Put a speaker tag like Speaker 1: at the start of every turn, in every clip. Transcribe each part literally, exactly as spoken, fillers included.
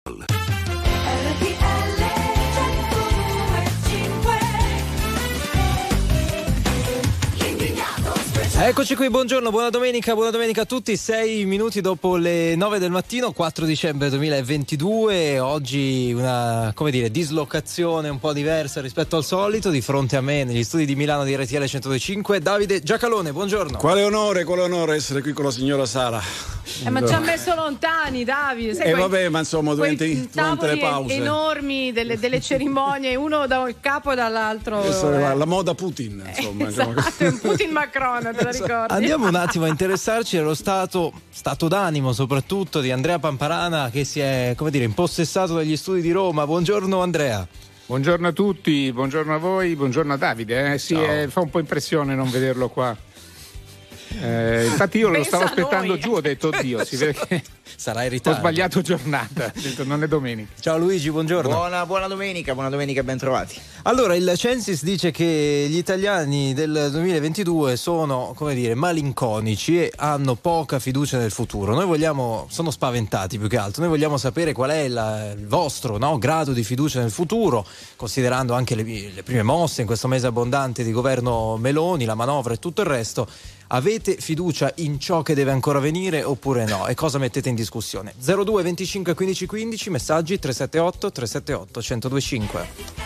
Speaker 1: Eccoci qui, buongiorno, buona domenica, buona domenica a tutti. Sei minuti dopo le nove del mattino, quattro dicembre duemilaventidue. Oggi una, come dire, dislocazione un po' diversa rispetto al solito. Di fronte a me negli studi di Milano di R T L centodue e cinque Davide Giacalone, buongiorno.
Speaker 2: Quale onore, quale onore essere qui con la signora Sara.
Speaker 3: Eh, ma ci ha messo lontani, Davide.
Speaker 2: E eh, vabbè, ma insomma, durante, durante le pause
Speaker 3: enormi delle, delle cerimonie, uno da un capo e dall'altro.
Speaker 2: Eh, la, la moda Putin, insomma.
Speaker 3: Esatto, Putin Macron, te la ricordi?
Speaker 1: Andiamo un attimo a interessarci dello stato, stato d'animo soprattutto di Andrea Pamparana, che si è, come dire, impossessato dagli studi di Roma. Buongiorno Andrea.
Speaker 4: Buongiorno a tutti, buongiorno a voi, buongiorno a Davide. Eh, sì, eh, fa un po' impressione non vederlo qua. Eh, infatti io lo stavo aspettando giù, ho detto oddio, si vede che
Speaker 1: sarà in ritardo.
Speaker 4: Ho sbagliato giornata, ho detto non è domenica.
Speaker 1: Ciao Luigi, buongiorno.
Speaker 5: Buona, buona domenica, buona domenica, ben trovati.
Speaker 1: Allora, il Censis dice che gli italiani del duemilaventidue sono, come dire, malinconici e hanno poca fiducia nel futuro. Noi vogliamo, sono spaventati più che altro, noi vogliamo sapere qual è la, il vostro, no, grado di fiducia nel futuro, considerando anche le, le prime mosse in questo mese abbondante di governo Meloni, la manovra e tutto il resto. Avete fiducia in ciò che deve ancora venire oppure no? E cosa mettete in discussione? zero due venticinque quindici quindici, messaggi tre sette otto tre sette otto uno zero due cinque.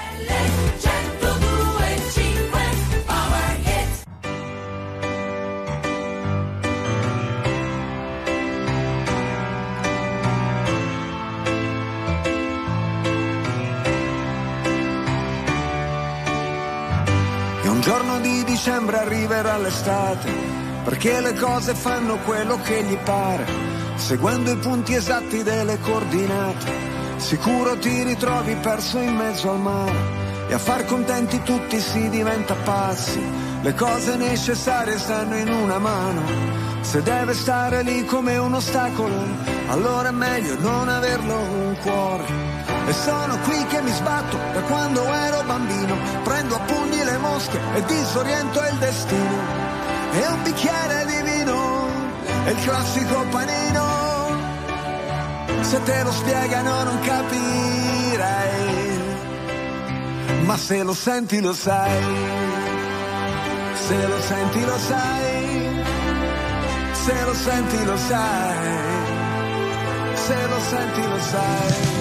Speaker 6: E un giorno di dicembre arriverà l'estate, perché le cose fanno quello che gli pare, seguendo i punti esatti delle coordinate. Sicuro ti ritrovi perso in mezzo al mare, e a far contenti tutti si diventa pazzi. Le cose necessarie stanno in una mano, se deve stare lì come un ostacolo, allora è meglio non averlo un cuore. E sono qui che mi sbatto da quando ero bambino, prendo a pugni le mosche e disoriento il destino. E un bicchiere di vino, è il classico panino, se te lo spiegano non capirai, ma se lo senti lo sai, se lo senti lo sai, se lo senti lo sai, se lo senti lo sai.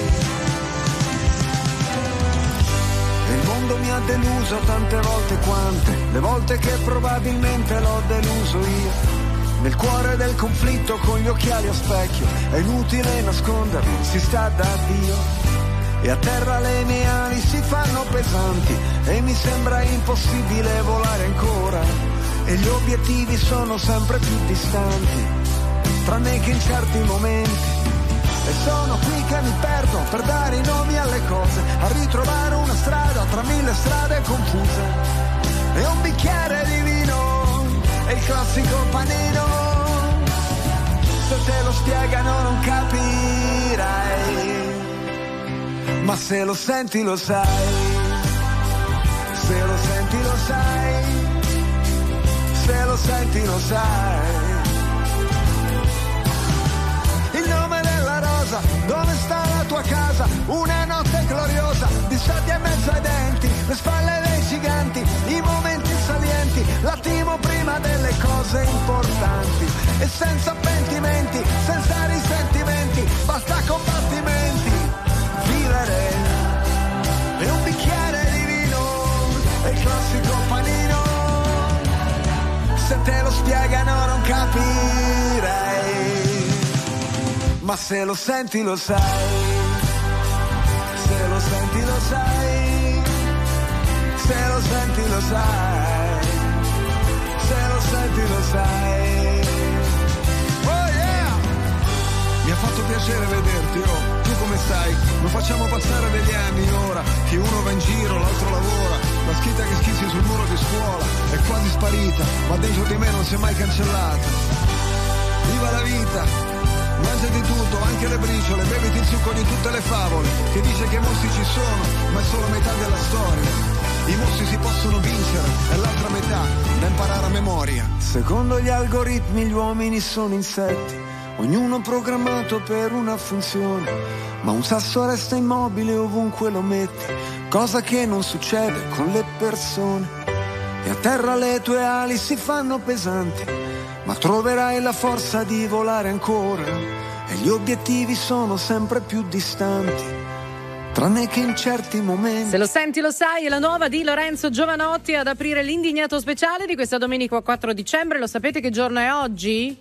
Speaker 6: Il mondo mi ha deluso tante volte quante, le volte che probabilmente l'ho deluso io. Nel cuore del conflitto con gli occhiali a specchio, è inutile nasconderlo, si sta da Dio. E a terra le mie ali si fanno pesanti, e mi sembra impossibile volare ancora. E gli obiettivi sono sempre più distanti, tranne che in certi momenti. E sono qui che mi perdo per dare i nomi alle cose, a ritrovare una strada tra mille strade confuse. E un bicchiere di vino, è il classico panino, se te lo spiegano non capirai, ma se lo senti lo sai, se lo senti lo sai, se lo senti lo sai. Il nome della rosa, dove sta la tua casa? Una notte gloriosa, di soldi e mezzo ai denti, le spalle dei giganti, i momenti salienti, l'attimo prima delle cose importanti. E senza pentimenti, senza risentimenti, basta combattimenti, vivere. E un bicchiere di vino, è il classico panino, se te lo spiegano non capirai, ma se lo senti lo sai, se lo senti lo sai, se lo senti lo sai, se lo senti lo sai. Oh yeah! Mi ha fatto piacere vederti, oh, tu come stai? Non facciamo passare degli anni ora, che uno va in giro, l'altro lavora, la scritta che schizzi sul muro di scuola è quasi sparita, ma dentro di me non si è mai cancellata. Viva la vita! Mangiati tutto, anche le briciole, beviti il succo di tutte le favole, che dice che i mostri ci sono, ma è solo metà della storia. I mostri si possono vincere, è l'altra metà da imparare a memoria. Secondo gli algoritmi gli uomini sono insetti, ognuno programmato per una funzione. ma un sasso resta immobile ovunque lo metti, cosa che non succede con le persone. E a terra le tue ali si fanno pesanti, ma troverai la forza di volare ancora, e gli obiettivi sono sempre più distanti, tranne che in certi momenti.
Speaker 3: Se lo senti lo sai, è la nuova di Lorenzo Giovanotti ad aprire l'Indignato speciale di questa domenica quattro dicembre. Lo sapete che giorno è oggi?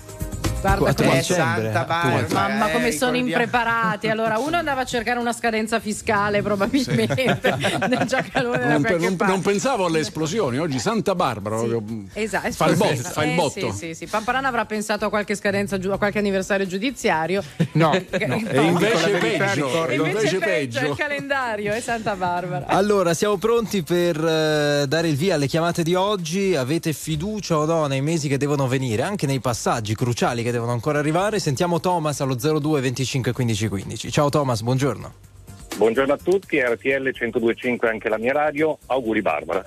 Speaker 3: Guarda
Speaker 1: quattro
Speaker 3: questo.
Speaker 5: Santa Barbara,
Speaker 3: Mamma, come
Speaker 5: eh,
Speaker 3: sono
Speaker 5: ricordiamo.
Speaker 3: impreparati. Allora, uno andava a cercare una scadenza fiscale probabilmente nel giacalone da
Speaker 2: Non,
Speaker 3: qualche
Speaker 2: non-
Speaker 3: parte.
Speaker 2: non pensavo alle esplosioni. Oggi Santa Barbara
Speaker 3: Sì,
Speaker 2: proprio
Speaker 3: esatto,
Speaker 2: fa il, botto,
Speaker 3: esatto.
Speaker 2: fa il
Speaker 3: Eh,
Speaker 2: botto.
Speaker 3: Sì, sì, sì. Pamparana avrà pensato a qualche scadenza, giu- a qualche anniversario giudiziario.
Speaker 4: No,
Speaker 3: Che-
Speaker 4: no.
Speaker 3: no.
Speaker 2: E invece
Speaker 4: Dico la verità,
Speaker 2: peggio,
Speaker 4: ricordo.
Speaker 3: E invece,
Speaker 2: invece
Speaker 3: peggio,
Speaker 2: peggio.
Speaker 3: il calendario è Santa Barbara.
Speaker 1: Allora, siamo pronti per eh, dare il via alle chiamate di oggi. Avete fiducia o no nei mesi che devono venire, anche nei passaggi cruciali che devono ancora arrivare? Sentiamo Thomas allo zero due venticinque quindici quindici. Ciao Thomas, buongiorno.
Speaker 7: Buongiorno a tutti, R T L centodue e cinque anche la mia radio, auguri Barbara.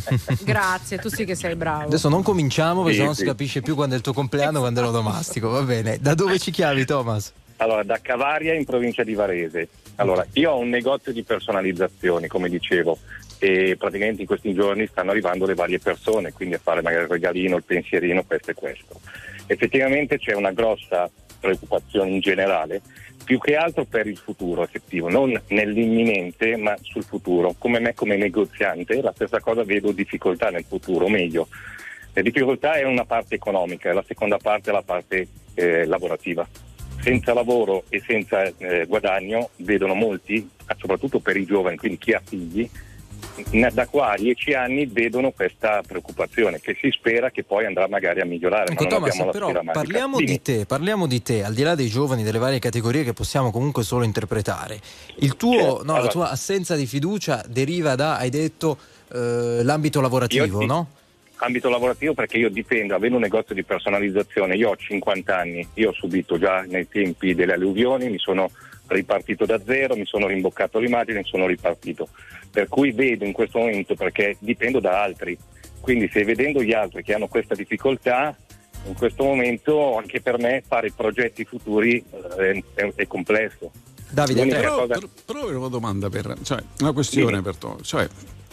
Speaker 3: Grazie, tu sì che sei bravo.
Speaker 1: Adesso non cominciamo perché
Speaker 7: Sì,
Speaker 1: sennò
Speaker 7: sì.
Speaker 1: si capisce più quando è il tuo compleanno, quando è l'onomastico. Va bene. Da dove ci chiami, Thomas?
Speaker 7: Allora, da Cavaria in provincia di Varese. Allora, io ho un negozio di personalizzazioni, come dicevo, e praticamente in questi giorni stanno arrivando le varie persone, quindi a fare magari il regalino, il pensierino, questo e questo. Effettivamente c'è una grossa preoccupazione in generale, più che altro per il futuro effettivo, non nell'imminente ma sul futuro. Come me come negoziante la stessa cosa, vedo difficoltà nel futuro, o meglio, la difficoltà è una parte economica e la seconda parte è la parte eh, lavorativa. Senza lavoro e senza eh, guadagno vedono molti, soprattutto per i giovani, quindi chi ha figli, da qua a dieci anni vedono questa preoccupazione che si spera che poi andrà magari a migliorare.
Speaker 1: Ecco
Speaker 7: ma non
Speaker 1: Thomas,
Speaker 7: abbiamo la
Speaker 1: però
Speaker 7: sfera magica.
Speaker 1: parliamo
Speaker 7: Dimmi.
Speaker 1: di te, parliamo di te, al di là dei giovani, delle varie categorie che possiamo comunque solo interpretare. Il tuo,
Speaker 7: Certo,
Speaker 1: no, la
Speaker 7: allora.
Speaker 1: tua assenza di fiducia deriva da, hai detto, eh, l'ambito lavorativo,
Speaker 7: Io sì.
Speaker 1: no?
Speaker 7: Ambito lavorativo, perché io dipendo, avendo un negozio di personalizzazione, io ho cinquanta anni, io ho subito già nei tempi delle alluvioni, mi sono ripartito da zero, mi sono rimboccato l'immagine, mi sono ripartito, per cui vedo in questo momento, perché dipendo da altri, quindi se vedendo gli altri che hanno questa difficoltà, in questo momento anche per me fare progetti futuri eh, è, è complesso.
Speaker 1: Davide,
Speaker 7: L'unica
Speaker 1: te.
Speaker 2: Però,
Speaker 7: cosa-
Speaker 2: però, però avevo una domanda per, cioè, una questione
Speaker 7: Dimmi.
Speaker 2: per to- cioè,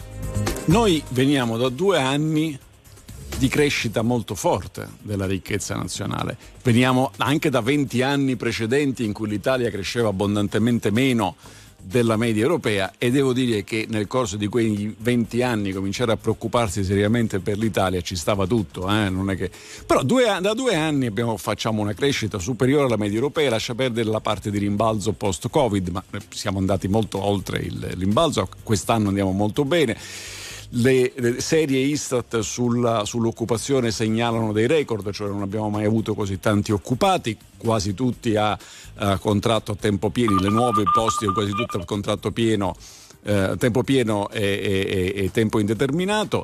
Speaker 2: noi veniamo da due anni di crescita molto forte della ricchezza nazionale. Veniamo anche da venti anni precedenti in cui l'Italia cresceva abbondantemente meno della media europea, e devo dire che nel corso di quei venti anni cominciare a preoccuparsi seriamente per l'Italia ci stava tutto, eh? Non è che... però due, da due anni abbiamo, facciamo una crescita superiore alla media europea, lascia perdere la parte di rimbalzo post-Covid, ma siamo andati molto oltre il rimbalzo, quest'anno andiamo molto bene. Le, le serie Istat sulla, sull'occupazione segnalano dei record, cioè non abbiamo mai avuto così tanti occupati, quasi tutti a, a contratto a tempo pieno, le nuove posti quasi tutte a contratto pieno, eh, tempo pieno e, e, e tempo indeterminato.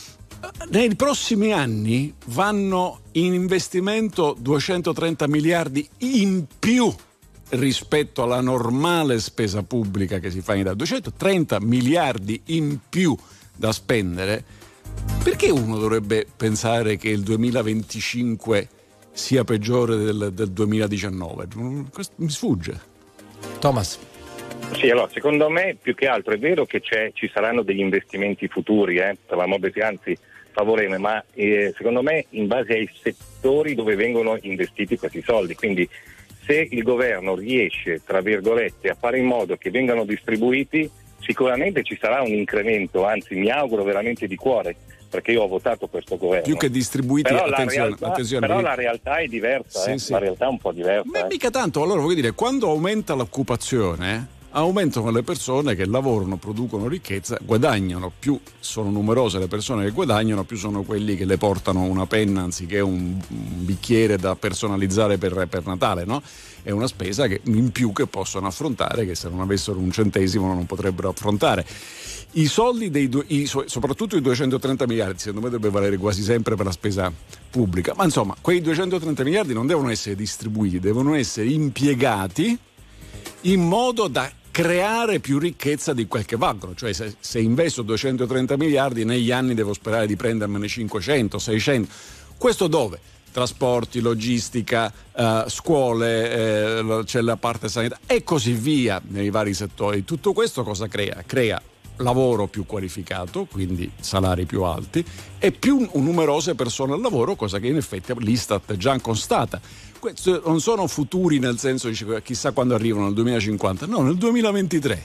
Speaker 2: Nei prossimi anni vanno in investimento duecentotrenta miliardi in più rispetto alla normale spesa pubblica che si fa in Italia, duecentotrenta miliardi in più da spendere. Perché uno dovrebbe pensare che il duemilaventicinque sia peggiore del, del duemiladiciannove? Questo mi sfugge.
Speaker 1: Thomas.
Speaker 7: Sì, allora secondo me più che altro è vero che c'è, ci saranno degli investimenti futuri, eh, per la Mobile, anzi favorevole, ma eh, secondo me in base ai settori dove vengono investiti questi soldi, quindi se il governo riesce, tra virgolette, a fare in modo che vengano distribuiti, sicuramente ci sarà un incremento, anzi mi auguro veramente di cuore, perché io ho votato questo governo.
Speaker 2: Più che distribuiti,
Speaker 7: però
Speaker 2: attenzione,
Speaker 7: la realtà,
Speaker 2: attenzione
Speaker 7: però
Speaker 2: perché...
Speaker 7: la realtà è diversa,
Speaker 2: Sì,
Speaker 7: eh?
Speaker 2: sì.
Speaker 7: La realtà è un po' diversa.
Speaker 2: Ma
Speaker 7: eh.
Speaker 2: mica tanto, allora voglio dire, quando aumenta l'occupazione, aumentano le persone che lavorano, producono ricchezza, guadagnano, più sono numerose le persone che guadagnano, più sono quelli che le portano una penna anziché un, un bicchiere da personalizzare per, per Natale, no? È una spesa che, in più, che possono affrontare, che se non avessero un centesimo non potrebbero affrontare. I soldi dei due, i, soprattutto i duecentotrenta miliardi, secondo me dovrebbe valere quasi sempre per la spesa pubblica, ma insomma quei duecentotrenta miliardi non devono essere distribuiti, devono essere impiegati in modo da creare più ricchezza di quel che valgono. Cioè se, se investo duecentotrenta miliardi negli anni devo sperare di prendermene cinquecento, seicento. Questo dove? trasporti, logistica, eh, scuole, eh, c'è la parte sanitaria e così via nei vari settori. Tutto questo cosa crea? Crea lavoro più qualificato, quindi salari più alti, e più numerose persone al lavoro, cosa che in effetti l'Istat già constata. Questi non sono futuri nel senso di chissà quando arrivano, nel duemilacinquanta, no, nel duemilaventitré,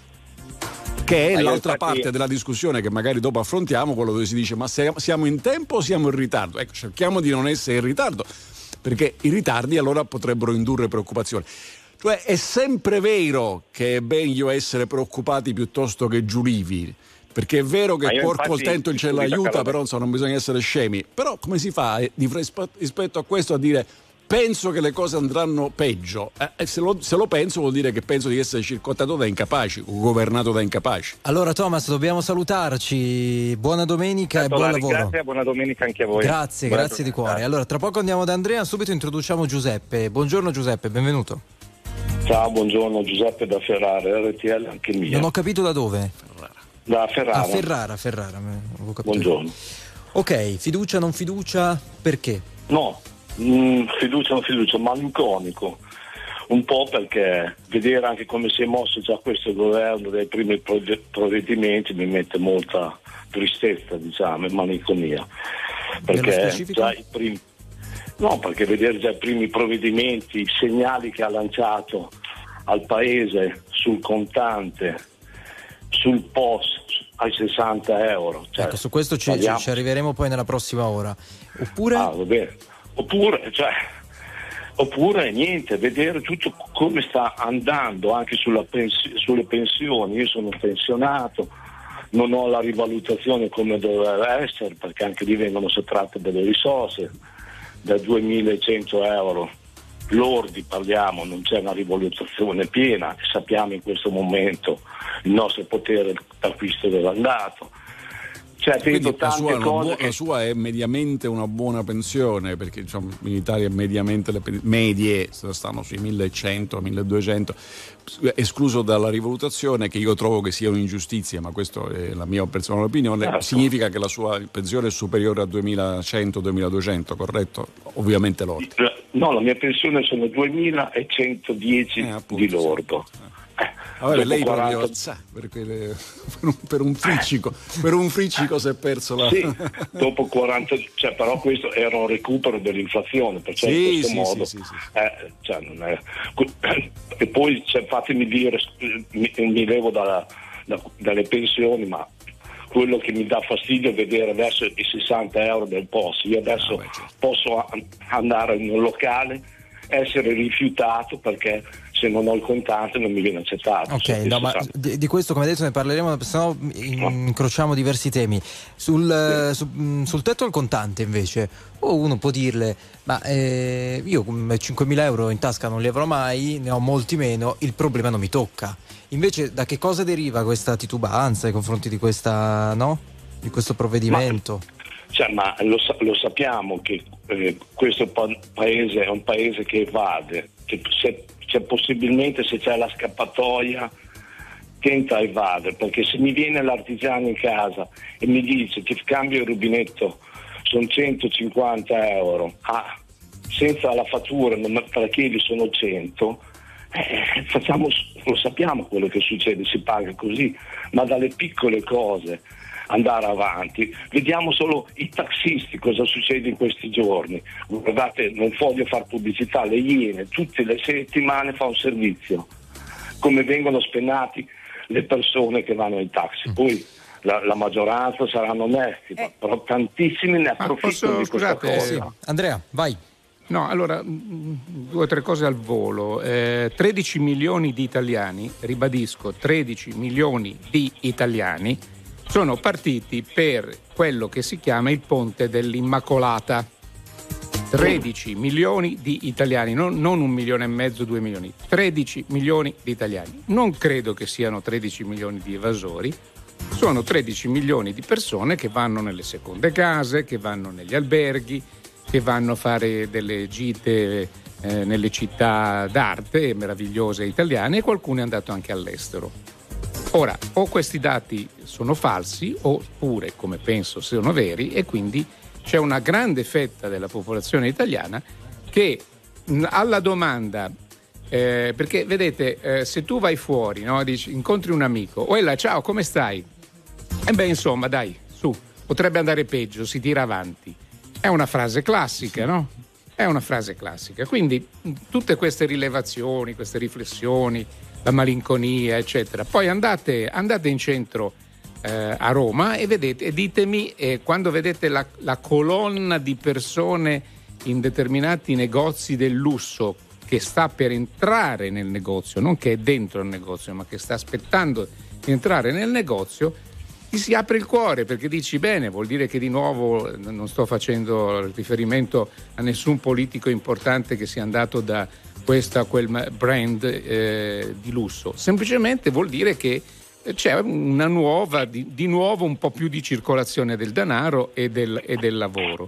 Speaker 2: che è
Speaker 7: ma
Speaker 2: l'altra
Speaker 7: infatti...
Speaker 2: parte della discussione che magari dopo affrontiamo, quello dove si dice ma siamo in tempo o siamo in ritardo? Ecco, cerchiamo di non essere in ritardo, perché i ritardi allora potrebbero indurre preoccupazione. Cioè è sempre vero che è meglio essere preoccupati piuttosto che giulivi, perché è vero che cuor contento il cielo aiuta, però insomma, non bisogna essere scemi. Però come si fa eh, di, rispetto a questo a dire penso che le cose andranno peggio? Eh, se, lo, se lo penso vuol dire che penso di essere circondato da incapaci o governato da incapaci.
Speaker 1: Allora Thomas, dobbiamo salutarci, buona domenica
Speaker 7: certo,
Speaker 1: e buon lavoro.
Speaker 7: Grazie, buona domenica anche a voi.
Speaker 1: Grazie,
Speaker 7: buona
Speaker 1: grazie
Speaker 7: giornata.
Speaker 1: di cuore. Allora tra poco andiamo da Andrea, subito introduciamo Giuseppe. Buongiorno Giuseppe, benvenuto.
Speaker 8: Ciao, buongiorno, Giuseppe da Ferrara, R T L anche mia.
Speaker 1: Non ho capito da dove?
Speaker 2: Ferrara.
Speaker 8: Da Ferrara.
Speaker 1: Ah, Ferrara, Ferrara. Avevo capito.
Speaker 8: Buongiorno.
Speaker 1: Ok, fiducia, non fiducia, perché?
Speaker 8: No, mh, fiducia, non fiducia, malinconico. Un po' perché vedere anche come si è mosso già questo governo dai primi provvedimenti mi mette molta tristezza, diciamo, e malinconia. Perché già i primi... No, perché vedere già i primi provvedimenti, i segnali che ha lanciato al paese sul contante, sul P O S, ai sessanta euro. Cioè,
Speaker 1: ecco, su questo ci, ci, ci arriveremo poi nella prossima ora. Oppure?
Speaker 8: Ah, va bene. Oppure, cioè, oppure niente, vedere tutto come sta andando anche sulla pens- sulle pensioni. Io sono pensionato, non ho la rivalutazione come doveva essere, perché anche lì vengono sottratte delle risorse. Da duemilacento euro lordi parliamo, non c'è una rivalutazione piena, sappiamo in questo momento il nostro potere d'acquisto dove è andato. Cioè,
Speaker 2: quindi la sua,
Speaker 8: cose
Speaker 2: buona,
Speaker 8: che...
Speaker 2: la sua è mediamente una buona pensione, perché diciamo, in Italia mediamente le medie stanno sui millecento, milleduecento, escluso dalla rivalutazione, che io trovo che sia un'ingiustizia, ma questa è la mia personale opinione. Certo. Significa che la sua pensione è superiore a duemilacento duemiladuecento, corretto? Ovviamente lordo.
Speaker 8: No, la mia pensione sono duemilacentodieci eh, appunto, di lordo. Sì.
Speaker 2: Ah, vabbè, lei quaranta... proprio, sa, per, quelle, per, un, per un friccico per un friccico si è perso la...
Speaker 8: Sì, dopo quaranta, cioè, però questo era un recupero dell'inflazione, perciò
Speaker 2: sì,
Speaker 8: in questo
Speaker 2: sì,
Speaker 8: modo
Speaker 2: sì, sì, sì.
Speaker 8: Eh, cioè, non è... e poi cioè, fatemi dire, mi, mi levo dalla, da, dalle pensioni, ma quello che mi dà fastidio è vedere adesso i sessanta euro del P O S. Io adesso ah, beh, certo. posso andare in un locale, essere rifiutato perché se non ho il contante non mi viene accettato.
Speaker 1: Ok, no, ma di, di questo come detto ne parleremo, se no incrociamo diversi temi. Sul, sì. su, sul tetto al contante invece, o uno può dirle ma eh, io cinquemila euro in tasca non li avrò mai, ne ho molti meno, il problema non mi tocca. Invece da che cosa deriva questa titubanza nei confronti di questa, no? Di questo provvedimento?
Speaker 8: Ma... Cioè, ma lo, lo sappiamo che eh, questo pa- paese è un paese che evade, che se, cioè, possibilmente se c'è la scappatoia tenta a evadere, perché se mi viene l'artigiano in casa e mi dice che cambio il rubinetto sono centocinquanta euro, ah, senza la fattura perché li sono cento, eh, facciamo, lo sappiamo quello che succede, si paga così, ma dalle piccole cose andare avanti. Vediamo solo i taxisti cosa succede in questi giorni. Guardate, non voglio fare pubblicità, le Iene tutte le settimane fa un servizio, come vengono spennati le persone che vanno in taxi. Poi la, la maggioranza saranno onesti, eh. però tantissimi ne approfittano di questa cosa.
Speaker 1: Sì. Andrea, vai.
Speaker 4: No, allora, due o tre cose al volo. Eh, tredici milioni di italiani, ribadisco, tredici milioni di italiani sono partiti per quello che si chiama il ponte dell'Immacolata. tredici milioni di italiani, non, non un milione e mezzo, due milioni, tredici milioni di italiani. Non credo che siano tredici milioni di evasori, sono tredici milioni di persone che vanno nelle seconde case, che vanno negli alberghi, che vanno a fare delle gite eh, nelle città d'arte meravigliose italiane, e qualcuno è andato anche all'estero. Ora, o questi dati sono falsi oppure, come penso, sono veri, e quindi c'è una grande fetta della popolazione italiana che mh, alla domanda eh, perché vedete eh, se tu vai fuori, no, dici, incontri un amico, oh là, ciao, come stai? E beh, insomma, dai, su, potrebbe andare peggio, si tira avanti. È una frase classica, no? È una frase classica. Quindi tutte queste rilevazioni, queste riflessioni, la malinconia, eccetera. Poi andate, andate in centro eh, a Roma e vedete, e ditemi eh, quando vedete la, la colonna di persone in determinati negozi del lusso che sta per entrare nel negozio, non che è dentro il negozio, ma che sta aspettando di entrare nel negozio, ti si apre il cuore, perché dici bene, vuol dire che di nuovo non sto facendo riferimento a nessun politico importante che sia andato da questo a quel brand eh, di lusso, semplicemente vuol dire che c'è una nuova, di, di nuovo un po' più di circolazione del denaro e del, e del lavoro.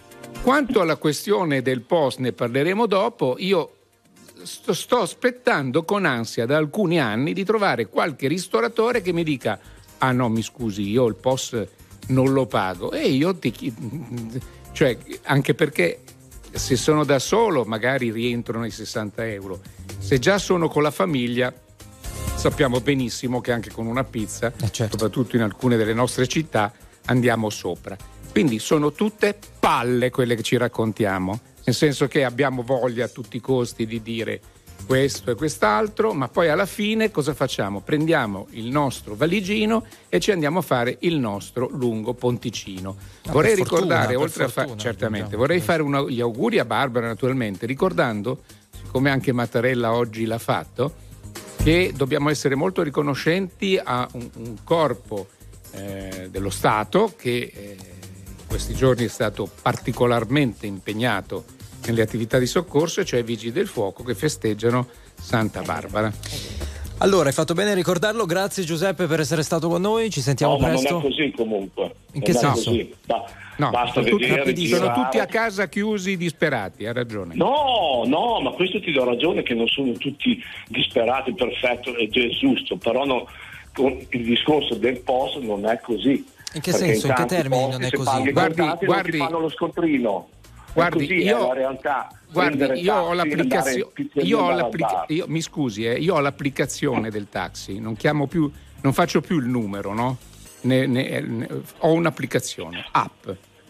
Speaker 4: Quanto alla questione del post, ne parleremo dopo. Io sto, sto aspettando con ansia da alcuni anni di trovare qualche ristoratore che mi dica: ah no, mi scusi, io il post non lo pago. E io ti chiedo, cioè, anche perché se sono da solo magari rientrano i sessanta euro, se già sono con la famiglia sappiamo benissimo che anche con una pizza,
Speaker 1: eh certo.
Speaker 4: soprattutto in alcune delle nostre città, andiamo sopra. Quindi sono tutte palle quelle che ci raccontiamo, nel senso che abbiamo voglia a tutti i costi di dire questo e quest'altro, ma poi alla fine cosa facciamo? Prendiamo il nostro valigino e ci andiamo a fare il nostro lungo ponticino.
Speaker 1: No,
Speaker 4: vorrei
Speaker 1: per
Speaker 4: ricordare,
Speaker 1: fortuna,
Speaker 4: oltre
Speaker 1: per
Speaker 4: a fare,
Speaker 1: fortuna,
Speaker 4: certamente,
Speaker 1: diciamo,
Speaker 4: vorrei
Speaker 1: sì.
Speaker 4: fare una, gli auguri a Barbara naturalmente, ricordando, come anche Mattarella oggi l'ha fatto, che dobbiamo essere molto riconoscenti a un, un corpo eh, dello Stato che eh, in questi giorni è stato particolarmente impegnato nelle attività di soccorso, cioè i Vigili del Fuoco che festeggiano Santa Barbara.
Speaker 1: Allora, hai fatto bene a ricordarlo, grazie Giuseppe per essere stato con noi, ci sentiamo
Speaker 8: no,
Speaker 1: presto.
Speaker 8: Ma non è così comunque.
Speaker 1: In che
Speaker 8: non
Speaker 1: senso?
Speaker 8: È così. Ba-
Speaker 4: No,
Speaker 8: basta
Speaker 4: sono tutti,
Speaker 8: vedere,
Speaker 4: sono
Speaker 8: girare.
Speaker 4: tutti a casa chiusi, disperati, ha ragione.
Speaker 8: No, no, ma questo ti do ragione che non sono tutti disperati, perfetto ed è giusto, però no, il discorso del post non è così.
Speaker 1: In che
Speaker 8: Perché
Speaker 1: senso? In che
Speaker 8: tanti
Speaker 1: termini
Speaker 8: posti,
Speaker 1: non è
Speaker 8: se
Speaker 1: così?
Speaker 8: paghi
Speaker 4: Guardi,
Speaker 8: contanti,
Speaker 4: guardi,
Speaker 8: non ti fanno lo scontrino.
Speaker 4: Guardi,
Speaker 8: è così,
Speaker 4: io,
Speaker 8: è la realtà.
Speaker 4: guardi,
Speaker 8: Prendere
Speaker 4: io ho
Speaker 8: taxi,
Speaker 4: l'applicazione,
Speaker 8: andare in
Speaker 4: io ho
Speaker 8: pizzeria,
Speaker 4: l'applica-
Speaker 8: andare.
Speaker 4: io, mi scusi, eh, io ho l'applicazione del taxi, non chiamo più, non faccio più il numero, no? Ne, ne, ne, ho un'applicazione, app.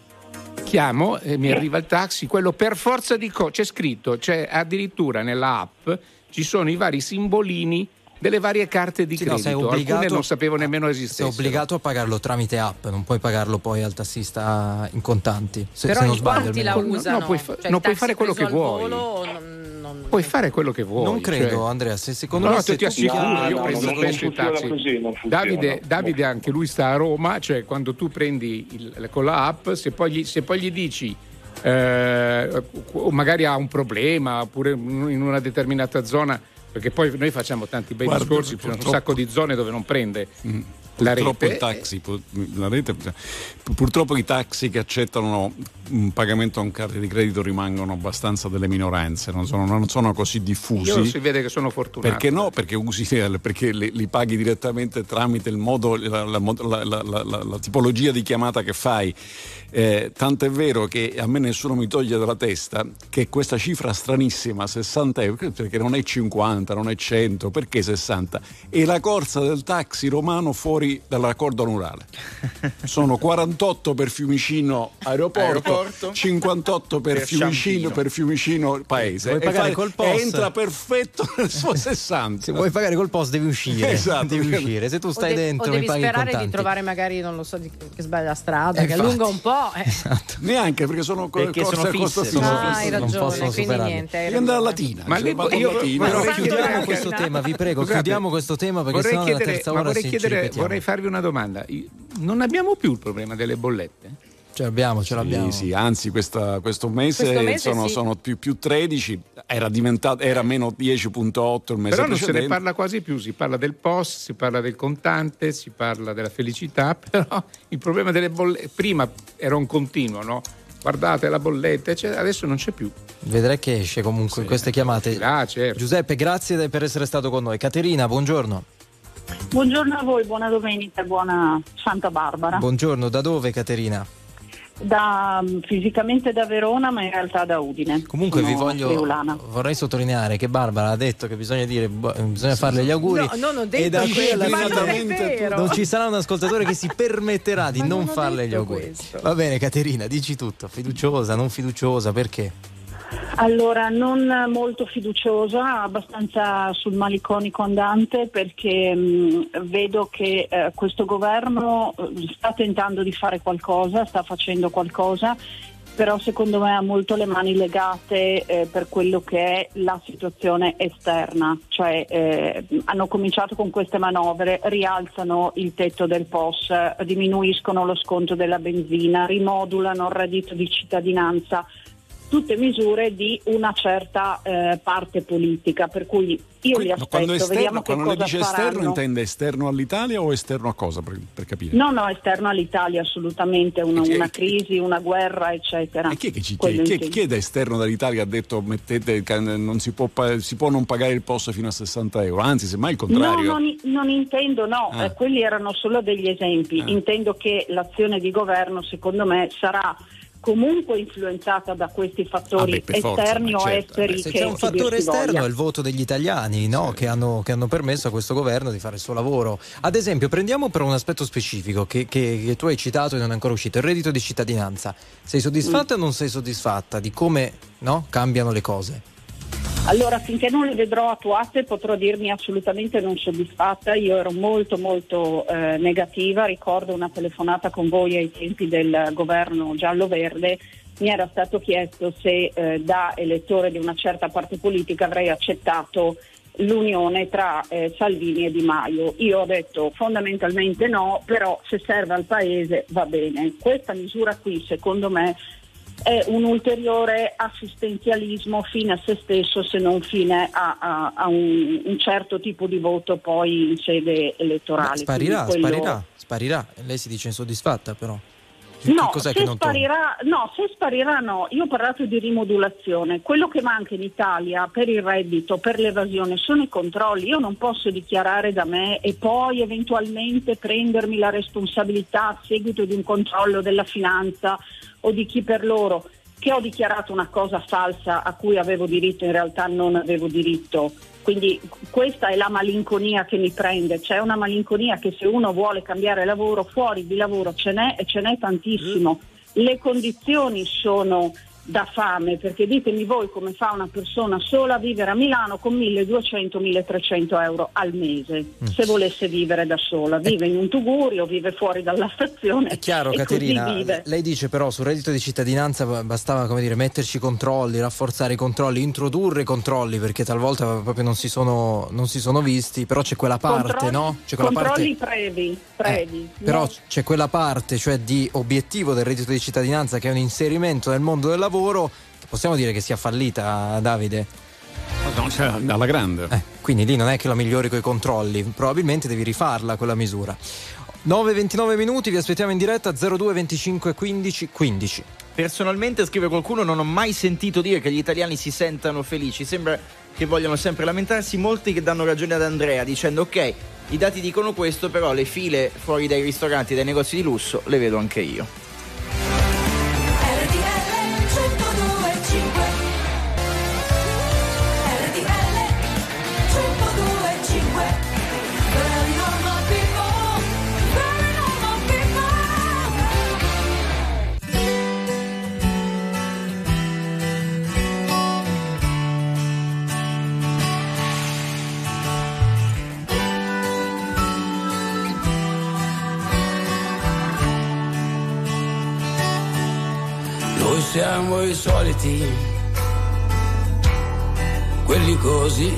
Speaker 4: Chiamo e mi arriva il taxi, quello per forza di co- c'è scritto, c'è addirittura nella app ci sono i vari simbolini delle varie carte di
Speaker 1: Sì, no, sei
Speaker 4: credito,
Speaker 1: obbligato-
Speaker 4: alcune non sapevo nemmeno
Speaker 1: Sei
Speaker 4: esistessero.
Speaker 1: obbligato a pagarlo tramite app, non puoi pagarlo poi al tassista in contanti. Se,
Speaker 3: Però
Speaker 1: se non
Speaker 3: in
Speaker 1: sbaglio.
Speaker 3: quanti
Speaker 1: almeno.
Speaker 3: la
Speaker 4: No,
Speaker 3: usano?
Speaker 4: no, puoi fa-
Speaker 3: Cioè,
Speaker 4: no,
Speaker 3: il
Speaker 4: puoi
Speaker 3: taxi
Speaker 4: fare quello
Speaker 3: preso
Speaker 4: che
Speaker 3: al
Speaker 4: vuoi.
Speaker 3: volo non- non-
Speaker 4: Puoi fare quello che vuoi.
Speaker 1: Non credo,
Speaker 4: cioè-
Speaker 1: Andrea, se secondo
Speaker 4: No,
Speaker 1: me
Speaker 4: no,
Speaker 1: se
Speaker 4: ti
Speaker 1: tu
Speaker 4: assicuro,
Speaker 8: No,
Speaker 4: io
Speaker 8: no,
Speaker 4: prendo
Speaker 8: non
Speaker 4: spesso i
Speaker 8: funziona
Speaker 4: taxi.
Speaker 8: così, non funziona.
Speaker 4: Davide, Davide anche lui sta a Roma, cioè quando tu prendi il, con la app, se poi gli, se poi gli dici eh, magari ha un problema oppure in una determinata zona, perché poi noi facciamo tanti bei
Speaker 2: Guarda,
Speaker 4: discorsi, ci sono un
Speaker 2: purtroppo-
Speaker 4: sacco di zone dove non prende
Speaker 2: Mm.
Speaker 4: la
Speaker 2: Purtroppo
Speaker 4: rete.
Speaker 2: il taxi, pu- la rete, purtroppo i taxi che accettano un pagamento con carte di credito rimangono abbastanza delle minoranze, non sono, non sono così diffusi.
Speaker 4: Io si vede che sono fortunato.
Speaker 2: Perché no? Perché usi perché li, li paghi direttamente tramite il modo, la, la, la, la, la, la tipologia di chiamata che fai. Eh, tanto è vero che a me nessuno mi toglie dalla testa che questa cifra stranissima, sessanta euro, perché non è cinquanta, non è cento, perché sessanta? È la corsa del taxi romano fuori dal raccordo anulare. Sono quarantotto per Fiumicino aeroporto,
Speaker 5: Aeroporto.
Speaker 2: cinquantotto per,
Speaker 5: Per
Speaker 2: Fiumicino,
Speaker 5: Ciampino.
Speaker 2: per Fiumicino paese.
Speaker 1: Vuoi
Speaker 2: E
Speaker 1: pagare
Speaker 2: fai-
Speaker 1: col post?
Speaker 2: e entra perfetto nel suo sessanta.
Speaker 1: Se vuoi pagare col post devi uscire.
Speaker 2: Esatto.
Speaker 1: Devi uscire. Se tu
Speaker 3: O,
Speaker 1: stai
Speaker 3: de-
Speaker 1: dentro
Speaker 3: o
Speaker 1: mi
Speaker 3: devi
Speaker 1: paghi in
Speaker 3: sperare
Speaker 1: contanti.
Speaker 3: di trovare magari, non lo so, di- che sbaglia la strada,
Speaker 1: Eh,
Speaker 3: che
Speaker 1: infatti.
Speaker 3: allunga un po'. eh.
Speaker 1: Esatto.
Speaker 2: Neanche perché sono co-
Speaker 5: Perché
Speaker 2: corse
Speaker 5: sono
Speaker 2: a costo
Speaker 5: fisse,
Speaker 2: fisso.
Speaker 5: sono
Speaker 3: Ah, hai
Speaker 1: non
Speaker 3: ragione,
Speaker 1: possono
Speaker 3: quindi
Speaker 1: superarli.
Speaker 3: niente. hai
Speaker 2: Devi andare a
Speaker 3: ragione.
Speaker 2: Latina.
Speaker 4: Ma
Speaker 2: cioè,
Speaker 4: le-
Speaker 2: vado a
Speaker 4: io-
Speaker 2: Latina.
Speaker 4: vorrei
Speaker 1: Allora,
Speaker 4: chiedere
Speaker 1: chiudiamo
Speaker 4: anche-
Speaker 1: questo tema, vi prego,
Speaker 4: Scusate,
Speaker 1: chiudiamo questo tema perché
Speaker 4: vorrei
Speaker 1: sennò nella
Speaker 4: chiedere,
Speaker 1: terza
Speaker 4: ma
Speaker 1: ora
Speaker 4: vorrei,
Speaker 1: si, ci
Speaker 4: chiedere,
Speaker 1: ripetiamo.
Speaker 4: vorrei farvi una domanda. Non abbiamo più il problema delle bollette?
Speaker 1: Ce l'abbiamo, ce l'abbiamo.
Speaker 2: Sì, sì, anzi questa, questo mese,
Speaker 3: Questo mese
Speaker 2: sono,
Speaker 3: sì.
Speaker 2: sono più, più tredici, era diventato era meno dieci virgola otto il mese
Speaker 4: Però non se ne
Speaker 2: precedente.
Speaker 4: parla quasi più, si parla del post, si parla del contante, si parla della felicità, però il problema delle bollette, prima era un continuo, no? Guardate la bolletta, eccetera, adesso non c'è più.
Speaker 1: Vedrai che esce comunque in queste chiamate.
Speaker 4: Ah, certo.
Speaker 1: Giuseppe, grazie per essere stato con noi. Caterina, buongiorno.
Speaker 9: Buongiorno a voi, buona domenica, buona Santa Barbara.
Speaker 1: Buongiorno, da dove Caterina?
Speaker 9: Da, fisicamente da Verona, ma in realtà da Udine.
Speaker 1: Comunque
Speaker 9: Sono
Speaker 1: vi voglio
Speaker 9: friulana.
Speaker 1: vorrei sottolineare che Barbara ha detto che bisogna dire bisogna farle gli auguri,
Speaker 3: No, non ho detto
Speaker 1: e da qui
Speaker 3: questo,
Speaker 1: alla
Speaker 3: ma
Speaker 1: fine
Speaker 3: non è vero.
Speaker 1: non ci sarà un ascoltatore che si permetterà di
Speaker 3: Ma
Speaker 1: non,
Speaker 3: non ho
Speaker 1: farle gli
Speaker 3: detto
Speaker 1: auguri.
Speaker 3: questo.
Speaker 1: Va bene, Caterina, dici tutto. Fiduciosa, non fiduciosa, perché?
Speaker 9: Allora, non molto fiduciosa, abbastanza sul maliconico andante, perché mh, vedo che eh, questo governo sta tentando di fare qualcosa, sta facendo qualcosa, però secondo me ha molto le mani legate eh, per quello che è la situazione esterna, cioè eh, hanno cominciato con queste manovre, rialzano il tetto del P O S, diminuiscono lo sconto della benzina, rimodulano il reddito di cittadinanza, tutte misure di una certa eh, parte politica, per cui io li aspetto,
Speaker 2: quando esterno,
Speaker 9: vediamo che
Speaker 2: quando
Speaker 9: cosa
Speaker 2: lei dice
Speaker 9: faranno.
Speaker 2: esterno intende esterno all'Italia o esterno a cosa, per, per capire?
Speaker 9: No, no, esterno all'Italia assolutamente, una,
Speaker 2: chi è-
Speaker 9: una crisi, una guerra, eccetera.
Speaker 2: E chi è che ci
Speaker 9: Quello
Speaker 2: chiede? Chi,
Speaker 9: intendo.
Speaker 2: chi è da esterno dall'Italia ha detto mettete, che non si può, pa- si può non pagare il P O S fino a sessanta euro, anzi semmai il contrario.
Speaker 9: No, non, non intendo, no,
Speaker 2: Ah.
Speaker 9: eh, quelli erano solo degli esempi.
Speaker 2: Ah.
Speaker 9: Intendo che l'azione di governo, secondo me, sarà comunque influenzata da questi fattori
Speaker 2: Ah, beh, per forza,
Speaker 9: esterni
Speaker 2: ma
Speaker 9: o
Speaker 2: certo,
Speaker 9: esteri.
Speaker 2: beh,
Speaker 1: Se
Speaker 9: che
Speaker 1: c'è un
Speaker 9: che
Speaker 1: fattore
Speaker 9: dir si voglia.
Speaker 1: esterno è il voto degli italiani, no?
Speaker 2: Sì.
Speaker 1: che, hanno, che hanno permesso a questo governo di fare il suo lavoro. Ad esempio, prendiamo per un aspetto specifico che, che- che tu hai citato e non è ancora uscito, il reddito di cittadinanza. Sei soddisfatta o non sei soddisfatta di come, no, cambiano le cose?
Speaker 9: Allora, finché non le vedrò attuate potrò dirmi assolutamente non soddisfatta. Io ero molto molto eh, negativa, ricordo una telefonata con voi ai tempi del governo giallo-verde, mi era stato chiesto se eh, da elettore di una certa parte politica avrei accettato l'unione tra eh, Salvini e Di Maio. Io ho detto fondamentalmente no, però se serve al Paese va bene. Questa misura qui, secondo me, è un ulteriore assistenzialismo fine a se stesso, se non fine a, a, a un, un certo tipo di voto poi in sede elettorale.
Speaker 1: Beh, sparirà,
Speaker 9: Quindi quello-
Speaker 1: sparirà, sparirà. Lei si dice insoddisfatta però. Che
Speaker 9: No,
Speaker 1: cos'è
Speaker 9: se
Speaker 1: che non torna?
Speaker 9: sparirà, no, se sparirà no. Io ho parlato di rimodulazione. Quello che manca in Italia per il reddito, per l'evasione, sono i controlli. Io non posso dichiarare da me e poi eventualmente prendermi la responsabilità a seguito di un controllo della finanza o di chi per loro, che ho dichiarato una cosa falsa a cui avevo diritto, in realtà non avevo diritto. Quindi questa è la malinconia che mi prende. C'è una malinconia che se uno vuole cambiare lavoro, fuori di lavoro ce n'è e ce n'è tantissimo. Le condizioni sono da fame, perché ditemi voi come fa una persona sola a vivere a Milano con milleduecento milletrecento euro al mese,
Speaker 1: Mm.
Speaker 9: se volesse vivere da sola. Vive in un tugurio, vive fuori dalla stazione.
Speaker 1: È chiaro,
Speaker 9: e
Speaker 1: Caterina,
Speaker 9: così vive.
Speaker 1: lei dice però sul reddito di cittadinanza bastava, come dire, metterci i controlli, rafforzare i controlli, introdurre i controlli, perché talvolta proprio non si sono, non si sono visti, però c'è quella parte,
Speaker 9: Controlli-
Speaker 1: no? C'è quella
Speaker 9: controlli
Speaker 1: parte,
Speaker 9: brevi, brevi.
Speaker 1: eh, però
Speaker 9: No.
Speaker 1: c'è quella parte, cioè di obiettivo del reddito di cittadinanza, che è un inserimento nel mondo del lavoro, che possiamo dire che sia fallita, Davide.
Speaker 2: No, cioè, alla grande.
Speaker 1: Eh, quindi lì non è che la migliori coi controlli, probabilmente devi rifarla quella misura. nove e ventinove minuti, vi aspettiamo in diretta zero due venticinque quindici quindici.
Speaker 5: Personalmente, scrive qualcuno, non ho mai sentito dire che gli italiani si sentano felici. Sembra che vogliono sempre lamentarsi. Molti che danno ragione ad Andrea dicendo ok, i dati dicono questo, però le file fuori dai ristoranti, dai negozi di lusso le vedo anche io.
Speaker 10: Noi siamo i soliti, quelli così,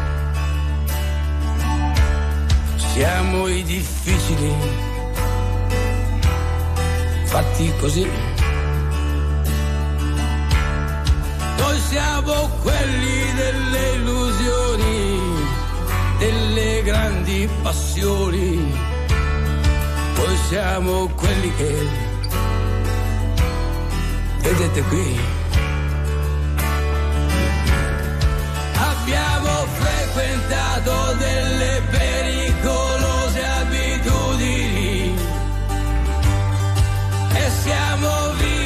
Speaker 10: siamo i difficili, fatti così. Noi siamo quelli delle illusioni, delle grandi passioni. Noi siamo quelli che vedete qui. Abbiamo frequentato delle pericolose abitudini e siamo vivi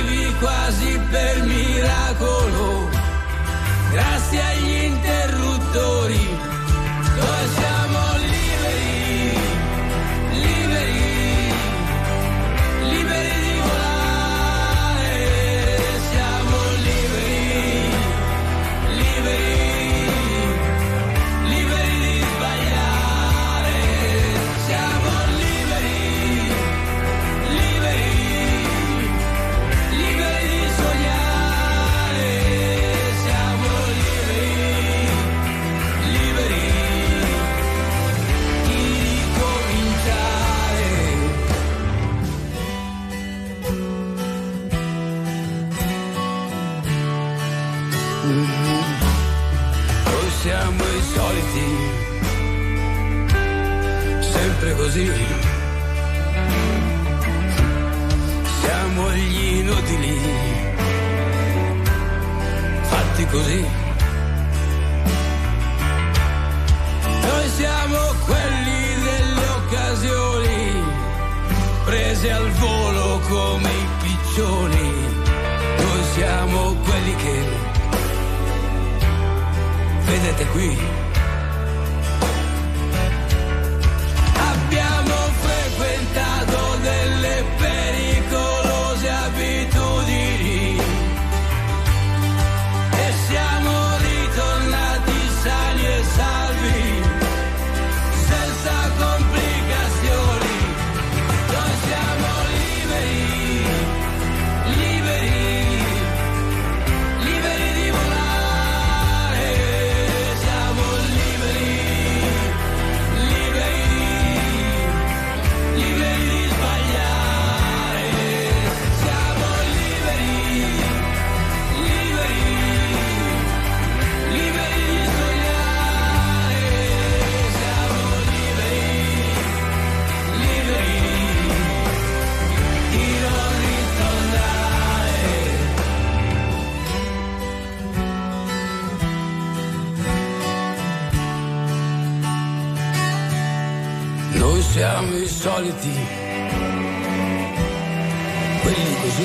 Speaker 10: sempre così. Siamo gli inutili, fatti così. Noi siamo quelli delle occasioni, prese al volo come i piccioni. Noi siamo quelli che vedete qui. Abbiamo frequentato delle pericolose abitudini e siamo ritornati sani e salvi, senza complicazioni. Noi siamo liberi, liberi, liberi di volare. Siamo liberi, liberi, liberi di sbagliare. Siamo liberi, liberi, liberi di sognare. Siamo liberi, liberi di non ritornare. Noi siamo i soliti, quelli così.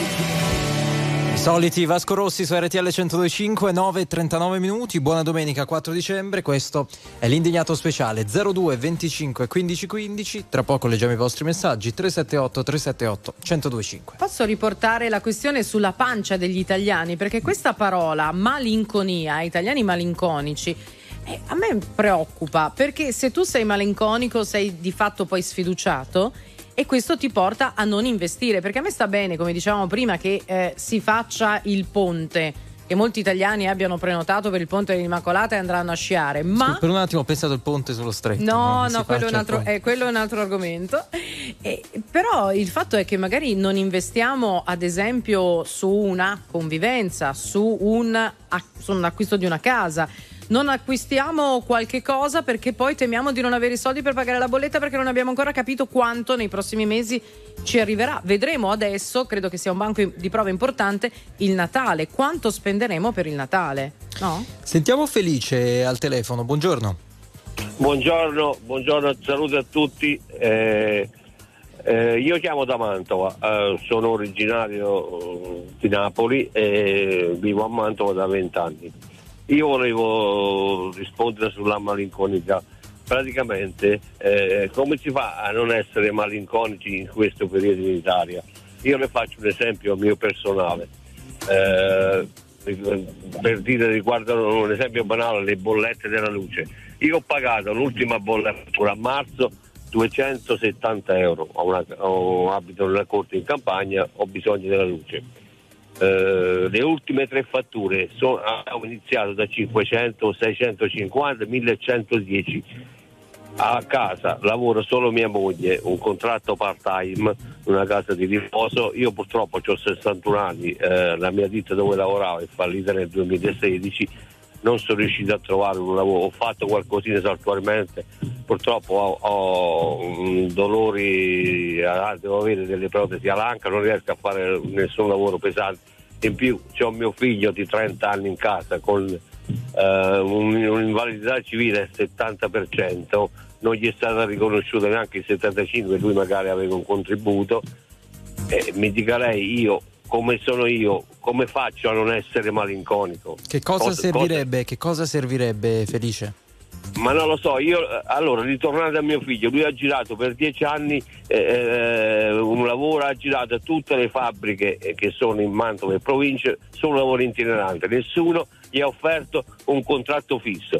Speaker 1: I soliti Vasco Rossi su R T L centodue e cinque, nove e trentanove minuti. Buona domenica quattro dicembre. Questo è l'indignato speciale zero due venticinque quindici quindici. Tra poco leggiamo i vostri messaggi tre sette otto tre sette otto centodue e cinque.
Speaker 3: Posso riportare la questione sulla pancia degli italiani? Perché questa parola malinconia, italiani malinconici, eh, a me preoccupa, perché se tu sei malinconico sei di fatto poi sfiduciato e questo ti porta a non investire, perché a me sta bene, come dicevamo prima, che eh, si faccia il ponte, che molti italiani abbiano prenotato per il ponte dell'Immacolata e andranno a sciare, ma
Speaker 1: Scusa, per un attimo ho pensato al ponte sullo stretto.
Speaker 3: no,
Speaker 1: non si
Speaker 3: no, quello è, un
Speaker 1: faccia
Speaker 3: altro,
Speaker 1: il ponte.
Speaker 3: eh, quello è un altro argomento. Eh, però il fatto è che magari non investiamo, ad esempio, su una convivenza, su un, su un acquisto di una casa. Non acquistiamo qualche cosa perché poi temiamo di non avere i soldi per pagare la bolletta, perché non abbiamo ancora capito quanto nei prossimi mesi ci arriverà. Vedremo adesso, credo che sia un banco di prova importante, il Natale. Quanto spenderemo per il Natale? No?
Speaker 1: Sentiamo Felice al telefono, buongiorno.
Speaker 11: Buongiorno, buongiorno, saluto a tutti. Eh, eh, io chiamo da Mantova, eh, sono originario di Napoli e vivo a Mantova da vent'anni. Io volevo rispondere sulla malinconia. Praticamente eh, come si fa a non essere malinconici in questo periodo in Italia? Io le faccio un esempio mio personale, eh, per dire, riguardano un esempio banale, le bollette della luce. Io ho pagato l'ultima bolletta a marzo duecentosettanta euro, ho, una, ho abito nella corte in campagna, ho bisogno della luce. Uh, le ultime tre fatture sono, hanno iniziato da cinquecento, seicentocinquanta, millecentodieci. A casa lavoro solo mia moglie, un contratto part time, una casa di riposo. Io purtroppo ho sessantuno anni, eh, la mia ditta dove lavoravo è fallita nel duemilasedici, non sono riuscito a trovare un lavoro, ho fatto qualcosina saltuariamente, purtroppo ho, ho um, dolori, eh, devo avere delle protesi all'anca, non riesco a fare nessun lavoro pesante. In più c'ho mio figlio di trenta anni in casa con eh, un, un'invalidità civile del settanta per cento, non gli è stata riconosciuta neanche il settantacinque per cento, lui magari aveva un contributo. Eh, mi dica lei, io come sono io, come faccio a non essere malinconico?
Speaker 1: Che cosa,
Speaker 11: cosa
Speaker 1: servirebbe? Cosa... Che cosa servirebbe, Felice?
Speaker 11: Ma non lo so, io allora ritornando a mio figlio, lui ha girato per dieci anni eh, un lavoro, ha girato tutte le fabbriche che sono in Mantova e province, sono lavori itineranti, nessuno gli ha offerto un contratto fisso.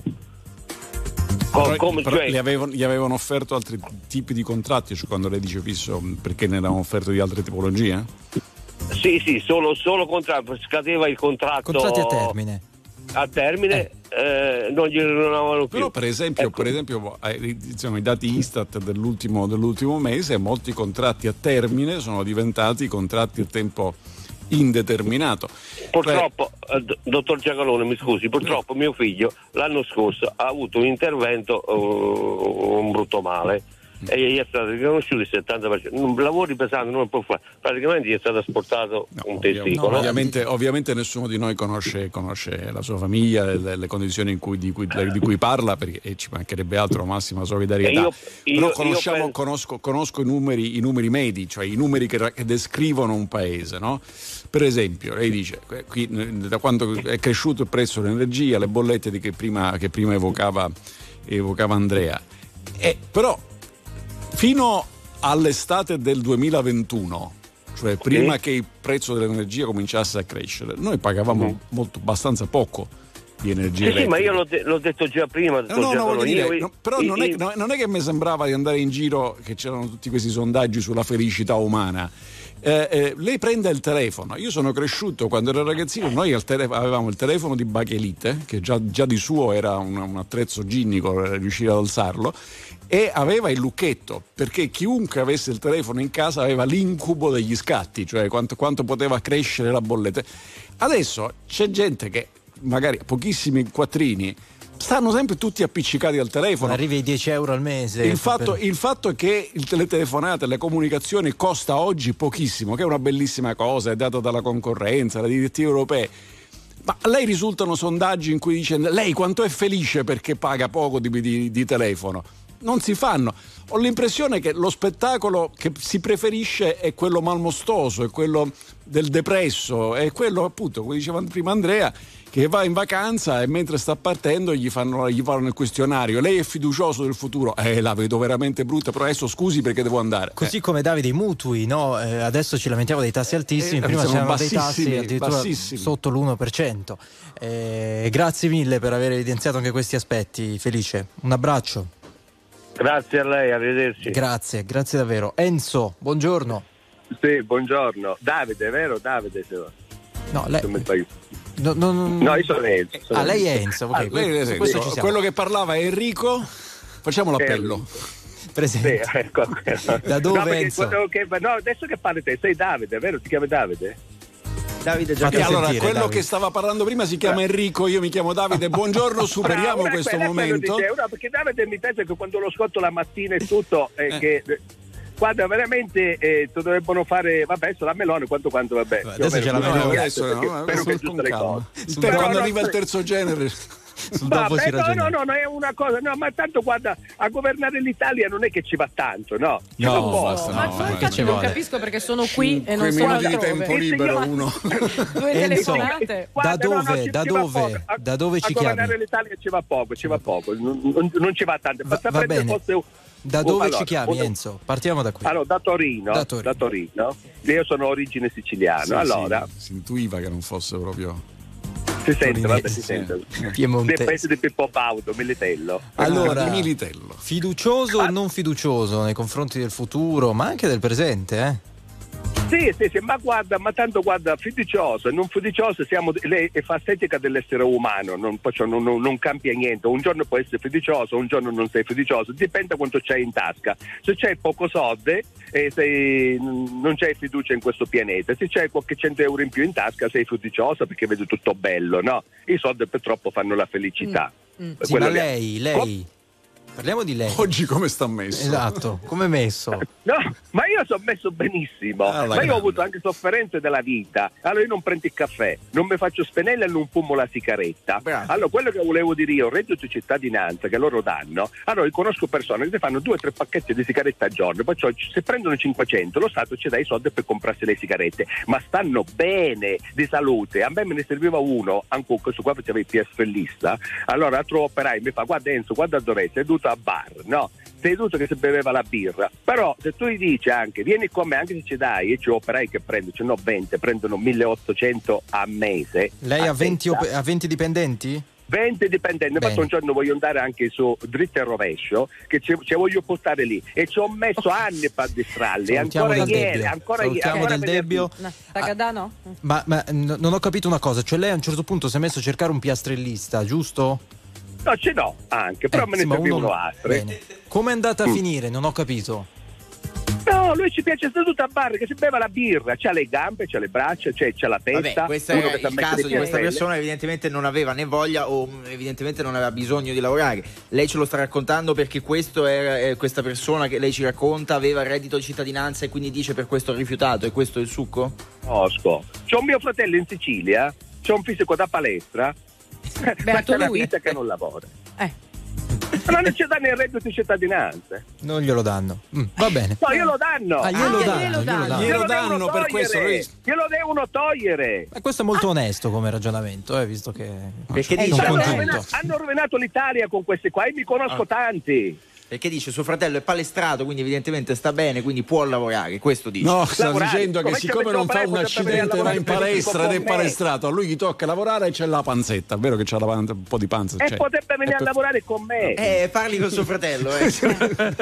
Speaker 2: Però,
Speaker 11: come,
Speaker 2: però
Speaker 11: cioè,
Speaker 2: gli, avevano, gli avevano offerto altri tipi di contratti, cioè quando lei dice fisso, perché ne avevano offerto di altre tipologie?
Speaker 11: Sì, sì, solo, solo contratto, scadeva il contratto.
Speaker 1: Contratti a termine.
Speaker 11: A termine eh. Eh, non gli rinnovavano più.
Speaker 2: Però per esempio,
Speaker 11: ecco.
Speaker 2: per esempio diciamo, i dati Istat dell'ultimo, dell'ultimo mese, molti contratti a termine sono diventati contratti a tempo indeterminato.
Speaker 11: Purtroppo, eh, dottor Giacalone, mi scusi, purtroppo mio figlio l'anno scorso ha avuto un intervento, uh, un brutto male, e gli è stato riconosciuto il settanta per cento. Non, lavori pesanti non può fare, praticamente gli è stato asportato no, un testicolo.
Speaker 2: No, ovviamente, ovviamente nessuno di noi conosce, conosce la sua famiglia, le, le condizioni in cui, di, cui, di cui parla, perché e ci mancherebbe altro, massima solidarietà. Io, io, Però conosciamo, penso... conosco, conosco i numeri, i numeri medi, cioè i numeri che, che descrivono un paese, no? Per esempio, lei dice, qui, da quando è cresciuto il prezzo dell'energia, le bollette di che prima, che prima evocava, evocava Andrea, e, però fino all'estate del duemilaventuno, cioè prima che il prezzo dell'energia cominciasse a crescere, noi pagavamo mm. molto, abbastanza poco di energia
Speaker 11: sì, sì, ma io l'ho, de- l'ho detto già prima.
Speaker 2: No, no, no, dire, io, no, però io, non, è, io... non è che mi sembrava di andare in giro che c'erano tutti questi sondaggi sulla felicità umana. Eh, eh, lei prende il telefono. Io sono cresciuto quando ero ragazzino, noi al tele- avevamo il telefono di Bakelite, che già, già di suo era un, un attrezzo ginnico, riuscire ad alzarlo, e aveva il lucchetto, perché chiunque avesse il telefono in casa aveva l'incubo degli scatti, cioè quanto, quanto poteva crescere la bolletta. Adesso c'è gente che magari pochissimi quattrini stanno sempre tutti appiccicati al telefono.
Speaker 1: Arrivi ai dieci euro al mese.
Speaker 2: Il fatto, per... il fatto è che il, le telefonate, le comunicazioni costa oggi pochissimo, che è una bellissima cosa, è data dalla concorrenza, dalle direttive europee. Ma a lei risultano sondaggi in cui dice lei quanto è felice perché paga poco di, di, di telefono? Non si fanno. Ho l'impressione che lo spettacolo che si preferisce è quello malmostoso, è quello del depresso, è quello appunto, come diceva prima Andrea, che va in vacanza e mentre sta partendo gli fanno, gli fanno il questionario. Lei è fiducioso del futuro? Eh, la vedo veramente brutta, però adesso scusi perché devo andare.
Speaker 1: Così
Speaker 2: eh.
Speaker 1: come Davide i mutui, no? Eh, adesso ci lamentiamo dei tassi altissimi, eh, prima c'erano dei tassi addirittura bassissimi, sotto l'uno per cento. Eh, grazie mille per aver evidenziato anche questi aspetti, Felice. Un abbraccio.
Speaker 11: Grazie a lei, arrivederci.
Speaker 1: Grazie, grazie davvero. Enzo, buongiorno.
Speaker 12: Sì, buongiorno. Davide, vero? Davide.
Speaker 1: No, lei...
Speaker 12: No, no, no, no, io sono Enzo. Sono
Speaker 1: ah, lei è Enzo, ok.
Speaker 2: Ah, lei è Enzo. Ci quello che parlava è Enrico. Facciamo l'appello.
Speaker 1: Presente.
Speaker 12: Sì, ecco.
Speaker 1: Da dove
Speaker 12: no,
Speaker 1: Enzo?
Speaker 12: Che, no, adesso che parli te, sei Davide, vero? Ti chiami Davide?
Speaker 5: Davide già
Speaker 2: allora
Speaker 1: sentire,
Speaker 2: quello
Speaker 1: Davide.
Speaker 2: Che stava parlando prima si chiama Enrico, io mi chiamo Davide. Buongiorno, superiamo
Speaker 12: Bravo,
Speaker 2: questo
Speaker 12: quello,
Speaker 2: momento.
Speaker 12: Quello dice, no, perché Davide mi pensa che quando lo scotto la mattina e tutto eh, eh. che guarda veramente eh, dovrebbero fare vabbè adesso la melone quanto quanto vabbè
Speaker 1: adesso c'è la melone
Speaker 2: adesso no, no,
Speaker 12: spero che tutte le cose
Speaker 2: quando no, arriva no, il terzo genere
Speaker 12: vabbè, no, no, no, no, è una cosa, no, ma tanto guarda, a governare l'Italia non è che ci va tanto, no?
Speaker 2: No,
Speaker 12: no,
Speaker 2: basta,
Speaker 3: ma
Speaker 2: no,
Speaker 3: poi
Speaker 2: no,
Speaker 3: infatti non
Speaker 1: vuole.
Speaker 3: capisco perché sono qui e non
Speaker 2: sono
Speaker 3: sono
Speaker 2: di tempo libero uno.
Speaker 3: Due telefonate.
Speaker 1: Da dove, da dove,
Speaker 12: a,
Speaker 1: da dove ci
Speaker 12: a
Speaker 1: chiami?
Speaker 12: A governare l'Italia ci va poco, ci va poco, non, non, non ci va tanto.
Speaker 1: Va, va bene. Fosse... Da dove
Speaker 12: allora,
Speaker 1: ci chiami,
Speaker 12: uno...
Speaker 1: Enzo? Partiamo da qui.
Speaker 12: Allora, da Torino, da Torino. Da Torino. Io sono origine siciliana,
Speaker 2: sì,
Speaker 12: allora...
Speaker 2: Sì, si intuiva che non fosse proprio...
Speaker 12: Si sente, vabbè, si sente.
Speaker 1: Piemontese.
Speaker 12: Pensi di Pippo Baudo, Militello.
Speaker 1: Allora,
Speaker 2: Militello.
Speaker 1: Fiducioso o non fiducioso nei confronti del futuro, ma anche del presente, eh?
Speaker 12: Sì, sì, sì, ma guarda, ma tanto guarda, fiducioso e non fiducioso siamo, lei è facetica dell'essere umano, non, non, non, non cambia niente, un giorno puoi essere fiducioso, un giorno non sei fiducioso, dipende quanto c'hai in tasca, se c'hai poco soldi e sei, non c'hai fiducia in questo pianeta, se c'hai qualche cento euro in più in tasca sei fiducioso perché vedi tutto bello, no? I soldi purtroppo fanno la felicità.
Speaker 1: Mm. Mm. Sì, ma lei, lei... Parliamo di lei.
Speaker 2: Oggi come sta messo?
Speaker 1: Esatto, come messo?
Speaker 12: No, ma io sono messo benissimo. Ah, ma io ho avuto anche sofferenze della vita. Allora io non prendo il caffè, non mi faccio spenelle e non fumo la sigaretta. Bravo. Allora quello che volevo dire io, reddito di cittadinanza che loro danno, allora io conosco persone che fanno due o tre pacchetti di sigarette al giorno, perciò se prendono cinquecento lo Stato ci dà i soldi per comprarsi le sigarette, ma stanno bene di salute. A me me ne serviva uno, anche questo qua faceva il P S lista. Allora altro operai mi fa guarda Enzo, guarda dove seduto a bar, no? Seduto che si beveva la birra, però se tu gli dici anche vieni con me anche se ci dai e ci operai che prendo, ce n'ho venti, prendono milleottocento a mese.
Speaker 1: Lei ha venti, op- ha venti dipendenti?
Speaker 12: venti dipendenti, infatti un giorno voglio andare anche su dritto e rovescio che ci, ci voglio portare lì e ci ho messo anni per distrarli, ancora ieri, ancora ieri, ancora
Speaker 1: del Debbio.
Speaker 3: No, ah, no?
Speaker 1: Ma, ma n- non ho capito una cosa, cioè lei a un certo punto si è messo a cercare un piastrellista, giusto?
Speaker 12: No, ce n'ho anche, però
Speaker 1: eh,
Speaker 12: me ne
Speaker 1: sì,
Speaker 12: servivano
Speaker 1: uno...
Speaker 12: altri.
Speaker 1: Come è andata a mm. finire? Non ho capito.
Speaker 12: No, No, lui ci piace seduto a bar che si beva la birra, c'ha le gambe, c'ha le braccia, c'è, c'ha la testa.
Speaker 5: Vabbè, questo
Speaker 12: uno
Speaker 5: è
Speaker 12: che
Speaker 5: il caso di questa persona, evidentemente non aveva né voglia o evidentemente non aveva bisogno di lavorare. Lei ce lo sta raccontando perché questo era, eh, questa persona che lei ci racconta aveva il reddito di cittadinanza e quindi dice per questo ha rifiutato, e questo è il succo?
Speaker 12: No, sco. C'ho un mio fratello in Sicilia, c'è un fisico da palestra, ma c'è una vita che non lavora.
Speaker 3: Eh.
Speaker 12: Ma non c'è danno il reddito di cittadinanza.
Speaker 1: Non glielo danno. Mm, va bene.
Speaker 12: No, glielo danno.
Speaker 1: Ah, glielo
Speaker 12: Ah,
Speaker 1: danno,
Speaker 12: glielo
Speaker 1: glielo
Speaker 12: danno.
Speaker 1: danno.
Speaker 12: Glielo
Speaker 2: danno
Speaker 12: devono
Speaker 2: per questo,
Speaker 12: togliere.
Speaker 2: lui-
Speaker 12: Glielo devono togliere.
Speaker 1: Ma questo è molto onesto come ragionamento, eh, visto che
Speaker 5: Perché
Speaker 1: eh,
Speaker 5: dice-
Speaker 1: sono
Speaker 12: Hanno
Speaker 1: contento.
Speaker 12: rovinato, hanno rovinato l'Italia con questi qua, e mi conosco
Speaker 5: Ah.
Speaker 12: tanti.
Speaker 5: Perché dice suo fratello è palestrato, quindi evidentemente sta bene, quindi può lavorare, questo dice.
Speaker 2: No, sta
Speaker 12: Lavorare.
Speaker 2: dicendo che
Speaker 12: Come
Speaker 2: siccome
Speaker 12: c'è
Speaker 2: non fa
Speaker 12: Benzo
Speaker 2: un
Speaker 12: Palermo, sempre
Speaker 2: accidente,
Speaker 12: a
Speaker 2: va in
Speaker 12: lavorare
Speaker 2: palestra ed è
Speaker 12: con me.
Speaker 2: palestrato, a lui gli tocca lavorare e c'è la panzetta, è vero che c'ha la pan- un po' di panza.
Speaker 12: E
Speaker 2: c'è.
Speaker 12: potrebbe venire a lavorare con me.
Speaker 5: Eh, parli con suo fratello, eh.
Speaker 12: No, mi sa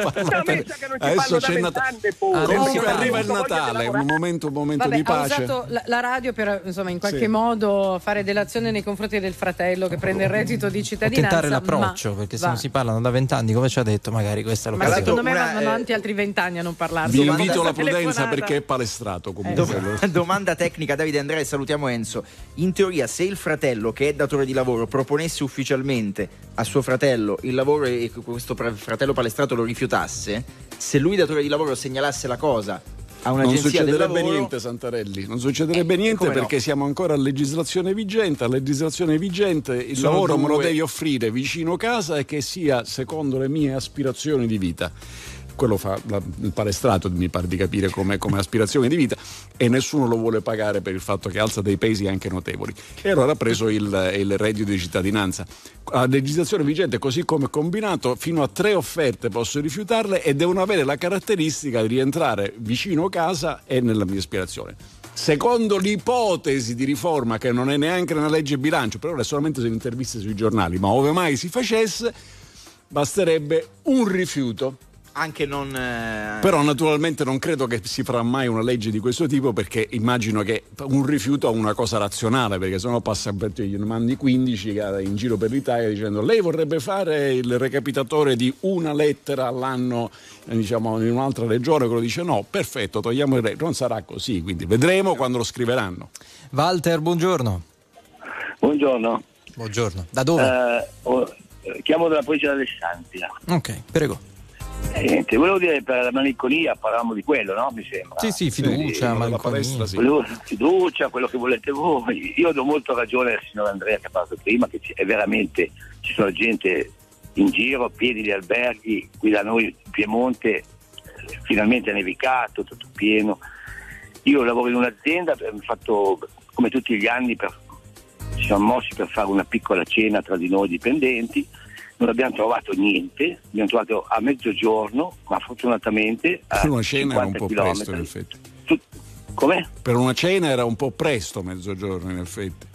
Speaker 12: che non ci
Speaker 2: Adesso
Speaker 12: parlo da
Speaker 2: c'è Nat-
Speaker 12: vent'anni pure.
Speaker 1: Ah,
Speaker 2: Comunque
Speaker 1: Sì,
Speaker 2: arriva il
Speaker 12: Voglio
Speaker 2: Natale,
Speaker 12: lavorare.
Speaker 2: un momento, un momento
Speaker 3: Vabbè,
Speaker 2: di
Speaker 3: ha
Speaker 2: pace.
Speaker 3: usato la, la radio per insomma in qualche
Speaker 2: Sì.
Speaker 3: modo fare delazione nei confronti del fratello che prende il reddito di
Speaker 1: O
Speaker 3: cittadinanza.
Speaker 1: tentare l'approccio,
Speaker 3: ma
Speaker 1: perché se
Speaker 3: va.
Speaker 1: non si parlano da vent'anni, come ci ha detto, magari questa è
Speaker 3: Ma
Speaker 1: l'occasione.
Speaker 3: secondo me
Speaker 5: Una,
Speaker 3: vanno
Speaker 5: eh,
Speaker 3: avanti altri vent'anni a non parlarsi.
Speaker 2: Vi
Speaker 5: Domanda-
Speaker 2: invito alla
Speaker 3: Questa
Speaker 2: prudenza
Speaker 3: telefonata.
Speaker 2: perché è palestrato comunque.
Speaker 5: Dom- domanda tecnica, Davide Andrea, e salutiamo Enzo. In teoria, se il fratello che è datore di lavoro proponesse ufficialmente a suo fratello il lavoro e questo pra- fratello palestrato lo rifiutasse, se lui datore di lavoro segnalasse la cosa a
Speaker 2: Non
Speaker 5: un'agenzia del
Speaker 2: succederebbe
Speaker 5: lavoro,
Speaker 2: niente, Santarelli, non succederebbe niente
Speaker 5: come no?
Speaker 2: perché siamo ancora a legislazione vigente. A legislazione vigente il
Speaker 5: Sono
Speaker 2: lavoro me lo
Speaker 5: due.
Speaker 2: devi offrire vicino casa e che sia secondo le mie aspirazioni di vita. Quello fa la- il palestrato, mi pare di capire come, come aspirazione di vita, e nessuno lo vuole pagare per il fatto che alza dei pesi anche notevoli. E allora ha preso il, il reddito di cittadinanza. A legislazione vigente, così come combinato, fino a tre offerte posso rifiutarle e devono avere la caratteristica di rientrare vicino casa e nella mia aspirazione. Secondo l'ipotesi di riforma, che non è neanche nella legge bilancio, però è solamente se interviste sui giornali, ma ove mai si facesse, basterebbe un rifiuto.
Speaker 5: anche non eh...
Speaker 2: Però naturalmente non credo che si farà mai una legge di questo tipo, perché immagino che un rifiuto è una cosa razionale, perché sennò passa gli mandi quindici in giro per l'Italia dicendo lei vorrebbe fare il recapitatore di una lettera all'anno, diciamo, in un'altra regione, quello dice no, perfetto, togliamo il reddito. Non sarà così, quindi vedremo quando lo scriveranno.
Speaker 1: Walter, buongiorno.
Speaker 7: Buongiorno.
Speaker 1: Buongiorno. Da dove?
Speaker 7: Eh, oh, chiamo dalla provincia di Alessandria.
Speaker 1: Ok, prego.
Speaker 7: Eh, niente, volevo dire, per la malinconia parlavamo di quello, no? Mi sembra.
Speaker 1: Sì, sì, fiducia,
Speaker 7: Sì,
Speaker 1: malinconia.
Speaker 2: palestra, sì.
Speaker 7: Volevo- fiducia, quello che volete voi. Io do molto ragione al signor Andrea che ha parlato prima, che ci- è veramente, ci sono gente in giro, pieni di alberghi, qui da noi in Piemonte eh, finalmente è nevicato, tutto pieno. Io lavoro in un'azienda, abbiamo fatto come tutti gli anni, per, ci siamo mossi per fare una piccola cena tra di noi dipendenti. Non abbiamo trovato niente, abbiamo trovato a mezzogiorno, ma fortunatamente a
Speaker 2: Per una cena era un
Speaker 7: cinquanta
Speaker 2: po'
Speaker 7: chilometri.
Speaker 2: presto, in effetti.
Speaker 7: Come?
Speaker 2: Per una cena era un po' presto, mezzogiorno, in effetti.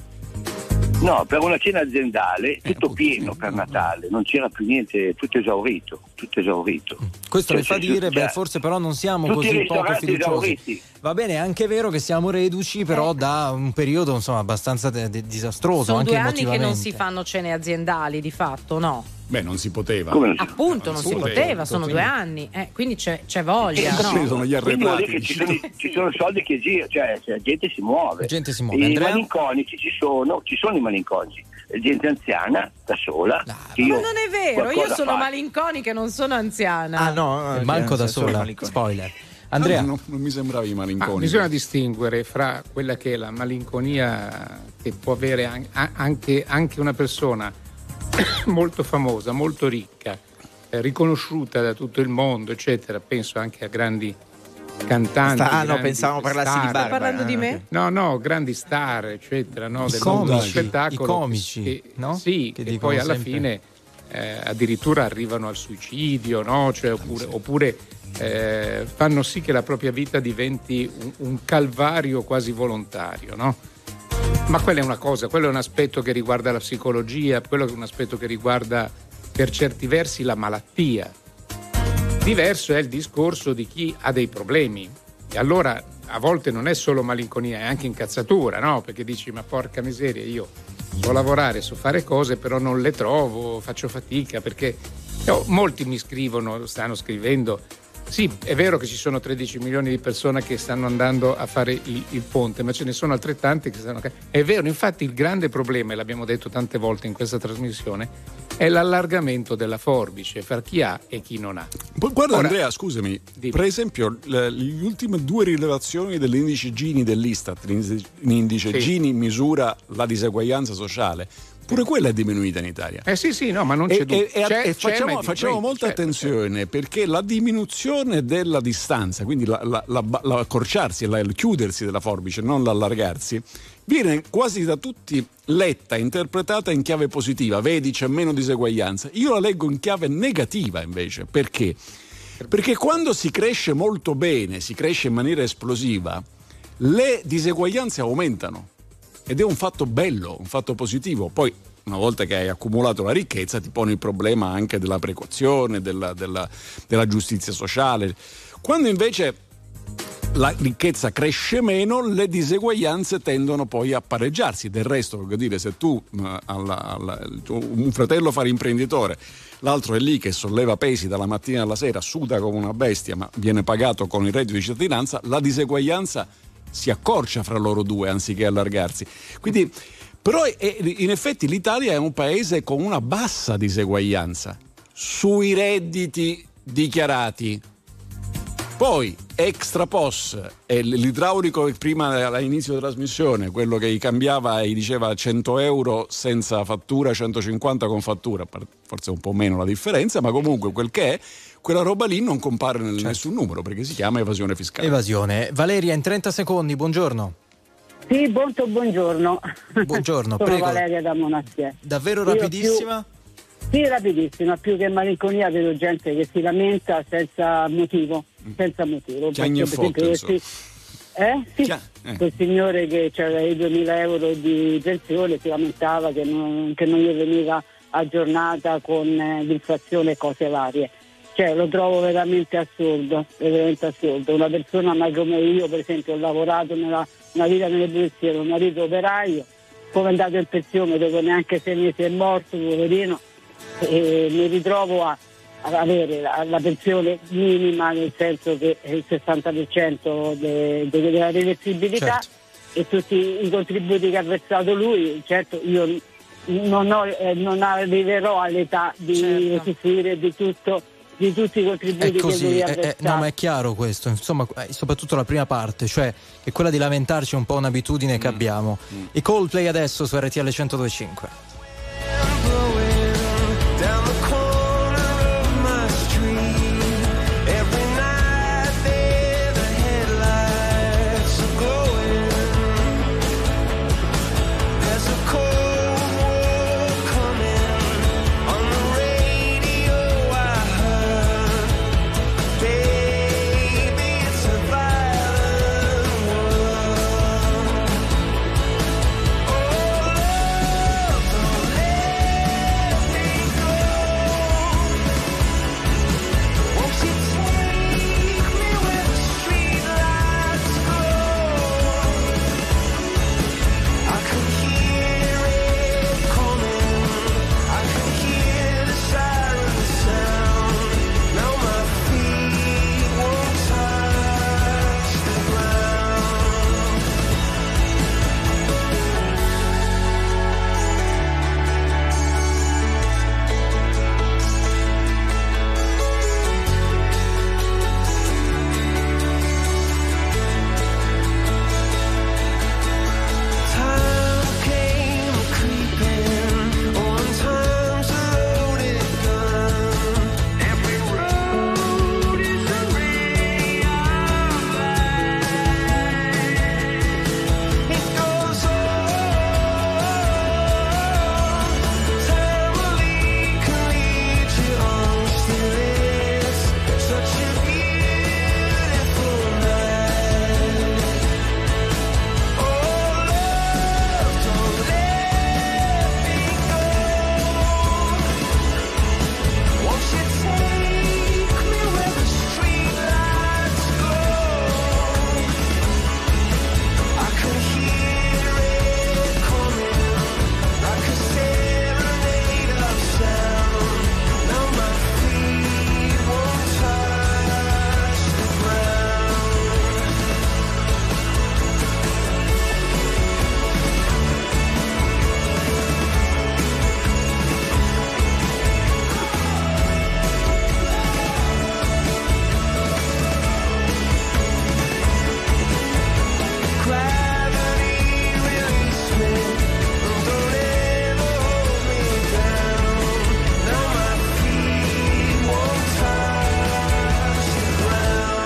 Speaker 7: No, per una cena aziendale, tutto pieno per Natale, non c'era più niente, tutto esaurito, tutto esaurito.
Speaker 1: Questo
Speaker 7: Cioè,
Speaker 1: mi fa
Speaker 7: se-
Speaker 1: dire,
Speaker 7: cioè,
Speaker 1: beh, forse però non siamo
Speaker 7: tutti i
Speaker 1: così poco
Speaker 7: ristoranti
Speaker 1: fiduciosi.
Speaker 7: esauriti.
Speaker 1: Va bene, è anche vero che siamo reduci però da un periodo insomma abbastanza de- de- disastroso,
Speaker 3: Sono
Speaker 1: anche
Speaker 3: due anni che non
Speaker 1: emotivamente.
Speaker 3: si fanno cene aziendali, di fatto, no?
Speaker 2: Beh, non si poteva.
Speaker 7: Come non si-
Speaker 3: Appunto, non si poteva, sono due anni, eh, quindi c'è, c'è voglia,
Speaker 2: Sì,
Speaker 3: no?
Speaker 2: sono gli
Speaker 7: Quindi vuol dire
Speaker 2: arretrati.
Speaker 7: che ci sono, ci sono soldi che girano, cioè, cioè, la gente si muove.
Speaker 1: La gente si muove.
Speaker 7: I
Speaker 1: Andrea?
Speaker 7: malinconici ci sono, ci sono i malinconici, gente anziana da sola. che io
Speaker 3: Ma non è vero, io
Speaker 7: qualcosa
Speaker 3: sono
Speaker 7: faccio.
Speaker 3: malinconica, non sono anziana.
Speaker 5: Ah no,
Speaker 1: Manco da
Speaker 5: eh, solo
Speaker 1: sola,
Speaker 5: malinconici.
Speaker 1: spoiler. Andrea,
Speaker 2: No, non mi sembravi
Speaker 4: Ah,
Speaker 2: malinconico.
Speaker 4: bisogna distinguere fra quella che è la malinconia che può avere an- a- anche, anche una persona molto famosa, molto ricca, eh, riconosciuta da tutto il mondo, eccetera. Penso anche a grandi cantanti.
Speaker 5: Sta- ah, no,
Speaker 4: grandi
Speaker 5: pensavamo parlassi di
Speaker 4: star.
Speaker 5: Barbara.
Speaker 3: Stai parlando di me?
Speaker 4: No, no, grandi star, eccetera, no,
Speaker 1: I
Speaker 4: del mondo dello
Speaker 1: comici,
Speaker 4: spettacolo.
Speaker 1: i comici,
Speaker 4: che,
Speaker 1: no?
Speaker 4: Sì,
Speaker 1: Che
Speaker 4: che,
Speaker 1: dicono
Speaker 4: poi alla
Speaker 1: sempre-
Speaker 4: fine eh, addirittura arrivano al suicidio, no? Cioè, oppure, oppure eh, fanno sì che la propria vita diventi un, un calvario quasi volontario, no? Ma quella è una cosa, quello è un aspetto che riguarda la psicologia, quello è un aspetto che riguarda per certi versi la malattia. Diverso è il discorso di chi ha dei problemi. E allora a volte non è solo malinconia, è anche incazzatura, no? Perché dici, ma porca miseria, io so lavorare, so fare cose, però non le trovo, faccio fatica, perché no, molti mi scrivono, stanno scrivendo, Sì, è vero che ci sono tredici milioni di persone che stanno andando a fare il, il ponte, ma ce ne sono altrettanti che stanno... È vero, infatti il grande problema, e l'abbiamo detto tante volte in questa trasmissione, è l'allargamento della forbice fra chi ha e chi non ha.
Speaker 2: Guarda
Speaker 4: Ora,
Speaker 2: Andrea, scusami,
Speaker 4: dimmi.
Speaker 2: per esempio le, le ultime due rilevazioni dell'indice Gini dell'Istat, l'indice
Speaker 4: Sì.
Speaker 2: Gini misura la diseguaglianza sociale, pure quella è diminuita in Italia.
Speaker 4: Eh sì, sì, no, ma non
Speaker 2: E,
Speaker 4: c'è dubbio.
Speaker 2: e- e-
Speaker 4: C'è-
Speaker 2: e
Speaker 4: c'è,
Speaker 2: facciamo,
Speaker 4: ma è
Speaker 2: facciamo
Speaker 4: di-
Speaker 2: molta
Speaker 4: certo,
Speaker 2: attenzione perché la diminuzione della distanza, quindi la- la- la- l'accorciarsi, la- il chiudersi della forbice, non l'allargarsi, viene quasi da tutti letta, interpretata in chiave positiva. Vedi, c'è meno diseguaglianza. Io la leggo in chiave negativa invece. Perché? Perché quando si cresce molto bene, si cresce in maniera esplosiva, le diseguaglianze aumentano. Ed è un fatto bello, un fatto positivo. Poi, una volta che hai accumulato la ricchezza, ti pone il problema anche della preoccupazione, della, della, della giustizia sociale. Quando invece la ricchezza cresce meno, le diseguaglianze tendono poi a pareggiarsi. Del resto, voglio dire, se tu uh, alla, alla, un fratello fa l'imprenditore, l'altro è lì che solleva pesi dalla mattina alla sera, suda come una bestia, ma viene pagato con il reddito di cittadinanza, la diseguaglianza si accorcia fra loro due anziché allargarsi. Quindi, però è, in effetti l'Italia è un paese con una bassa diseguaglianza sui redditi dichiarati. Poi extra P O S e l'idraulico che prima all'inizio della trasmissione, quello che gli cambiava e gli diceva cento euro senza fattura, centocinquanta con fattura, forse un po' meno la differenza, ma comunque quel che è, quella roba lì non compare nel certo. nessun numero perché si chiama evasione fiscale.
Speaker 1: Evasione. Valeria, in trenta secondi, buongiorno.
Speaker 13: Sì, molto buongiorno.
Speaker 1: Buongiorno,
Speaker 13: Sono
Speaker 1: prego.
Speaker 13: Valeria da Monastia.
Speaker 1: Davvero rapidissima?
Speaker 13: Più, sì, rapidissima, più che malinconia vedo gente che si lamenta senza motivo, senza motivo.
Speaker 2: Chiagni e foto,
Speaker 13: questi, eh? Sì,
Speaker 2: Chia- eh.
Speaker 13: quel signore che aveva i duemila euro di pensione si lamentava che non, che non gli veniva aggiornata con eh, l'inflazione e cose varie. Cioè, lo trovo veramente assurdo, veramente assurdo. Una persona ma come io, per esempio, ho lavorato nella una vita nelle pulizie, un marito operaio, poi è andato in pensione dopo neanche sei mesi è morto, poverino, e mi ritrovo a, a avere la, la pensione minima, nel senso che è il sessanta per cento de, de, della reversibilità, certo. E tutti i contributi che ha versato lui. Certo, io non, ho, eh, non arriverò all'età di certo. usufruire di tutto, di tutti i contributi
Speaker 1: è così,
Speaker 13: che lui ha
Speaker 1: è,
Speaker 13: versato.
Speaker 1: È, no, ma è chiaro questo, insomma, soprattutto la prima parte, cioè che quella di lamentarci è un po' un'abitudine mm. che abbiamo. Mm. I Coldplay adesso su R T L centodue e cinque.
Speaker 6: Oh,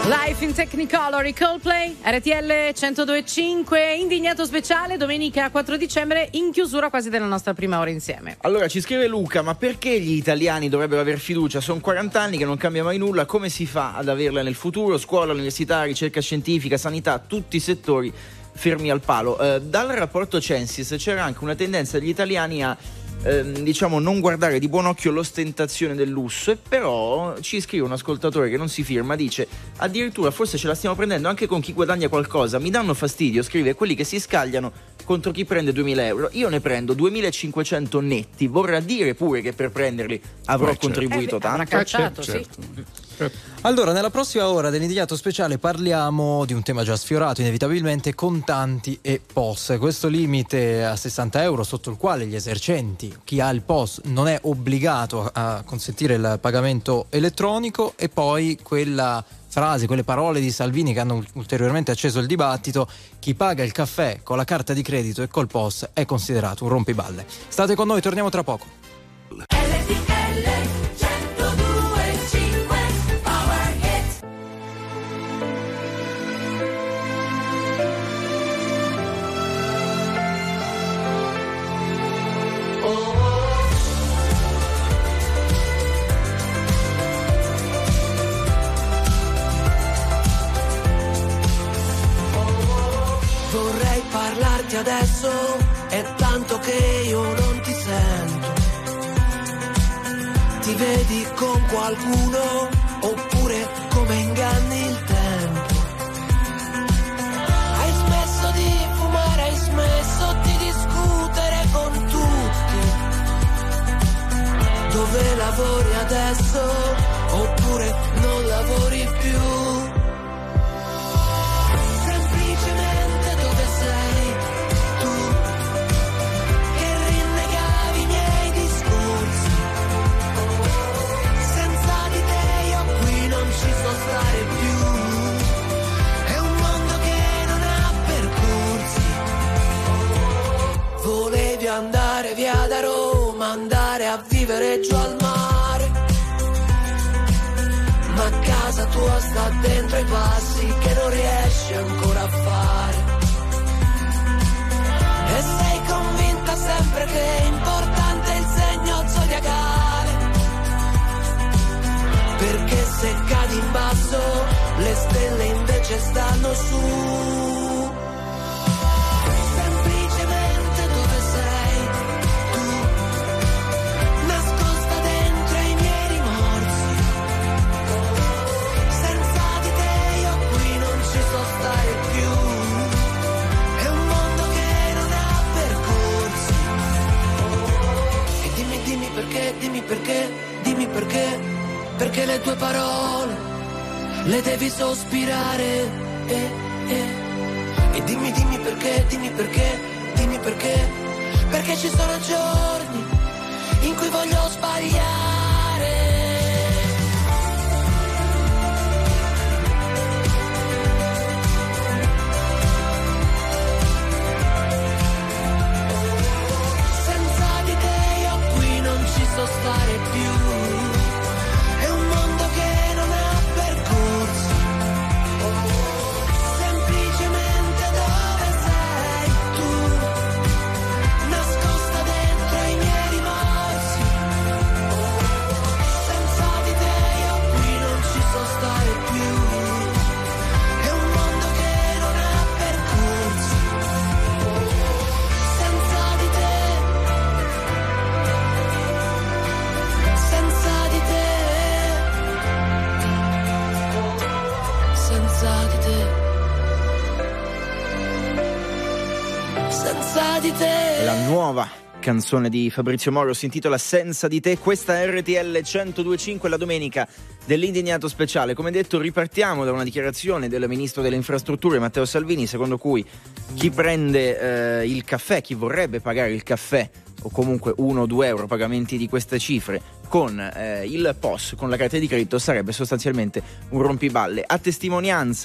Speaker 3: Life in Technicolor, i Coldplay, R T L centodue e cinque, indignato speciale, domenica quattro dicembre, in chiusura quasi della nostra prima ora insieme.
Speaker 5: Allora ci scrive Luca, ma perché gli italiani dovrebbero aver fiducia? Sono quaranta anni che non cambia mai nulla, come si fa ad averla nel futuro? Scuola, università, ricerca scientifica, sanità, tutti i settori fermi al palo. Eh, dal rapporto Censis c'era anche una tendenza degli italiani a Ehm, diciamo non guardare di buon occhio l'ostentazione del lusso, e però ci scrive un ascoltatore che non si firma, dice addirittura forse ce la stiamo prendendo anche con chi guadagna qualcosa. Mi danno fastidio, scrive, quelli che si scagliano contro chi prende duemila euro. Io ne prendo duemilacinquecento netti, vorrà dire pure che per prenderli avrò
Speaker 1: Beh, certo.
Speaker 5: contribuito
Speaker 3: Eh, beh,
Speaker 5: tanto.
Speaker 3: avrà cacciato,
Speaker 5: Eh, certo,
Speaker 3: sì.
Speaker 5: certo.
Speaker 1: Allora, nella prossima ora dell'indignato speciale parliamo di un tema già sfiorato inevitabilmente: contanti e P O S. Questo limite a sessanta euro sotto il quale gli esercenti, chi ha il P O S, non è obbligato a consentire il pagamento elettronico, e poi quella frase, quelle parole di Salvini che hanno ulteriormente acceso il dibattito: chi paga il caffè con la carta di credito e col P O S è considerato un rompiballe. State con noi, torniamo tra poco.
Speaker 10: Vorrei parlarti adesso, è tanto che io non ti sento. Ti vedi con qualcuno, oppure come inganni il tempo. Hai smesso di fumare, hai smesso di discutere con tutti. Dove lavori adesso, oppure non lavori più. Andare via da Roma, andare a vivere giù al mare, ma casa tua sta dentro ai passi che non riesci ancora a fare. E sei convinta sempre che è importante il segno zodiacale, perché se cadi in basso le stelle invece stanno su. Dimmi perché, dimmi perché, perché le tue parole le devi sospirare, eh, eh. E dimmi, dimmi perché, dimmi perché, dimmi perché, perché ci sono giorni in cui voglio sbagliare. So stare più, è un mondo che non ha percorsi, semplicemente dove sei tu, nascosta dentro i miei rimorsi, senza di te io qui non ci so stare più, è un mondo che non ha percorsi, senza di te. Senza di te, senza di te, senza di te.
Speaker 5: La nuova canzone di Fabrizio Moro si intitola Senza di te. Questa è R T L centodue e cinque, la domenica dell'indignato speciale. Come detto, ripartiamo da una dichiarazione del ministro delle infrastrutture Matteo Salvini, secondo cui chi prende eh, il caffè, chi vorrebbe pagare il caffè o comunque uno o due euro pagamenti di queste cifre con eh, il P O S, con la carta di credito, sarebbe sostanzialmente un rompiballe. A testimonianza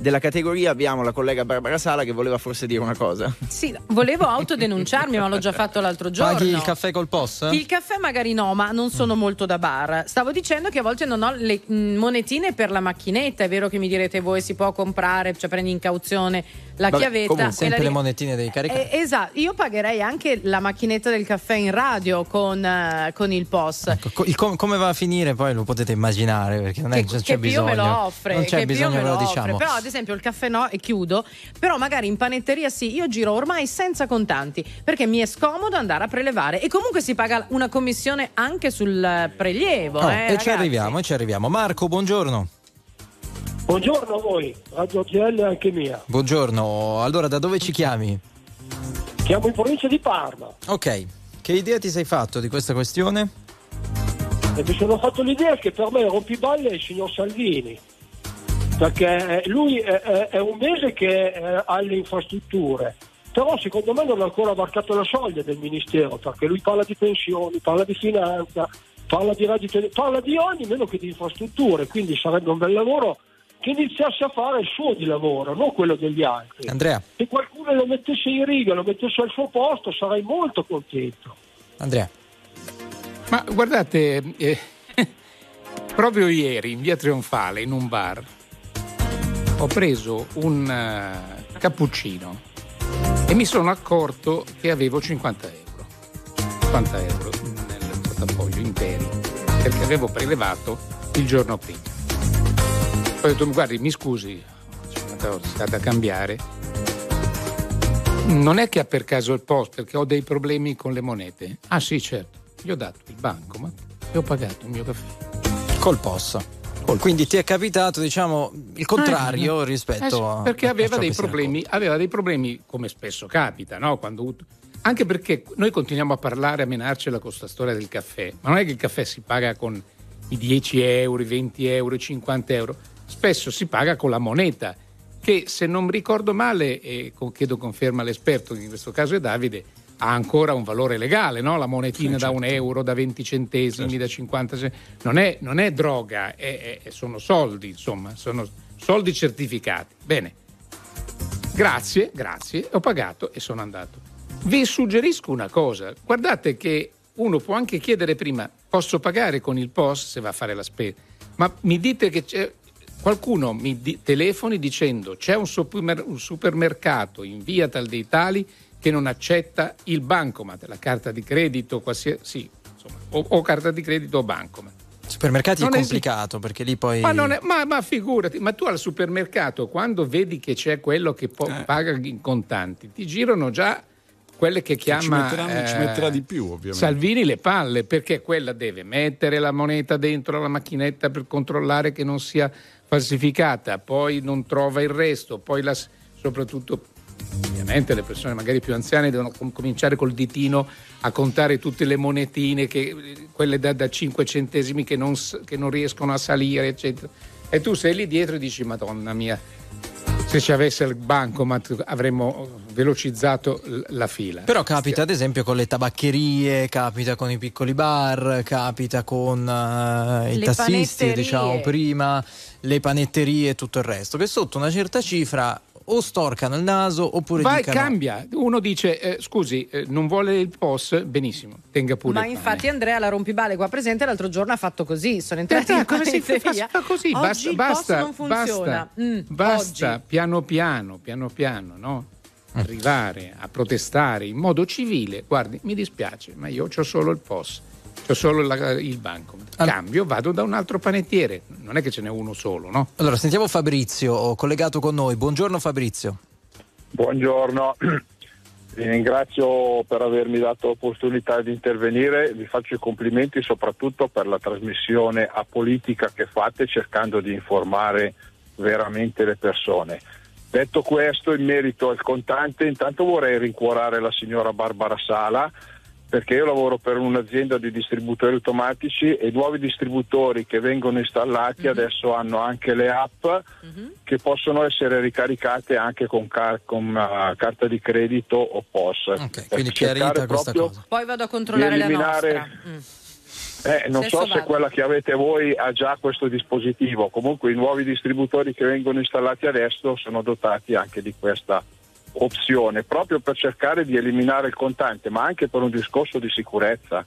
Speaker 5: della categoria abbiamo la collega Barbara Sala che voleva forse dire una cosa.
Speaker 3: Sì, volevo autodenunciarmi, ma l'ho già fatto l'altro giorno.
Speaker 1: Paghi il caffè col P O S?
Speaker 3: Il caffè magari no, ma non sono molto da bar. Stavo dicendo che a volte non ho le mh, monetine per la macchinetta. È vero che mi direte voi si può comprare, cioè prendi in cauzione la
Speaker 1: Vabbè,
Speaker 3: chiavetta.
Speaker 1: comunque,
Speaker 3: e
Speaker 1: sempre
Speaker 3: la...
Speaker 1: le monetine devi caricare.
Speaker 3: Eh, esatto, io pagherei anche la macchinetta del caffè in radio con, uh, con il P O S.
Speaker 1: Ecco, il com- come va a finire poi lo potete immaginare, perché non è,
Speaker 3: Che,
Speaker 1: non c'è
Speaker 3: che Pio
Speaker 1: bisogno.
Speaker 3: me lo offre,
Speaker 1: non c'è
Speaker 3: che
Speaker 1: bisogno
Speaker 3: Pio
Speaker 1: che
Speaker 3: me
Speaker 1: lo
Speaker 3: lo
Speaker 1: diciamo.
Speaker 3: offre. Però ad esempio il caffè no e chiudo, però magari in panetteria sì, io giro ormai senza contanti perché mi è scomodo andare a prelevare e comunque si paga una commissione anche sul prelievo.
Speaker 1: Oh,
Speaker 3: eh,
Speaker 1: e
Speaker 3: ragazzi.
Speaker 1: ci arriviamo, e ci arriviamo. Marco, buongiorno.
Speaker 14: Buongiorno a voi, Radio T L anche mia.
Speaker 1: Buongiorno, allora da dove ci chiami?
Speaker 14: Chiamo in provincia di Parma.
Speaker 1: Ok, che idea ti sei fatto di questa questione?
Speaker 14: E mi sono fatto l'idea che per me rompiballe è il signor Salvini, perché lui è, è, è un mese che ha le infrastrutture, però secondo me non ha ancora varcato la soglia del ministero, perché lui parla di pensioni, parla di finanza, parla di reddito, parla di ogni meno che di infrastrutture, quindi sarebbe un bel lavoro che iniziasse a fare il suo di lavoro, non quello degli altri.
Speaker 1: Andrea.
Speaker 14: Se qualcuno lo mettesse in riga, lo mettesse al suo posto, sarei molto contento.
Speaker 1: Andrea.
Speaker 4: Ma guardate, eh, proprio ieri in via Trionfale, in un bar, ho preso un uh, cappuccino e mi sono accorto che avevo cinquanta euro. cinquanta euro nel portafoglio interi, perché avevo prelevato il giorno prima. Poi ho detto, guardi, mi scusi, sta da cambiare. Non è che ha per caso il P O S, perché ho dei problemi con le monete. Ah sì, certo. Gli ho dato il bancomat e ho pagato il mio caffè.
Speaker 1: Col P O S. Col Quindi ti è capitato, diciamo, il contrario
Speaker 4: eh,
Speaker 1: rispetto
Speaker 4: eh sì,
Speaker 1: a...
Speaker 4: perché
Speaker 1: a
Speaker 4: aveva
Speaker 1: ciò
Speaker 4: dei
Speaker 1: che si
Speaker 4: problemi, aveva dei problemi come spesso capita, no? Quando, anche perché noi continuiamo a parlare, a menarcela con questa storia del caffè, ma non è che il caffè si paga con i dieci euro, i venti euro, i cinquanta euro, spesso si paga con la moneta, che se non mi ricordo male, e chiedo conferma all'esperto, che in questo caso è Davide, ha ancora un valore legale, no? La monetina sì, certo. Da un euro, da venti centesimi, certo. Da cinquanta non è, non è droga, è, è, sono soldi, insomma, sono soldi certificati. Bene, grazie, grazie, ho pagato e sono andato. Vi suggerisco una cosa, guardate che uno può anche chiedere prima, posso pagare con il P O S se va a fare la spesa, ma mi dite che c'è... Qualcuno mi di- telefoni dicendo c'è un, super- un supermercato in via tal dei tali che non accetta il bancomat, la carta di credito, qualsiasi, sì, insomma, o, o carta di credito o bancomat.
Speaker 1: Supermercati
Speaker 4: non
Speaker 1: è complicato es- perché lì poi...
Speaker 4: Ma, non è, ma, ma figurati, ma tu al supermercato quando vedi che c'è quello che po- eh. paga in contanti, ti girano già quelle che chiama
Speaker 2: ci, eh, ci metterà di più ovviamente
Speaker 4: Salvini le palle, perché quella deve mettere la moneta dentro la macchinetta per controllare che non sia falsificata, poi non trova il resto, poi la, soprattutto ovviamente le persone magari più anziane devono com- cominciare col ditino a contare tutte le monetine, che, quelle da, da cinque centesimi che non, che non riescono a salire, eccetera, e tu sei lì dietro e dici madonna mia, se ci avesse il bancomat avremmo velocizzato la fila.
Speaker 1: Però capita ad esempio con le tabaccherie, capita con i piccoli bar, capita con uh, i
Speaker 3: le
Speaker 1: tassisti,
Speaker 3: panetterie.
Speaker 1: diciamo prima, le panetterie e tutto il resto, che sotto una certa cifra o storcano il naso oppure
Speaker 4: vai,
Speaker 1: dicano...
Speaker 4: cambia. Uno dice eh, scusi, eh, non vuole il P O S, benissimo, tenga pure
Speaker 3: ma
Speaker 4: il
Speaker 3: infatti
Speaker 4: pane.
Speaker 3: Andrea la rompibale qua presente l'altro giorno ha fatto così, sono entrati
Speaker 4: eh,
Speaker 3: in
Speaker 4: come si fa, fa così,
Speaker 3: oggi
Speaker 4: basta,
Speaker 3: il P O S non funziona.
Speaker 4: basta,
Speaker 3: mm,
Speaker 4: basta
Speaker 3: oggi.
Speaker 4: piano piano piano piano, no? Arrivare a protestare in modo civile. Guardi, mi dispiace, ma io c'ho solo il P O S, c'ho solo la, il bancomat, cambio, vado da un altro panettiere, non è che ce n'è uno solo, no?
Speaker 1: Allora sentiamo Fabrizio collegato con noi. Buongiorno Fabrizio.
Speaker 15: Buongiorno, vi ringrazio per avermi dato l'opportunità di intervenire, vi faccio i complimenti soprattutto per la trasmissione apolitica che fate cercando di informare veramente le persone. Detto questo, in merito al contante, intanto vorrei rincuorare la signora Barbara Sala, perché io lavoro per un'azienda di distributori automatici e i nuovi distributori che vengono installati mm-hmm. adesso hanno anche le app mm-hmm. che possono essere ricaricate anche con, car- con uh, carta di credito o P O S.
Speaker 1: Okay, quindi chiarita questa cosa.
Speaker 3: Poi vado a controllare la nostra. Mm.
Speaker 15: Eh, non so se quella che avete voi ha già questo dispositivo, comunque i nuovi distributori che vengono installati adesso sono dotati anche di questa opzione, proprio per cercare di eliminare il contante, ma anche per un discorso di sicurezza,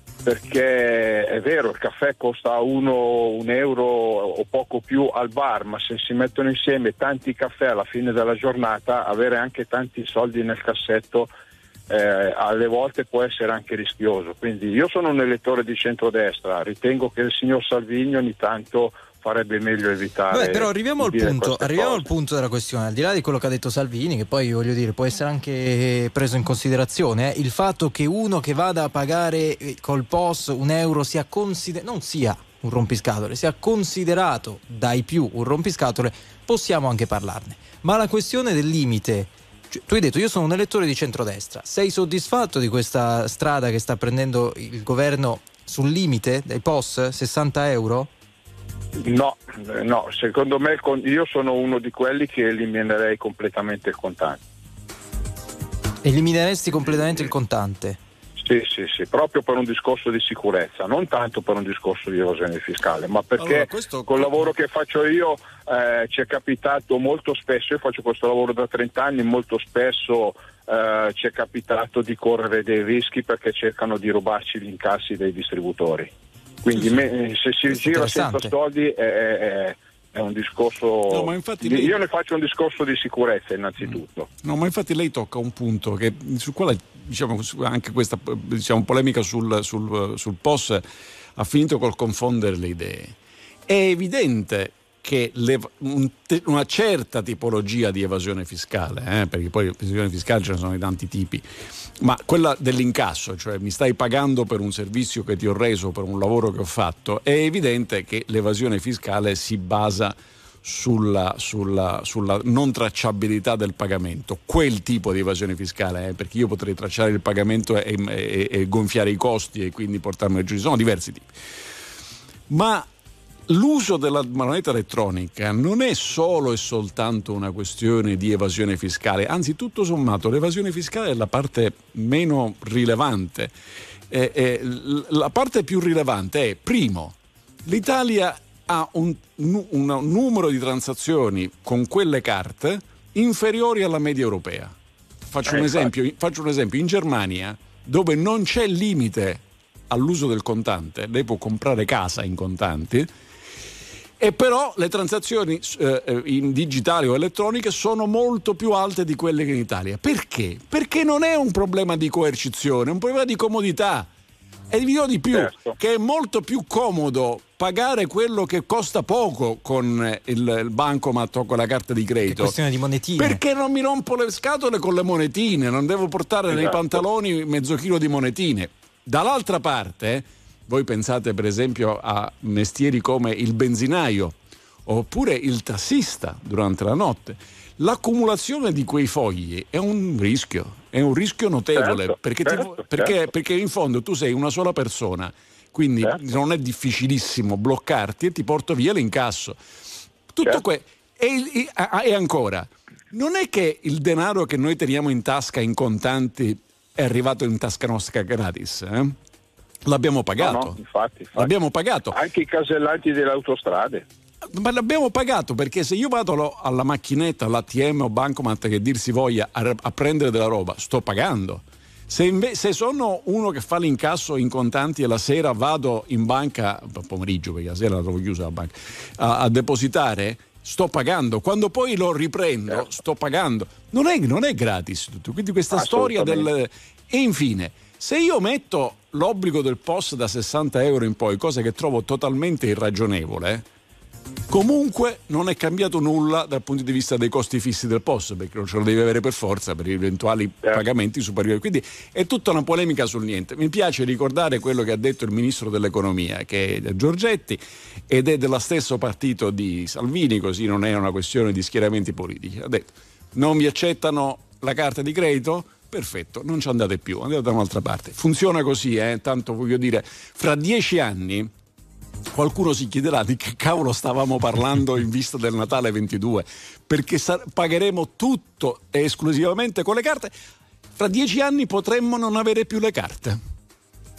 Speaker 15: perché è vero, il caffè costa uno, un euro o poco più al bar, ma se si mettono insieme tanti caffè alla fine della giornata, avere anche tanti soldi nel cassetto eh, alle volte può essere anche rischioso. Quindi io sono un elettore di centrodestra, ritengo che il signor Salvini ogni tanto farebbe meglio evitare.
Speaker 1: Beh, però arriviamo al punto, arriviamo
Speaker 15: cose.
Speaker 1: al punto della questione, al di là di quello che ha detto Salvini, che poi voglio dire può essere anche preso in considerazione, eh, il fatto che uno che vada a pagare col P O S un euro sia consider- non sia un rompiscatole, sia considerato dai più un rompiscatole, possiamo anche parlarne. Ma la questione del limite, cioè, tu hai detto io sono un elettore di centrodestra, sei soddisfatto di questa strada che sta prendendo il governo sul limite dei P O S, sessanta euro?
Speaker 15: No, no, secondo me io sono uno di quelli che eliminerei completamente il contante.
Speaker 1: Elimineresti completamente il contante?
Speaker 15: Sì, sì, sì, proprio per un discorso di sicurezza, non tanto per un discorso di evasione fiscale, ma perché
Speaker 2: allora, questo...
Speaker 15: col lavoro che faccio io eh, ci è capitato molto spesso, io faccio questo lavoro da trenta anni, molto spesso eh, ci è capitato di correre dei rischi perché cercano di rubarci gli incassi dei distributori. Quindi sì, me, se si gira senza soldi è, è, è un discorso. No, ma infatti lei... Io ne faccio un discorso di sicurezza innanzitutto.
Speaker 2: No, ma infatti lei tocca un punto che, sul quale diciamo anche questa diciamo, polemica sul, sul, sul P O S ha finito col confondere le idee. È evidente che le, un, una certa tipologia di evasione fiscale, eh, perché poi evasione fiscale ce ne sono di tanti tipi, ma quella dell'incasso, cioè mi stai pagando per un servizio che ti ho reso, per un lavoro che ho fatto, è evidente che l'evasione fiscale si basa sulla, sulla, sulla non tracciabilità del pagamento, quel tipo di evasione fiscale, eh, perché io potrei tracciare il pagamento e, e, e gonfiare i costi e quindi portarmi giù, ci sono diversi tipi. Ma l'uso della moneta elettronica non è solo e soltanto una questione di evasione fiscale, anzi tutto sommato l'evasione fiscale è la parte meno rilevante. Eh, eh, la parte più rilevante è, primo, l'Italia ha un, un, un numero di transazioni con quelle carte inferiori alla media europea. Faccio un esempio, faccio un esempio, in Germania, dove non c'è limite all'uso del contante, lei può comprare casa in contanti, e però le transazioni eh, in digitali o elettroniche sono molto più alte di quelle che in Italia. Perché? Perché non è un problema di coercizione, è un problema di comodità. E vi dico di più, certo, che è molto più comodo pagare quello che costa poco con il, il bancomat o con la carta di credito.
Speaker 1: È questione di monetine.
Speaker 2: Perché non mi rompo le scatole con le monetine, non devo portare esatto. nei pantaloni mezzo chilo di monetine. Dall'altra parte, voi pensate per esempio a mestieri come il benzinaio oppure il tassista durante la notte. L'accumulazione di quei fogli è un rischio, è un rischio notevole, certo, perché, certo, ti, perché, certo. perché in fondo tu sei una sola persona, quindi certo. non è difficilissimo bloccarti e ti porto via l'incasso. Tutto certo. que- e, e ancora, non è che il denaro che noi teniamo in tasca in contanti è arrivato in tasca nostra gratis, eh? L'abbiamo pagato.
Speaker 15: No, no, infatti, infatti.
Speaker 2: L'abbiamo pagato.
Speaker 15: Anche i casellanti delle autostrade.
Speaker 2: Ma l'abbiamo pagato, perché se io vado alla macchinetta, all'A T M o bancomat che dir si voglia a, a prendere della roba, sto pagando. Se, inve- se sono uno che fa l'incasso in contanti e la sera vado in banca, pomeriggio perché la sera la trovo chiusa la banca, a, a depositare, sto pagando. Quando poi lo riprendo, certo. sto pagando. Non è, non è gratis tutto. Quindi questa storia del... E infine, se io metto l'obbligo del P O S da sessanta euro in poi, cosa che trovo totalmente irragionevole, comunque non è cambiato nulla dal punto di vista dei costi fissi del P O S, perché non ce lo devi avere per forza per eventuali pagamenti superiori. Quindi è tutta una polemica sul niente. Mi piace ricordare quello che ha detto il ministro dell'economia, che è Giorgetti, ed è dello stesso partito di Salvini, così non è una questione di schieramenti politici. Ha detto: non vi accettano la carta di credito? Perfetto, non ci andate più, andate da un'altra parte. Funziona così, eh? Tanto voglio dire, fra dieci anni qualcuno si chiederà di che cavolo stavamo parlando in vista del Natale ventidue, perché sa- pagheremo tutto esclusivamente con le carte. Fra dieci anni potremmo non avere più le carte.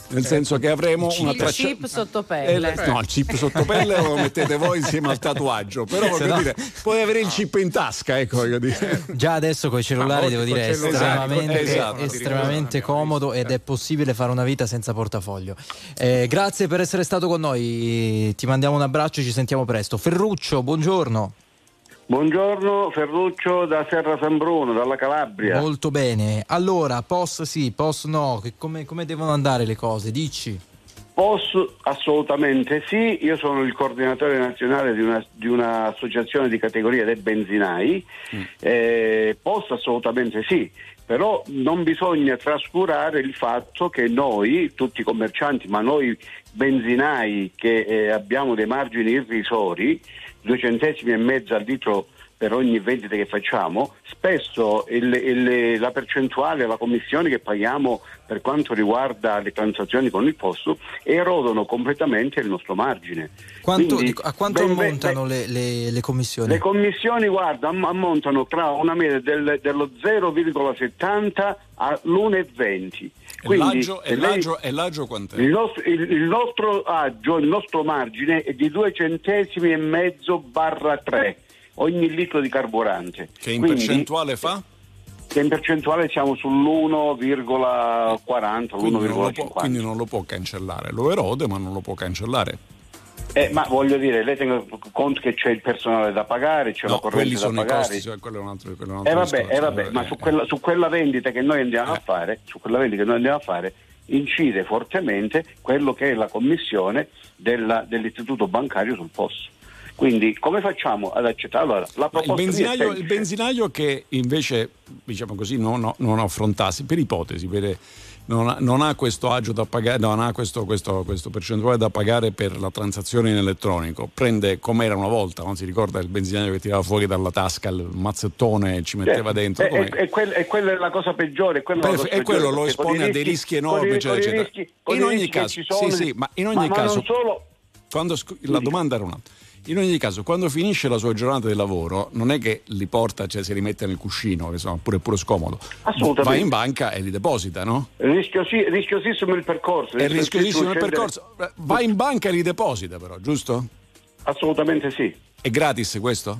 Speaker 2: nel senso che avremo
Speaker 3: il
Speaker 2: una
Speaker 3: chip
Speaker 2: traccia...
Speaker 3: sotto pelle.
Speaker 2: Eh, no, il chip sotto pelle lo mettete voi insieme al tatuaggio, però voglio
Speaker 1: no...
Speaker 2: dire, puoi avere il chip in tasca, ecco, voglio dire.
Speaker 1: Già adesso con i cellulari, devo dire, è estremamente,
Speaker 2: esatto,
Speaker 1: estremamente comodo ed è possibile fare una vita senza portafoglio. Eh, grazie per essere stato con noi, ti mandiamo un abbraccio e ci sentiamo presto. Ferruccio, buongiorno.
Speaker 16: Buongiorno, Ferruccio da Serra San Bruno, dalla Calabria.
Speaker 1: Molto bene. Allora, P O S sì, P O S no, che come, come devono andare le cose? Dici.
Speaker 16: P O S assolutamente sì, io sono il coordinatore nazionale di, una, di un'associazione di categoria dei benzinai, mm. eh, P O S assolutamente sì, però non bisogna trascurare il fatto che noi, tutti i commercianti, ma noi benzinai che eh, abbiamo dei margini irrisori, due centesimi e mezzo al litro per ogni vendita che facciamo, spesso il, il, la percentuale, la commissione che paghiamo per quanto riguarda le transazioni con il P O S erodono completamente il nostro margine.
Speaker 1: Quanto,
Speaker 16: Quindi,
Speaker 1: a quanto
Speaker 16: beh,
Speaker 1: ammontano
Speaker 16: beh,
Speaker 1: le, le, le commissioni?
Speaker 16: Le commissioni, guarda, ammontano tra una media del, dello zero virgola settanta all'uno virgola venti.
Speaker 2: E l'aggio, e, l'aggio, e l'aggio quant'è?
Speaker 16: Il nostro, il, il nostro aggio, il nostro margine è di due centesimi e mezzo barra tre ogni litro di carburante.
Speaker 2: Che in
Speaker 16: Quindi,
Speaker 2: percentuale fa?
Speaker 16: Che in percentuale siamo sull'uno virgola quaranta,
Speaker 2: quindi,
Speaker 16: l'uno virgola cinquanta.
Speaker 2: Non può, quindi non lo può cancellare, lo erode ma non lo può cancellare.
Speaker 16: Eh, ma voglio dire, lei tenga conto che c'è il personale da pagare, c'è
Speaker 2: no,
Speaker 16: la corrente da pagare.
Speaker 2: Quelli sono i costi, quello è un altro, quello è un altro
Speaker 16: eh vabbè,
Speaker 2: discorso,
Speaker 16: eh vabbè, ma
Speaker 2: eh,
Speaker 16: su quella, su quella vendita che noi andiamo
Speaker 2: eh.
Speaker 16: a fare, su quella vendita che noi andiamo a fare, incide fortemente quello che è la commissione della, dell'istituto bancario sul P O S. Quindi come facciamo ad accettare? Allora, la proposta
Speaker 2: il, benzinaio, il benzinaio che invece, diciamo così, non, non affrontassi, per ipotesi, per, non, ha, non ha questo agio da pagare, non ha questo, questo, questo percentuale da pagare per la transazione in elettronico, prende come era una volta, non si ricorda il benzinaio che tirava fuori dalla tasca il mazzettone e ci metteva
Speaker 16: eh,
Speaker 2: dentro?
Speaker 16: E, e, quel, e quella è la cosa peggiore.
Speaker 2: Per,
Speaker 16: la cosa
Speaker 2: e quello
Speaker 16: peggiore,
Speaker 2: lo espone a dei rischi enormi, eccetera, eccetera.
Speaker 16: Rischi,
Speaker 2: in ogni caso, sì, sì, ma in ogni
Speaker 16: ma,
Speaker 2: caso,
Speaker 16: ma non solo...
Speaker 2: quando, la domanda era un'altra. In ogni caso, quando finisce la sua giornata di lavoro, non è che li porta, cioè si rimette nel cuscino, che insomma pure pure scomodo.
Speaker 16: Assolutamente.
Speaker 2: Va in banca e li deposita, no?
Speaker 16: Rischiosi, rischiosissimo il percorso.
Speaker 2: È rischiosissimo il percorso. Va in banca e li deposita, però, giusto?
Speaker 16: Assolutamente sì.
Speaker 2: È gratis questo?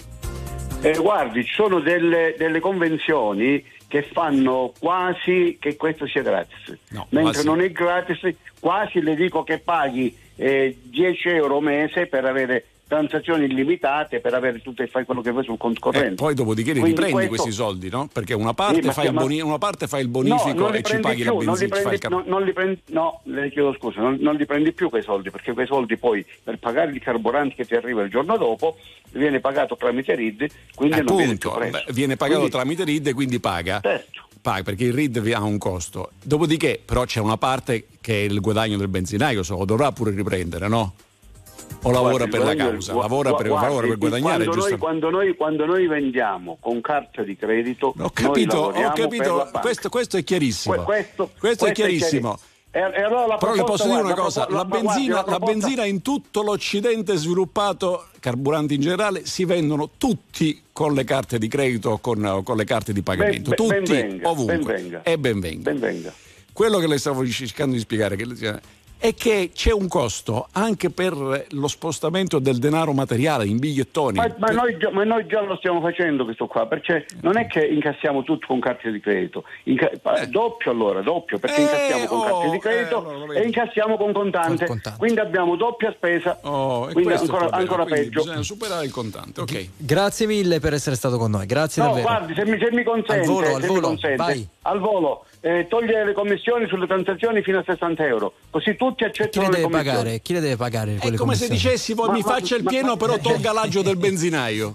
Speaker 16: Eh, guardi, ci sono delle, delle convenzioni che fanno quasi che questo sia gratis. No, mentre quasi. Non è gratis, quasi le dico che paghi eh, dieci euro mese per avere transazioni illimitate, per avere tutto e fai quello che vuoi sul conto corrente.
Speaker 2: E poi dopodiché li riprendi questo... questi soldi, no? Perché una parte, sì, fai, il boni... una parte fai il bonifico no, e ci paghi più, la benzina. Non li prendi,
Speaker 16: non, non li prendi, no, le chiedo scusa, non, non li prendi più quei soldi, perché quei soldi poi per pagare il carburante che ti arriva il giorno dopo viene pagato tramite R I D, quindi
Speaker 2: Appunto,
Speaker 16: non viene più preso.
Speaker 2: Beh, viene pagato
Speaker 16: quindi...
Speaker 2: tramite R I D, quindi paga.
Speaker 16: Certo.
Speaker 2: Paga perché il R I D ha un costo. Dopodiché, però, c'è una parte che è il guadagno del benzinaio, so, lo dovrà pure riprendere, no? O lavora per la causa, lavora
Speaker 16: guardi,
Speaker 2: per, lavora per guadagnare.
Speaker 16: Quando noi, quando, noi, quando noi vendiamo con carta di credito,
Speaker 2: ho capito, ho capito, questo, questo è chiarissimo.
Speaker 16: Que- questo,
Speaker 2: questo, questo è chiarissimo.
Speaker 16: È chiarissimo. E, e allora
Speaker 2: Però le posso dire una
Speaker 16: guarda,
Speaker 2: cosa,
Speaker 16: la,
Speaker 2: la, benzina,
Speaker 16: guardi, la, proposta...
Speaker 2: la benzina in tutto l'Occidente sviluppato, carburanti in generale, si vendono tutti con le carte di credito o con, con le carte di pagamento,
Speaker 16: ben,
Speaker 2: tutti,
Speaker 16: ben venga,
Speaker 2: ovunque,
Speaker 16: ben venga.
Speaker 2: e ben venga.
Speaker 16: Ben venga.
Speaker 2: Quello che le stavo cercando di spiegare che è che c'è un costo anche per lo spostamento del denaro materiale in bigliettoni.
Speaker 16: Ma, ma, noi, già, ma noi già lo stiamo facendo questo qua, perché non è che incassiamo tutto con carte di credito, Inca- eh. doppio allora, doppio, perché
Speaker 2: eh,
Speaker 16: incassiamo con
Speaker 2: oh,
Speaker 16: carte di credito
Speaker 2: eh, no,
Speaker 16: e incassiamo con contante. con contante, quindi abbiamo doppia spesa,
Speaker 2: oh,
Speaker 16: quindi ancora, ancora
Speaker 2: quindi
Speaker 16: peggio.
Speaker 2: Bisogna superare il contante, ok.
Speaker 1: Grazie mille per essere stato con noi, grazie
Speaker 16: no,
Speaker 1: davvero.
Speaker 16: Guardi, se mi, se mi consente,
Speaker 1: al volo,
Speaker 16: se
Speaker 1: al
Speaker 16: mi
Speaker 1: volo,
Speaker 16: consente,
Speaker 1: vai.
Speaker 16: Al volo, eh, togliere le commissioni sulle transazioni fino a sessanta euro, così tutti accettano le commissioni.
Speaker 1: Pagare, chi le deve pagare?
Speaker 2: È come se dicessi poi ma, mi ma, faccia il pieno, ma, però tolga l'aggio del benzinaio.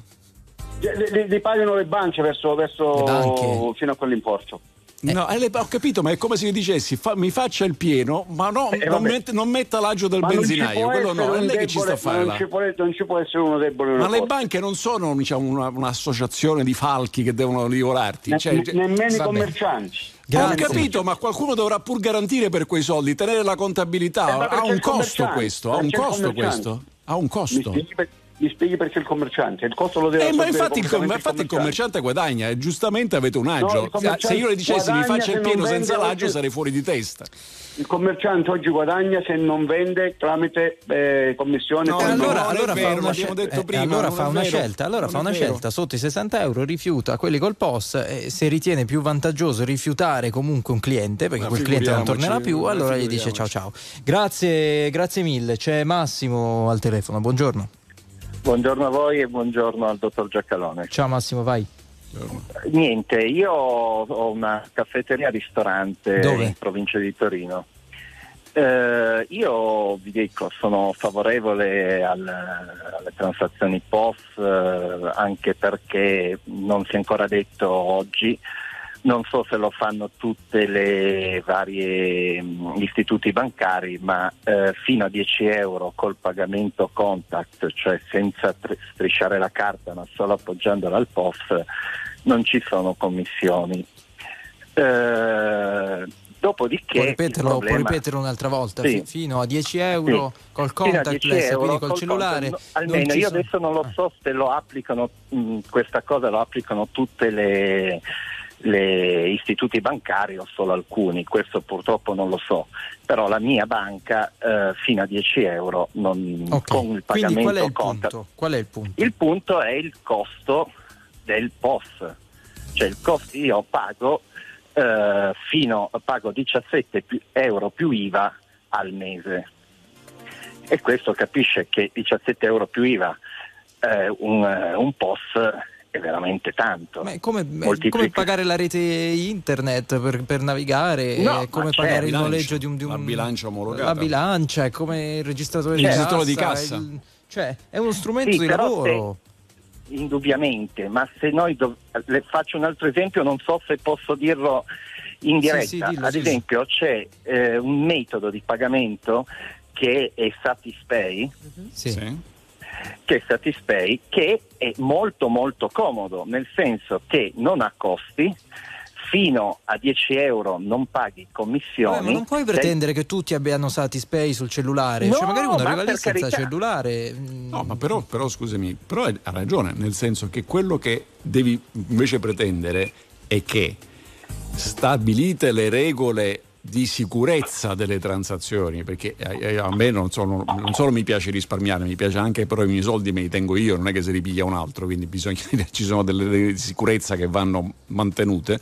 Speaker 16: Li, li pagano le banche verso, verso le fino a quell'importo.
Speaker 2: Eh. No, eh, ho capito, ma è come se io dicessi fa, mi faccia il pieno, ma no,
Speaker 16: eh,
Speaker 2: non, met, non metta l'aggio del
Speaker 16: ma
Speaker 2: benzinaio, quello no, è lei
Speaker 16: debole,
Speaker 2: che ci sta a fare
Speaker 16: non
Speaker 2: là.
Speaker 16: Ci può, non ci può essere uno debole.
Speaker 2: Ma le
Speaker 16: cosa.
Speaker 2: banche non sono, diciamo, una, un'associazione di falchi che devono divorarti.
Speaker 16: Ne,
Speaker 2: cioè,
Speaker 16: ne, nemmeno i commercianti.
Speaker 2: Grazie. Ho capito, ma qualcuno dovrà pur garantire per quei soldi, tenere la contabilità. Eh, ha un costo questo, ha un costo questo, ha un costo.
Speaker 16: Mi spieghi, mi spieghi perché il commerciante il costo lo deve
Speaker 2: eh, ma
Speaker 16: assorbire
Speaker 2: infatti il, com- infatti il commerciante guadagna e giustamente avete un agio.
Speaker 16: No,
Speaker 2: se io le dicessi mi faccia il pieno senza l'agio
Speaker 16: oggi,
Speaker 2: sarei fuori di testa.
Speaker 16: Il commerciante oggi guadagna se non vende tramite eh, commissione.
Speaker 1: No,
Speaker 16: per
Speaker 1: allora,
Speaker 16: no,
Speaker 1: allora
Speaker 16: vero,
Speaker 1: fa una, scel-
Speaker 2: detto
Speaker 1: eh,
Speaker 2: prima,
Speaker 1: allora
Speaker 2: non
Speaker 1: fa
Speaker 2: è
Speaker 1: una
Speaker 2: vero.
Speaker 1: scelta, allora
Speaker 2: Non
Speaker 1: fa
Speaker 2: è
Speaker 1: una
Speaker 2: vero.
Speaker 1: scelta sotto i sessanta euro, rifiuta quelli col P O S, e se ritiene più vantaggioso rifiutare comunque un cliente, perché
Speaker 2: Ma
Speaker 1: quel cliente non
Speaker 2: figuriamoci,
Speaker 1: tornerà più,
Speaker 2: ma
Speaker 1: allora gli dice ciao ciao. Grazie, grazie mille. C'è Massimo al telefono, buongiorno.
Speaker 7: Buongiorno a voi e buongiorno al dottor Giacalone.
Speaker 1: Ciao Massimo, vai.
Speaker 7: Niente, io ho una caffetteria ristorante
Speaker 1: Dove?
Speaker 7: in provincia di Torino. Eh, io vi dico, sono favorevole al, alle transazioni P O S, eh, anche perché non si è ancora detto oggi, non so se lo fanno tutte le varie mh, istituti bancari, ma eh, fino a dieci euro col pagamento contact, cioè senza tr- strisciare la carta ma solo appoggiandola al P O S, non ci sono commissioni. Eh, dopodiché
Speaker 1: Può ripeterlo,
Speaker 7: il problema...
Speaker 1: può ripeterlo un'altra volta,
Speaker 7: Sì.
Speaker 1: Fi- fino a dieci euro
Speaker 7: Sì.
Speaker 1: col
Speaker 7: Fino a
Speaker 1: contactless,
Speaker 7: dieci euro
Speaker 1: quindi col
Speaker 7: col
Speaker 1: cellulare.
Speaker 7: contact, no, almeno
Speaker 1: non ci
Speaker 7: io
Speaker 1: sono-
Speaker 7: adesso non lo so se lo applicano, mh, questa cosa lo applicano tutte le, le istituti bancari o solo alcuni, questo purtroppo non lo so, però la mia banca eh, fino a dieci euro non,
Speaker 1: Ok.
Speaker 7: con il
Speaker 1: Quindi
Speaker 7: pagamento
Speaker 1: qual è il
Speaker 7: contact.
Speaker 1: punto? Qual è il punto?
Speaker 7: Il punto è il costo del P O S, cioè il costo, io pago eh, fino pago diciassette più- euro più I V A al mese, e questo capisce che diciassette euro più I V A eh, un, un P O S è veramente tanto.
Speaker 1: Ma è come, è
Speaker 7: Moltiplica-
Speaker 1: come pagare la rete internet per, per navigare,
Speaker 7: No,
Speaker 1: è come
Speaker 7: ma
Speaker 1: pagare
Speaker 7: certo.
Speaker 1: il
Speaker 2: Bilancia,
Speaker 1: noleggio di un, di un
Speaker 2: la bilancia omologata.
Speaker 1: la bilancia, è come il registratore,
Speaker 2: Il
Speaker 1: di,
Speaker 2: registratore
Speaker 1: cassa,
Speaker 2: di cassa.
Speaker 1: il- cioè è uno strumento
Speaker 7: Sì,
Speaker 1: di
Speaker 7: però
Speaker 1: lavoro.
Speaker 7: se- indubbiamente, ma se noi dov- le faccio un altro esempio, non so se posso dirlo in diretta.
Speaker 1: Sì, sì, dillo,
Speaker 7: Ad
Speaker 1: sì,
Speaker 7: esempio c'è eh, un metodo di pagamento che è Satispay,
Speaker 1: Sì.
Speaker 2: Sì.
Speaker 7: che è Satispay, che è molto molto comodo, nel senso che non ha costi, fino a dieci euro non paghi commissioni.
Speaker 1: Vabbè, ma non puoi pretendere che tutti abbiano Satispay sul cellulare,
Speaker 7: No,
Speaker 1: cioè magari uno
Speaker 7: ma
Speaker 1: arriva lì
Speaker 7: per
Speaker 1: senza
Speaker 7: carità.
Speaker 1: cellulare. mm,
Speaker 2: No, ma però, però scusami, però ha ragione, nel senso che quello che devi invece pretendere è che stabilite le regole di sicurezza delle transazioni, perché eh, a me non solo, non solo mi piace risparmiare, mi piace anche, però i miei soldi me li tengo io, non è che se li piglia un altro, quindi bisogna, ci sono delle regole di sicurezza che vanno mantenute.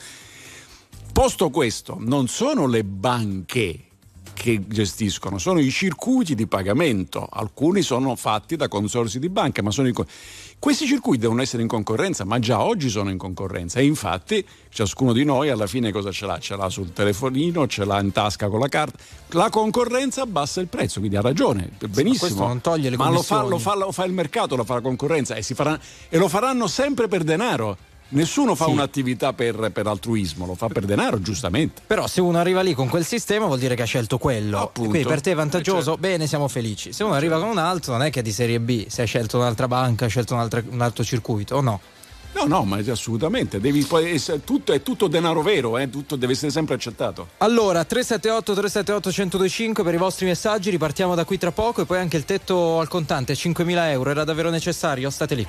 Speaker 2: Posto questo, non sono le banche che gestiscono, sono i circuiti di pagamento, alcuni sono fatti da consorzi di banche, ma sono i co- questi circuiti devono essere in concorrenza, ma già oggi sono in concorrenza, e infatti ciascuno di noi alla fine cosa ce l'ha? Ce l'ha sul telefonino, ce l'ha in tasca con la carta, la concorrenza abbassa il prezzo, quindi ha ragione, benissimo,
Speaker 1: questo non toglie le
Speaker 2: ma lo fa,
Speaker 1: commissioni.
Speaker 2: lo, fa, lo fa il mercato, lo fa la concorrenza, e, si farà, e lo faranno sempre per denaro. Nessuno fa
Speaker 1: Sì.
Speaker 2: un'attività per, per altruismo, lo fa per denaro, giustamente.
Speaker 1: Però se uno arriva lì con quel sistema vuol dire che ha scelto quello.
Speaker 2: Appunto.
Speaker 1: Quindi per te è vantaggioso,
Speaker 2: Eh, certo.
Speaker 1: bene, siamo felici. Se uno arriva con un altro non è che è di serie B, se hai scelto un'altra banca, hai scelto un'altra- un altro circuito, o no?
Speaker 2: No, no, ma assolutamente, devi poi essere, tutto, è tutto denaro vero, eh, tutto deve essere sempre accettato.
Speaker 1: Allora, tre sette otto tre sette otto uno zero due cinque per i vostri messaggi, ripartiamo da qui tra poco, e poi anche il tetto al contante, cinquemila euro, era davvero necessario? State lì.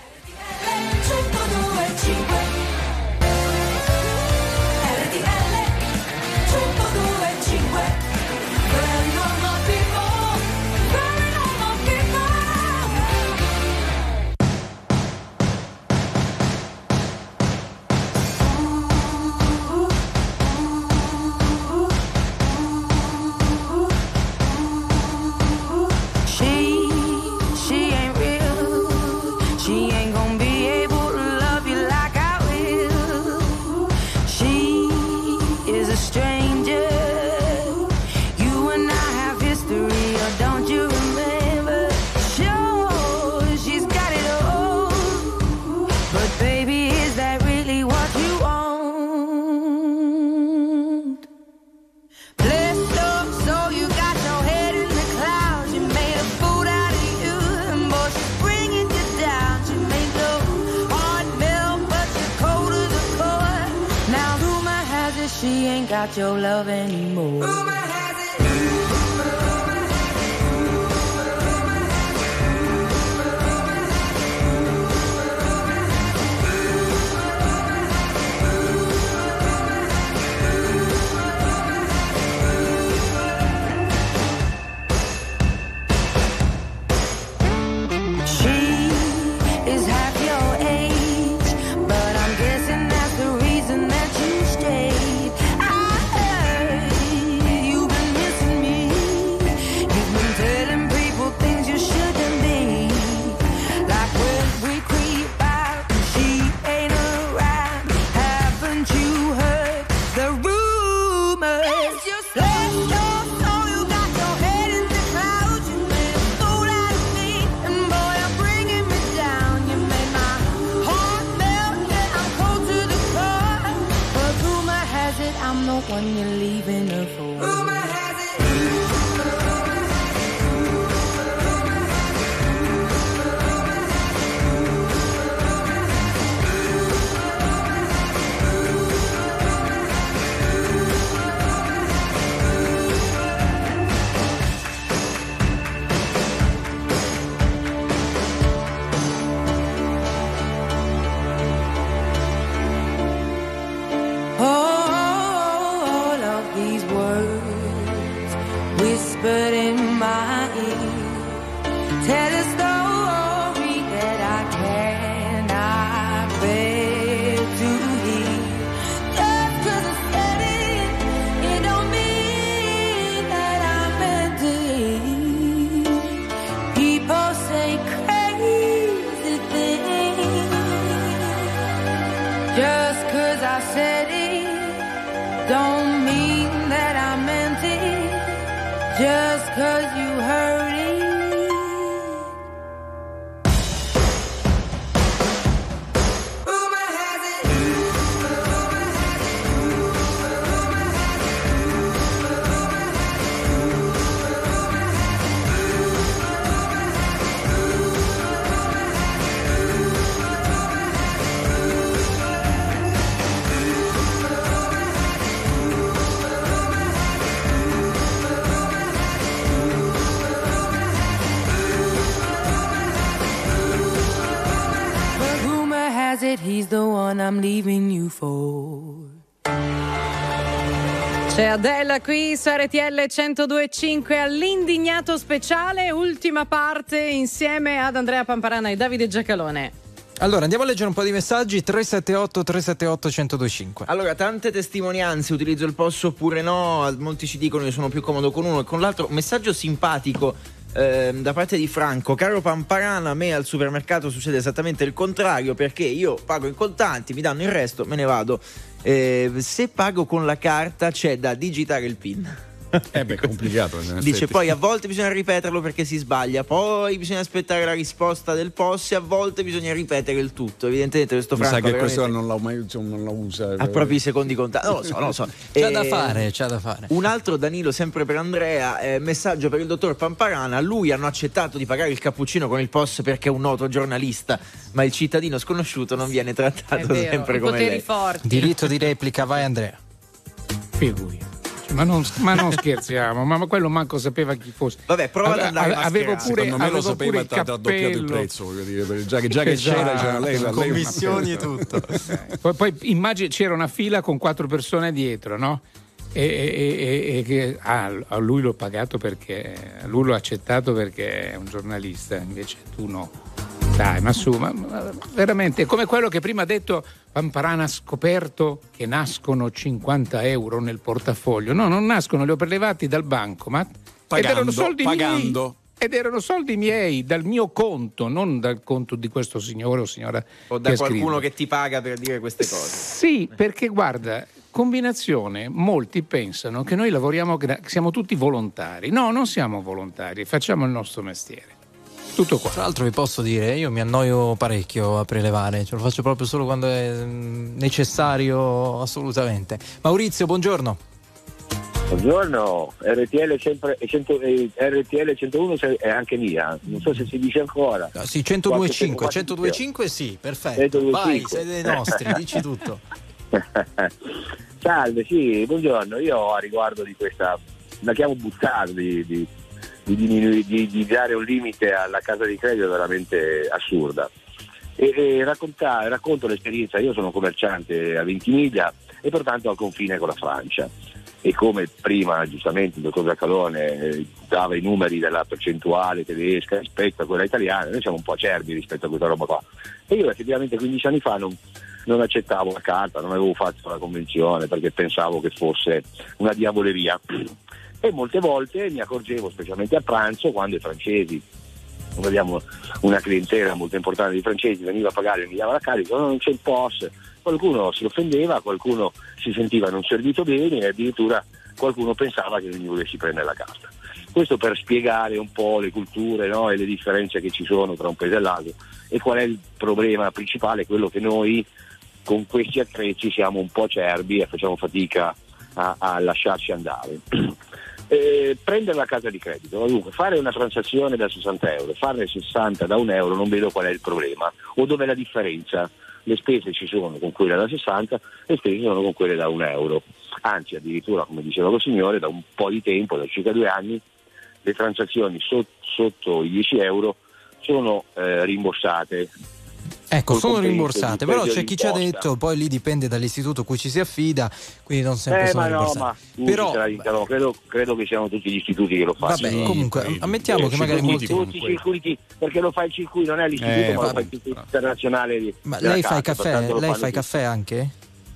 Speaker 17: She, she ain't real. She ain't gonna be able to love you like I will. She is a stranger. You and I have history, or don't you remember? Sure, she's got it all. But baby, is that really what you want? Blessed up, so you got your head in the clouds. You made a fool out of you, and boy, she's bringing you down. She made your heart melt, but you're cold as a core. Now rumor has it she ain't got your love anymore. Rumor has it. Rumor has it. Rumor has it. Just 'cause I said it don't mean that I meant it. Just 'cause you heard it. He's the one I'm leaving you for.
Speaker 3: C'è Adele qui su R T L centodue e cinque all'Indignato Speciale, ultima parte insieme ad Andrea Pamparana e Davide Giacalone.
Speaker 1: Allora andiamo a leggere un po' di messaggi. Tre sette otto tre sette otto uno zero due cinque.
Speaker 5: Allora, tante testimonianze, utilizzo il posso oppure no, molti ci dicono io sono più comodo con uno e con l'altro. Messaggio simpatico eh, da parte di Franco: caro Pamparana, a me al supermercato succede esattamente il contrario, perché io pago in contanti, mi danno il resto, me ne vado. Eh, se pago con la carta c'è da digitare il PIN.
Speaker 2: Eh beh, complicato.
Speaker 5: Dice poi a volte bisogna ripeterlo perché si sbaglia, poi bisogna aspettare la risposta del P O S e a volte bisogna ripetere il tutto. Evidentemente questo
Speaker 2: Mi
Speaker 5: Franco
Speaker 2: sa che
Speaker 5: veramente...
Speaker 2: questo non la, mai, non la usa.
Speaker 5: Ha proprio i secondi contanti. Non lo so, non lo so.
Speaker 1: C'ha
Speaker 5: E...
Speaker 1: da fare, c'ha da fare.
Speaker 5: Un altro Danilo, sempre per Andrea, eh, messaggio per il dottor Pamparana: lui hanno accettato di pagare il cappuccino con il P O S perché è un noto giornalista, ma il cittadino sconosciuto non viene trattato
Speaker 3: È vero,
Speaker 5: sempre
Speaker 3: i
Speaker 5: come
Speaker 3: poteri
Speaker 5: lei.
Speaker 3: forti.
Speaker 1: Diritto di replica, vai Andrea.
Speaker 4: Figuri. Ma non, ma non scherziamo, ma, ma quello manco sapeva chi fosse.
Speaker 5: Vabbè, prova ad
Speaker 4: Ave-
Speaker 5: andare
Speaker 4: ave- avevo
Speaker 5: mascherato.
Speaker 4: pure,
Speaker 2: Secondo me lo
Speaker 4: avevo
Speaker 2: sapeva
Speaker 4: pure
Speaker 2: e
Speaker 4: il
Speaker 2: ti ha raddoppiato il
Speaker 4: cappello.
Speaker 2: prezzo, voglio dire, già che, già che
Speaker 4: Esatto.
Speaker 2: c'era, c'era lei, la lei
Speaker 1: commissioni e tutto.
Speaker 4: Poi, poi immagini, c'era una fila con quattro persone dietro, no? E, e, e, e che ah, a lui l'ho pagato perché a lui l'ho accettato perché è un giornalista, invece tu no. Dai, ma su, ma, ma veramente è come quello che prima ha detto Pamparana, ha scoperto che nascono cinquanta euro nel portafoglio. No, non nascono, li ho prelevati dal bancomat ed erano soldi
Speaker 2: pagando.
Speaker 4: miei. Ed erano soldi miei, dal mio conto, non dal conto di questo signore o signora.
Speaker 5: O da
Speaker 4: che ha
Speaker 5: qualcuno
Speaker 4: scritto.
Speaker 5: che ti paga per dire queste cose.
Speaker 4: Sì, perché guarda, combinazione, molti pensano che noi lavoriamo, che siamo tutti volontari. No, non siamo volontari, facciamo il nostro mestiere. Tutto qua.
Speaker 1: Tra l'altro vi posso dire, io mi annoio parecchio a prelevare, ce lo faccio proprio solo quando è necessario, assolutamente. Maurizio, buongiorno.
Speaker 18: Buongiorno, R T L sempre cento, eh, R T L centouno è anche mia, non so se si dice ancora.
Speaker 1: No, sì, centodue e cinque, centodue e cinque sì, perfetto.
Speaker 18: centodue e
Speaker 1: Vai,
Speaker 18: cinque.
Speaker 1: sei dei nostri, dici tutto.
Speaker 18: Salve, sì, buongiorno. Io a riguardo di questa, la chiamo buttata di, di, di, diminu- di, di dare un limite alla casa di credito veramente assurda. E, e racconta, racconto l'esperienza. Io sono commerciante a Ventimiglia e pertanto al confine con la Francia. E come prima giustamente il dottor Giacalone eh, dava i numeri della percentuale tedesca rispetto a quella italiana, noi siamo un po' acerbi rispetto a questa roba qua. E io effettivamente quindici anni fa non, non accettavo la carta, non avevo fatto la convenzione perché pensavo che fosse una diavoleria. E molte volte mi accorgevo, specialmente a pranzo, quando i francesi, noi abbiamo una clientela molto importante di francesi, veniva a pagare e mi dava la carica, no, non c'è il P O S. Qualcuno si offendeva, qualcuno si sentiva non servito bene e addirittura qualcuno pensava che non gli volessi prendere la carta. Questo per spiegare un po' le culture, no, e le differenze che ci sono tra un paese e l'altro e qual è il problema principale, quello che noi con questi attrezzi siamo un po' acerbi e facciamo fatica a, a lasciarci andare. Eh, prendere la carta di credito, dunque fare una transazione da sessanta euro, farne sessanta da un euro, non vedo qual è il problema o dov'è la differenza. Le spese ci sono con quelle da sessanta, le spese sono con quelle da un euro. Anzi, addirittura, come diceva lo signore, da un po' di tempo, da circa due anni, le transazioni so- sotto i dieci euro sono eh, rimborsate.
Speaker 1: Ecco,
Speaker 18: Col
Speaker 1: sono
Speaker 18: compenso
Speaker 1: rimborsate,
Speaker 18: di
Speaker 1: però
Speaker 18: credito
Speaker 1: c'è chi ci ha
Speaker 18: d'imposta.
Speaker 1: detto, poi lì dipende dall'istituto a cui ci si affida, quindi non sempre
Speaker 18: Eh,
Speaker 1: sono
Speaker 18: ma no,
Speaker 1: rimborsate.
Speaker 18: ma tu
Speaker 1: Però,
Speaker 18: te la dica, no, credo, credo che siano tutti gli istituti che lo fanno.
Speaker 1: vabbè, comunque, ammettiamo che magari molti...
Speaker 18: Tutti i circuiti, perché lo fa il circuito, non è l'istituto,
Speaker 1: Eh,
Speaker 18: ma lo
Speaker 1: vabbè.
Speaker 18: fa il circuito internazionale. Di,
Speaker 1: Ma
Speaker 18: della
Speaker 1: lei fa i
Speaker 18: carta,
Speaker 1: caffè?
Speaker 18: pertanto lo
Speaker 1: Lei
Speaker 18: fanno
Speaker 1: fa i
Speaker 18: tutti.
Speaker 1: caffè anche?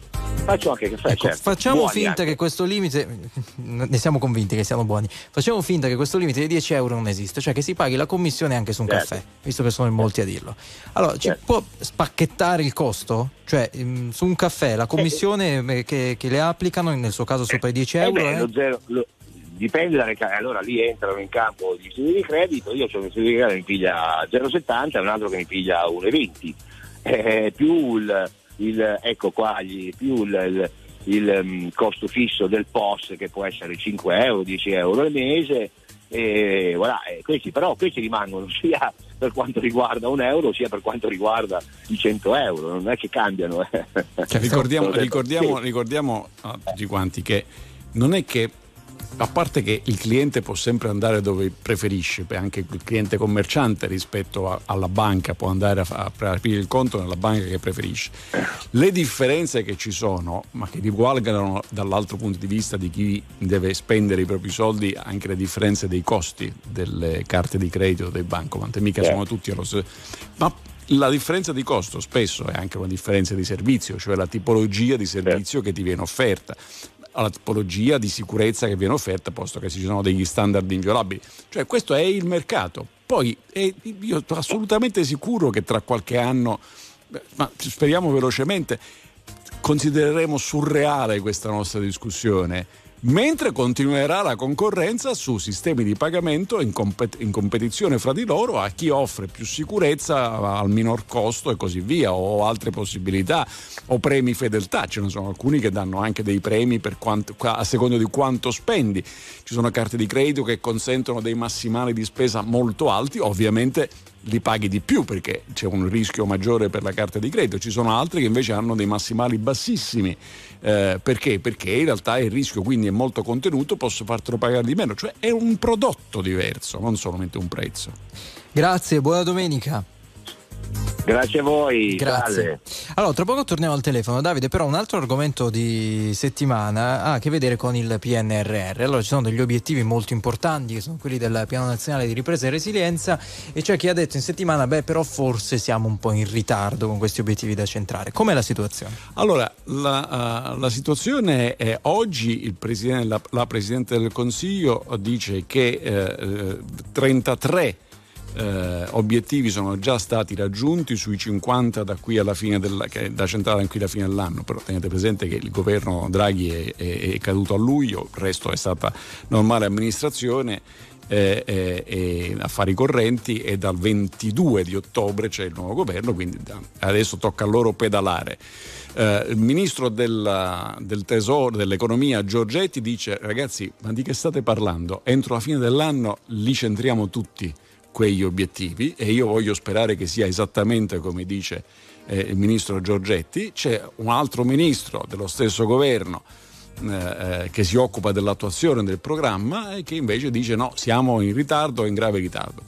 Speaker 18: faccio anche caffè,
Speaker 1: ecco,
Speaker 18: certo.
Speaker 1: facciamo
Speaker 18: Buoni
Speaker 1: finta
Speaker 18: anche.
Speaker 1: che questo limite, ne siamo convinti che siano buoni, facciamo finta che questo limite di dieci euro non esiste, cioè che si paghi la commissione anche su un
Speaker 18: Certo.
Speaker 1: caffè, visto che sono in molti a dirlo. Allora, ci
Speaker 18: Certo.
Speaker 1: può spacchettare il costo? Cioè, mh, su un caffè la commissione eh, che, che le applicano, nel suo caso sopra i dieci
Speaker 18: Eh
Speaker 1: euro,
Speaker 18: beh,
Speaker 1: eh?
Speaker 18: lo zero, lo- dipende dalle ca- allora lì entrano in campo gli istituti di credito. Io ho un istituto di credito che mi piglia zero virgola settanta e un altro che mi piglia uno virgola venti, eh, più il, il ecco qua gli, più il, il, il um, costo fisso del P O S, che può essere cinque euro, dieci euro al mese, e voilà, e questi però questi rimangono sia per quanto riguarda un euro sia per quanto riguarda i cento euro, non è che cambiano, eh.
Speaker 2: Cioè, ricordiamo, ricordiamo,
Speaker 18: Sì.
Speaker 2: ricordiamo a tutti quanti che non è che, a parte che il cliente può sempre andare dove preferisce, anche il cliente commerciante rispetto a, alla banca può andare a, a, a aprire il conto nella banca che preferisce. Le differenze che ci sono, ma che riguardano dall'altro punto di vista di chi deve spendere i propri soldi, anche le differenze dei costi delle carte di credito dei bancomat, mica sono tutti allo stesso. Ma la differenza di costo spesso è anche una differenza di servizio, cioè la tipologia di servizio che ti viene offerta, alla tipologia di sicurezza che viene offerta, posto che ci sono degli standard inviolabili. Cioè questo è il mercato. Poi è, io sono assolutamente sicuro che tra qualche anno, ma speriamo velocemente, considereremo surreale questa nostra discussione, mentre continuerà la concorrenza su sistemi di pagamento in, compet- in competizione fra di loro a chi offre più sicurezza al minor costo e così via, o altre possibilità, o premi fedeltà. Ce ne sono alcuni che danno anche dei premi per quanto, a seconda di quanto spendi. Ci sono carte di credito che consentono dei massimali di spesa molto alti, ovviamente li paghi di più perché c'è un rischio maggiore per la carta di credito. Ci sono altri che invece hanno dei massimali bassissimi, eh, perché? Perché in realtà il rischio quindi è molto contenuto, posso fartelo pagare di meno, cioè è un prodotto diverso, non solamente un prezzo.
Speaker 1: Grazie, buona domenica.
Speaker 18: Grazie a voi.
Speaker 1: Grazie.
Speaker 18: Salve.
Speaker 1: Allora, tra poco torniamo al telefono, Davide, però un altro argomento di settimana ha a che vedere con il P N R R. Allora, ci sono degli obiettivi molto importanti che sono quelli del Piano Nazionale di Ripresa e Resilienza, e c'è chi ha detto in settimana, beh, però forse siamo un po' in ritardo con questi obiettivi da centrare. Com'è la situazione?
Speaker 2: Allora, la, uh, la situazione è oggi il presidente, la, la Presidente del Consiglio dice che eh, trentatré Eh, obiettivi sono già stati raggiunti sui cinquanta da qui alla fine della, che, da centrare qui alla fine dell'anno. Però tenete presente che il governo Draghi è, è, è caduto a luglio, il resto è stata normale amministrazione eh, eh, e affari correnti, e dal ventidue di ottobre c'è il nuovo governo, quindi adesso tocca a loro pedalare. Uh, il ministro della, del Tesoro, dell'economia Giorgetti dice: ragazzi, ma di che state parlando? Entro la fine dell'anno li centriamo tutti quegli obiettivi, e io voglio sperare che sia esattamente come dice eh, il ministro Giorgetti. C'è un altro ministro dello stesso governo eh, che si occupa dell'attuazione del programma e che invece dice no, siamo in ritardo, in grave ritardo.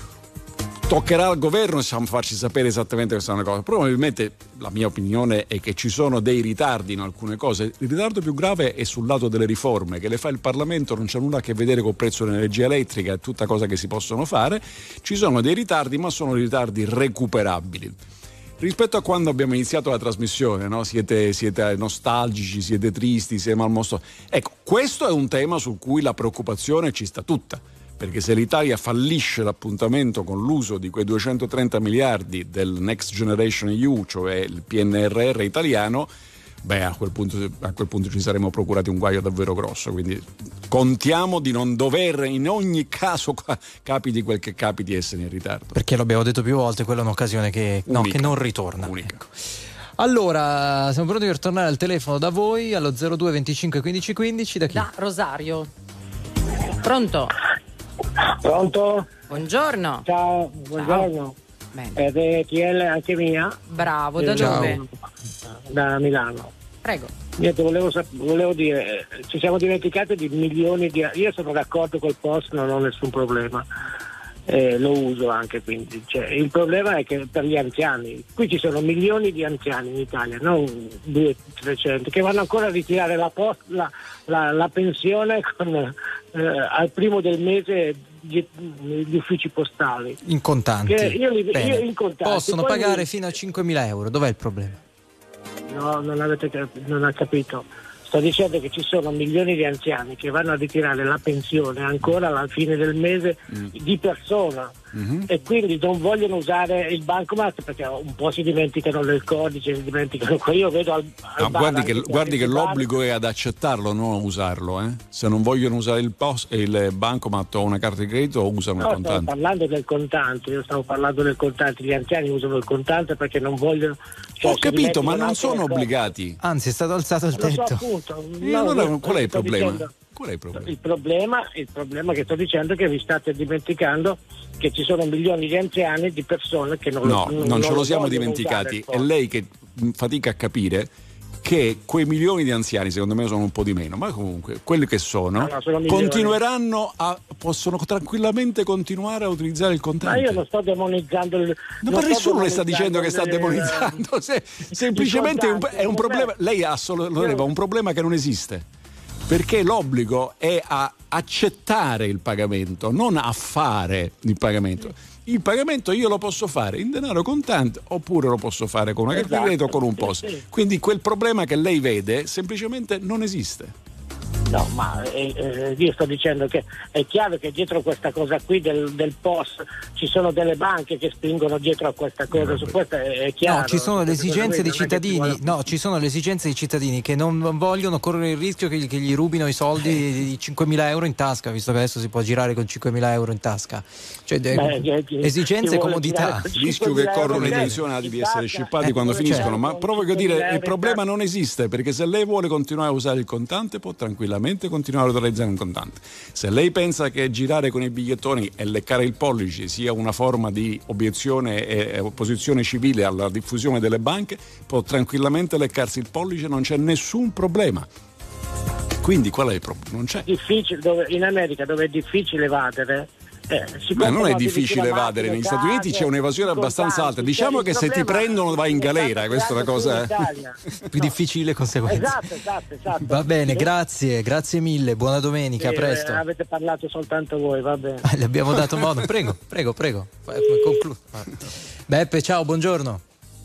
Speaker 2: Toccherà al governo farci sapere esattamente questa è una cosa. Probabilmente la mia opinione è che ci sono dei ritardi in alcune cose. Il ritardo più grave è sul lato delle riforme, che le fa il Parlamento, non c'è nulla a che vedere col prezzo dell'energia elettrica, è tutta cosa che si possono fare. Ci sono dei ritardi, ma sono ritardi recuperabili. Rispetto a quando abbiamo iniziato la trasmissione, no? siete, siete nostalgici, siete tristi, siete malmostro. Ecco, questo è un tema su cui la preoccupazione ci sta tutta. Perché se l'Italia fallisce l'appuntamento con l'uso di quei duecentotrenta miliardi del Next Generation E U, cioè il P N R R italiano, beh, a quel punto, a quel punto ci saremmo procurati un guaio davvero grosso. Quindi contiamo di non dover in ogni caso, capiti quel che capiti, essere in ritardo.
Speaker 1: Perché l'abbiamo detto più volte, quella è un'occasione che, no, che non ritorna.
Speaker 2: Unica.
Speaker 1: Ecco. Allora, siamo pronti per tornare al telefono da voi allo zero due venticinque quindici quindici. Da chi?
Speaker 3: Da Rosario. Pronto?
Speaker 14: Pronto?
Speaker 3: Buongiorno.
Speaker 14: Ciao, buongiorno.
Speaker 3: Bene.
Speaker 14: Ed è T L anche mia.
Speaker 3: Bravo, da
Speaker 14: Eh,
Speaker 3: dove?
Speaker 14: Da Milano.
Speaker 3: Prego.
Speaker 14: Niente, volevo, sap- volevo dire, eh, ci siamo dimenticati di milioni di... Io sono d'accordo col post, non ho nessun problema. Eh, lo uso anche, quindi cioè, il problema è che per gli anziani qui ci sono milioni di anziani in Italia, non due trecento, che vanno ancora a ritirare la, post, la, la, la pensione con, eh, al primo del mese gli, gli uffici postali
Speaker 1: In contanti.
Speaker 14: Che io li,
Speaker 1: Bene.
Speaker 14: io in contanti.
Speaker 1: Possono
Speaker 14: Poi
Speaker 1: pagare
Speaker 14: li,
Speaker 1: fino a cinquemila euro. Dov'è il problema?
Speaker 14: no, non avete cap- non ha capito. Sto dicendo che ci sono milioni di anziani che vanno a ritirare la pensione ancora alla fine del mese mm. di persona mm-hmm. e quindi non vogliono usare il bancomat perché un po' si dimenticano del codice, si dimenticano. Io vedo al, al
Speaker 2: no, guardi che, guardi che l'obbligo è ad accettarlo, non a usarlo. Eh? Se non vogliono usare il, post, il bancomat o una carta di credito, usano
Speaker 14: no,
Speaker 2: il contante.
Speaker 14: Stavo parlando del contante, io stavo parlando del contante. Gli anziani usano il contante perché non vogliono. Cioè,
Speaker 2: ho capito, ma non sono obbligati.
Speaker 1: Anzi, è stato alzato il tetto.
Speaker 14: So, appunto.
Speaker 2: No, allora, qual è il problema?
Speaker 14: Dicendo,
Speaker 2: qual è il problema?
Speaker 14: Il problema? Il problema che sto dicendo è che vi state dimenticando che ci sono milioni di anziani, di persone che non
Speaker 2: no,
Speaker 14: lo
Speaker 2: non,
Speaker 14: non
Speaker 2: ce lo,
Speaker 14: lo
Speaker 2: siamo dimenticati. È lei che fatica a capire che quei milioni di anziani, secondo me sono un po' di meno, ma comunque quelli che sono, no, no, sono continueranno a possono tranquillamente continuare a utilizzare il contante.
Speaker 14: Ma io non sto demonizzando il
Speaker 2: no, ma nessuno le sta dicendo che sta demonizzando, se, semplicemente è un, è un problema, lei ha solo un problema che non esiste. Perché l'obbligo è a accettare il pagamento, non a fare il pagamento. Il pagamento io lo posso fare in denaro contante oppure lo posso fare con una carta di credito o con un post. Quindi quel problema che lei vede semplicemente non esiste.
Speaker 14: No, ma eh, eh, io sto dicendo che è chiaro che dietro questa cosa qui del, del P O S ci sono delle banche che spingono dietro a questa cosa, su questo è, è chiaro.
Speaker 1: No, ci sono le esigenze dei cittadini, no, ci sono le esigenze dei cittadini che non vogliono correre il rischio che, che gli rubino i soldi di cinquemila euro in tasca, visto che adesso si può girare con cinquemila euro in tasca. Cioè, Beh, esigenze e comodità.
Speaker 2: Il rischio che corrono i pensionati di essere scippati eh, quando finiscono, certo. Ma proprio che dire, il problema non esiste, perché se lei vuole continuare a usare il contante può tranquillamente continuare a utilizzare un contante. Se lei pensa che girare con i bigliettoni e leccare il pollice sia una forma di obiezione e opposizione civile alla diffusione delle banche, può tranquillamente leccarsi il pollice, non c'è nessun problema. Quindi qual è il problema? Non c'è.
Speaker 14: Difficile, dove, in America dove è difficile evadere. Eh,
Speaker 2: ma non è difficile evadere, negli Stati Uniti c'è un'evasione abbastanza alta. Diciamo che se ti prendono vai in galera, questa è una cosa
Speaker 1: più difficile conseguenza.
Speaker 14: Esatto, esatto, esatto.
Speaker 1: Va bene, grazie, grazie mille, buona domenica,
Speaker 14: sì,
Speaker 1: presto.
Speaker 14: Avete parlato soltanto voi, va bene.
Speaker 1: Ah, le abbiamo dato modo, prego, prego, prego. Conclu- Beppe, ciao, buongiorno.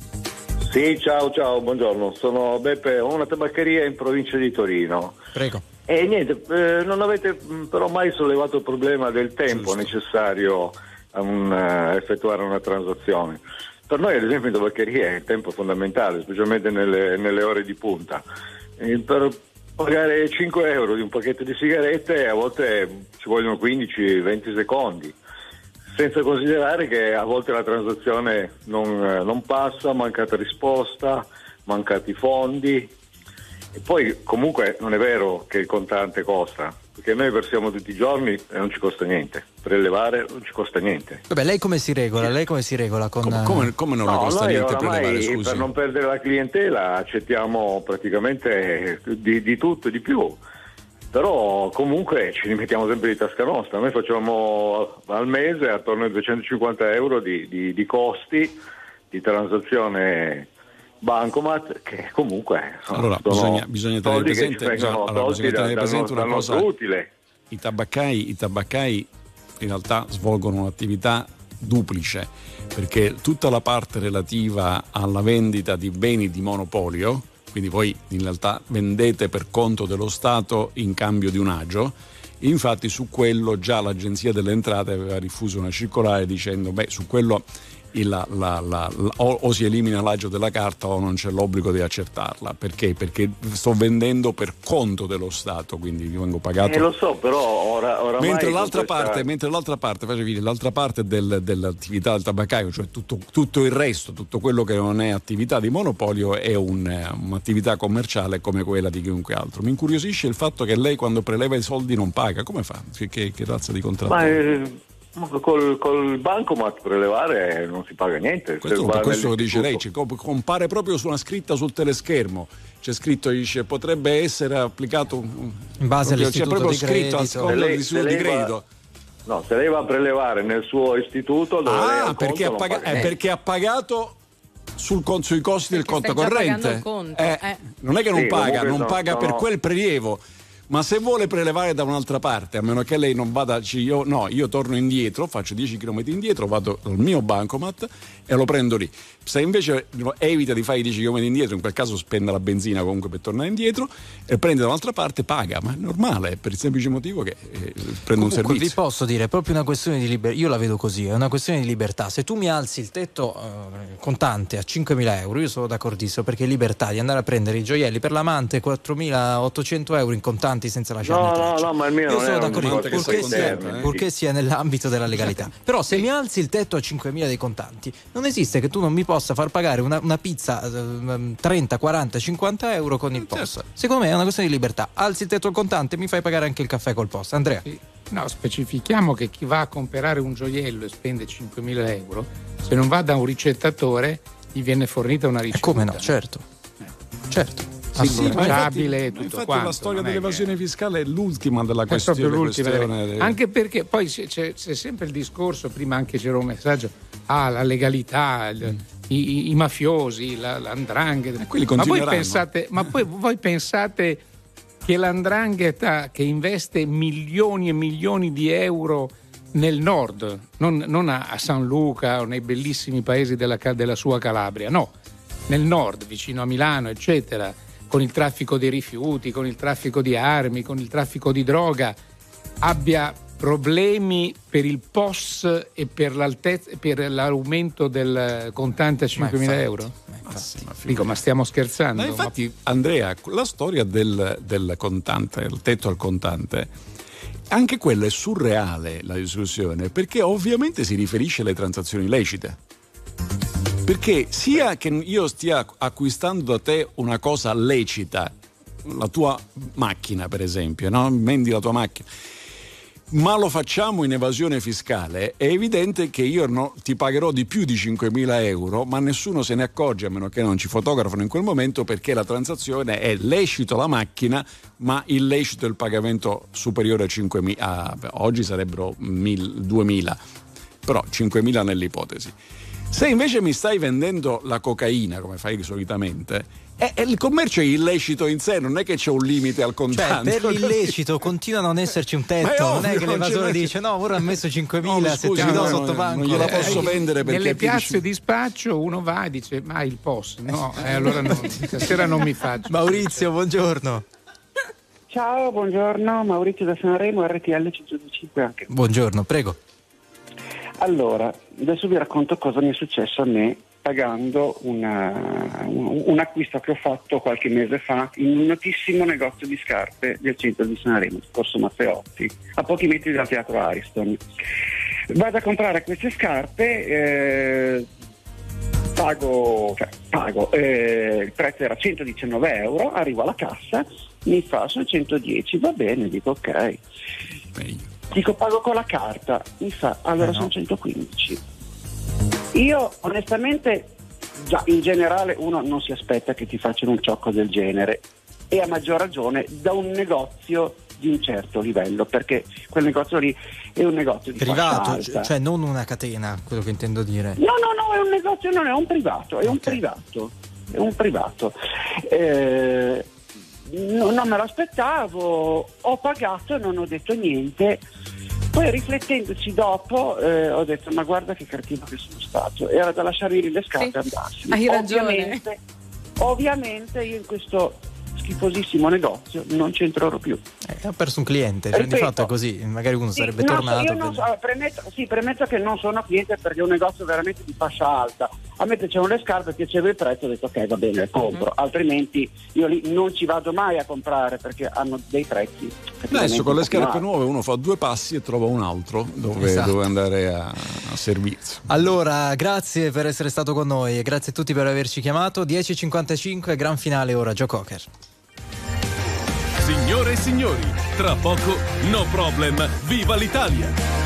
Speaker 19: Sì, ciao, ciao, buongiorno. Sono Beppe, ho una tabaccheria in provincia di Torino.
Speaker 1: Prego.
Speaker 19: E niente, eh, non avete però mai sollevato il problema del tempo Giusto. necessario a un, uh, effettuare una transazione. Per noi ad esempio in tabaccheria il tempo è fondamentale, specialmente nelle, nelle ore di punta. E per pagare cinque euro di un pacchetto di sigarette a volte ci vogliono quindici venti secondi, senza considerare che a volte la transazione non, non passa, mancata risposta, mancati fondi. E poi comunque non è vero che il contante costa, perché noi versiamo tutti i giorni e non ci costa niente, prelevare non ci costa niente.
Speaker 1: Vabbè, lei come si regola? Lei come si regola con
Speaker 2: come, come, come non
Speaker 19: no,
Speaker 2: le costa
Speaker 19: noi
Speaker 2: niente
Speaker 19: oramai,
Speaker 2: prelevare, scusi?
Speaker 19: Per non perdere la clientela accettiamo praticamente di, di tutto e di più, però comunque ci rimettiamo sempre di tasca nostra. Noi facciamo al mese attorno ai duecentocinquanta euro di, di, di costi di transazione bancomat, che comunque sono,
Speaker 2: allora
Speaker 19: sono
Speaker 2: bisogna, bisogna tenere presente, bisogna, allora, bisogna tenere
Speaker 19: da,
Speaker 2: presente
Speaker 19: da
Speaker 2: una cosa
Speaker 19: utile.
Speaker 2: I tabaccai, i tabaccai in realtà svolgono un'attività duplice, perché tutta la parte relativa alla vendita di beni di monopolio, quindi voi in realtà vendete per conto dello Stato in cambio di un agio. Infatti su quello già l'Agenzia delle Entrate aveva diffuso una circolare dicendo beh su quello il, la, la, la, la, o, o si elimina l'agio della carta o non c'è l'obbligo di accertarla. Perché? Perché sto vendendo per conto dello Stato, quindi vengo pagato.
Speaker 19: Eh, lo so, però ora, oramai
Speaker 2: mentre l'altra
Speaker 19: questa...
Speaker 2: parte, mentre l'altra parte, facevi l'altra parte del, dell'attività del tabaccaio, cioè tutto, tutto il resto, tutto quello che non è attività di monopolio è un, un'attività commerciale come quella di chiunque altro. Mi incuriosisce il fatto che lei quando preleva i soldi non paga. Come fa? Che, che razza di contratto?
Speaker 19: Ma eh... Col, col bancomat prelevare non si paga niente.
Speaker 2: Questo, questo lo dice lei, ci compare proprio su una scritta sul teleschermo. C'è scritto, dice, potrebbe essere applicato
Speaker 1: in base all'istituto
Speaker 2: c'è proprio
Speaker 1: di
Speaker 2: scritto
Speaker 1: credito.
Speaker 2: a seconda dell'istituto di credito.
Speaker 19: No, se lei va a prelevare nel suo istituto dove
Speaker 2: ah, perché ha, paga- eh, perché ha pagato sul con- sui costi
Speaker 3: perché
Speaker 2: del conto corrente.
Speaker 3: Conto.
Speaker 2: Eh,
Speaker 3: Eh.
Speaker 2: Non è che non
Speaker 19: sì,
Speaker 2: paga, non
Speaker 19: sono,
Speaker 2: paga
Speaker 19: sono...
Speaker 2: per quel prelievo. ma se vuole prelevare da un'altra parte, a meno che lei non vada, io, no, io torno indietro, faccio dieci chilometri indietro, vado al mio bancomat e lo prendo lì. Se invece evita di fare i dieci chilometri indietro, in quel caso spende la benzina comunque per tornare indietro e prende da un'altra parte, paga, ma è normale, per il semplice motivo che eh, prende un servizio.
Speaker 1: Vi posso dire, è proprio una questione di libertà, io la vedo così, è una questione di libertà. Se tu mi alzi il tetto eh, contante a cinquemila euro, io sono d'accordissimo, perché è libertà di andare a prendere i gioielli per l'amante quattromilaottocento euro in contanti senza lasciarmi
Speaker 19: No,
Speaker 1: traccia.
Speaker 19: no, no, ma il mio
Speaker 1: io
Speaker 19: non
Speaker 1: sono
Speaker 19: è un
Speaker 1: d'accordissimo,
Speaker 19: conto che
Speaker 1: purché,
Speaker 19: sta
Speaker 1: sia,
Speaker 19: interno, eh.
Speaker 1: purché sia nell'ambito della legalità. Però se mi alzi il tetto a cinquemila dei contanti, non esiste che tu non mi possa far pagare una, una pizza eh, trenta, quaranta, cinquanta euro con il P O S. Secondo me è una questione di libertà. Alzi il tetto al contante, mi fai pagare anche il caffè col P O S. Andrea?
Speaker 4: Sì. No, specifichiamo che chi va a comprare un gioiello e spende cinquemila euro, se non va da un ricettatore, gli viene fornita una ricevuta.
Speaker 1: E come no, certo. Eh. Certo.
Speaker 4: Assicurabile, tutto
Speaker 2: infatti
Speaker 4: quanto.
Speaker 2: La storia
Speaker 4: non è
Speaker 2: dell'evasione
Speaker 4: che...
Speaker 2: fiscale è l'ultima della
Speaker 4: è
Speaker 2: questione.
Speaker 4: proprio l'ultima
Speaker 2: questione
Speaker 4: delle... Anche perché poi c'è, c'è, c'è sempre il discorso, prima anche c'era un messaggio, ah, la legalità, il, mm. i, i mafiosi, la, l'andrangheta. Ma voi pensate, ma poi voi pensate che l'andrangheta che investe milioni e milioni di euro nel nord, non, non a, a San Luca o nei bellissimi paesi della, della sua Calabria, no, nel nord, vicino a Milano, eccetera, con il traffico dei rifiuti, con il traffico di armi, con il traffico di droga, abbia problemi per il P O S e per, l'altezza, per l'aumento del contante a cinquemila euro?
Speaker 2: Ma sì, ma
Speaker 4: Dico, ma stiamo scherzando?
Speaker 2: Ma infatti, Andrea, la storia del, del contante, il tetto al contante, anche quella è surreale, la discussione, perché ovviamente si riferisce alle transazioni lecite. Perché sia che io stia acquistando da te una cosa lecita, la tua macchina per esempio, no? Vendi la tua macchina, ma lo facciamo in evasione fiscale, è evidente che io no, ti pagherò di più di cinquemila euro, ma nessuno se ne accorge, a meno che non ci fotografano in quel momento, perché la transazione è lecito la macchina, ma illecito il pagamento superiore a cinquemila, ah, oggi sarebbero duemila, però cinquemila nell'ipotesi. Se invece mi stai vendendo la cocaina, come fai solitamente, eh, eh, il commercio è illecito in sé, non è che c'è un limite al contante.
Speaker 1: Cioè, per l'illecito continua a non esserci un tetto,
Speaker 2: è
Speaker 1: non
Speaker 2: ovvio,
Speaker 1: è che l'evasore
Speaker 2: non
Speaker 1: dice no, ora ha messo cinquemila,
Speaker 2: no,
Speaker 1: se ti
Speaker 2: no,
Speaker 1: do
Speaker 2: no,
Speaker 1: sotto
Speaker 2: no,
Speaker 1: banco.
Speaker 2: non gliela posso
Speaker 4: Eh,
Speaker 2: vendere perché
Speaker 4: nelle piazze
Speaker 2: dici...
Speaker 4: di spaccio uno va e dice ma il P O S, no, eh, allora no, stasera non mi faccio.
Speaker 1: Maurizio, buongiorno.
Speaker 20: Ciao, buongiorno, Maurizio da Sanremo, R T L centodue anche.
Speaker 1: Buongiorno, prego.
Speaker 20: Allora, adesso vi racconto cosa mi è successo a me pagando una, un, un acquisto che ho fatto qualche mese fa in un notissimo negozio di scarpe del centro di Sanremo, Corso Matteotti, a pochi metri dal teatro Ariston. Vado a comprare queste scarpe, eh, pago, cioè, pago eh, il prezzo era centodiciannove euro, arrivo alla cassa, mi fa sono centodieci, va bene, dico ok. Dico pago con la carta, mi fa allora eh no. sono centoquindici. Io onestamente già in generale uno non si aspetta che ti facciano un ciocco del genere, e a maggior ragione da un negozio di un certo livello, perché quel negozio lì è un negozio di
Speaker 1: privato,
Speaker 20: fascia alta.
Speaker 1: Cioè non una catena, quello che intendo dire.
Speaker 20: No, no, no, è un negozio, non è un privato, è okay. un privato, è un privato. Eh, no, non me l'aspettavo, ho pagato e non ho detto niente. Poi riflettendoci dopo eh, ho detto ma guarda che cretino che sono stato, era da lasciare lì le scarpe sì. e andarsene.
Speaker 3: Hai ragione.
Speaker 20: Ovviamente, ovviamente io in questo schifosissimo negozio non c'entrerò più.
Speaker 1: Eh, ho perso un cliente, cioè, di fatto è così, magari uno sì, sarebbe
Speaker 20: no,
Speaker 1: tornato.
Speaker 20: Io non so, premetto, sì, premetto che non sono cliente perché è un negozio veramente di fascia alta. A me piacevano le scarpe, piaceva il prezzo, ho detto ok va bene, le compro, uh-huh. altrimenti io lì non ci vado mai a comprare perché hanno dei prezzi.
Speaker 2: Adesso con le scarpe nuove uno fa due passi e trova un altro dove, esatto. dove andare a, a servizio.
Speaker 1: Allora, grazie per essere stato con noi e grazie a tutti per averci chiamato. dieci e cinquantacinque, gran finale ora, Joe Cocker.
Speaker 21: Signore e signori, tra poco No Problem, viva l'Italia!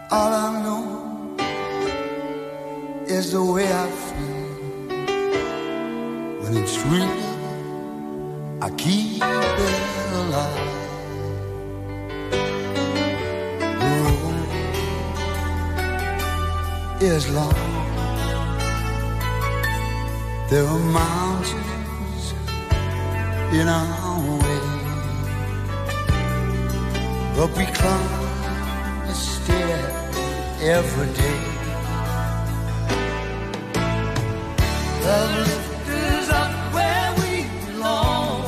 Speaker 6: All I know is the way I feel when it's real. I keep it alive. The road is long. There are mountains in our way, but we climb a stair every day. The lift is up where we belong,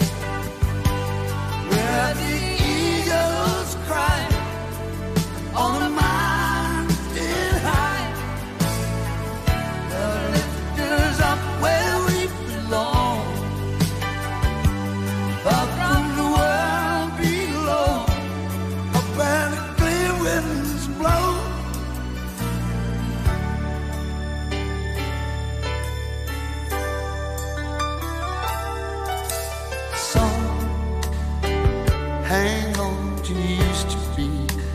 Speaker 6: where the eagles cry on the mountain high. The lift is up where we belong, up from the world below, up where the clear winds blow. Hang on to used to be,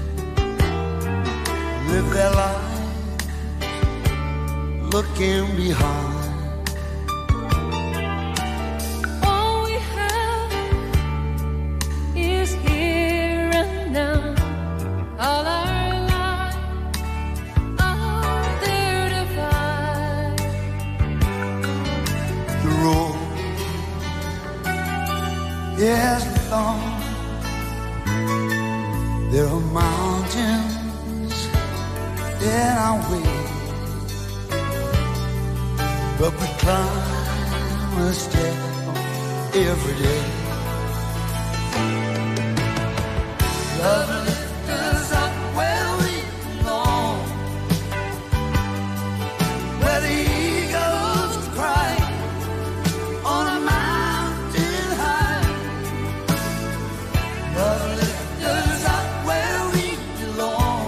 Speaker 6: live their lives looking behind.
Speaker 8: All we have is here and now. All our lives are there to find.
Speaker 6: The road is long. There are mountains in our way, but we climb a step every day. Love lifts us up where we belong, where the eagles cry on a mountain high. Love lifts us up where we belong,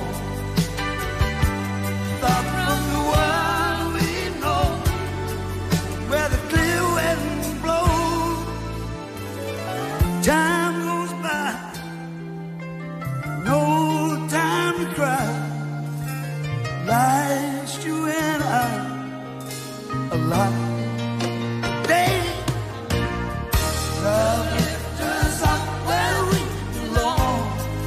Speaker 6: far from the world we know, where the clear winds blow. Time goes by, no time to cry. Life's you and I alive. Day, love lifts us up where we belong,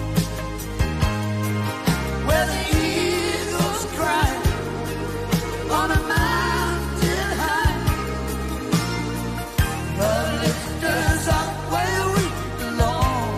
Speaker 6: where the eagles cry on a mountain high. Love lifts us up where we belong,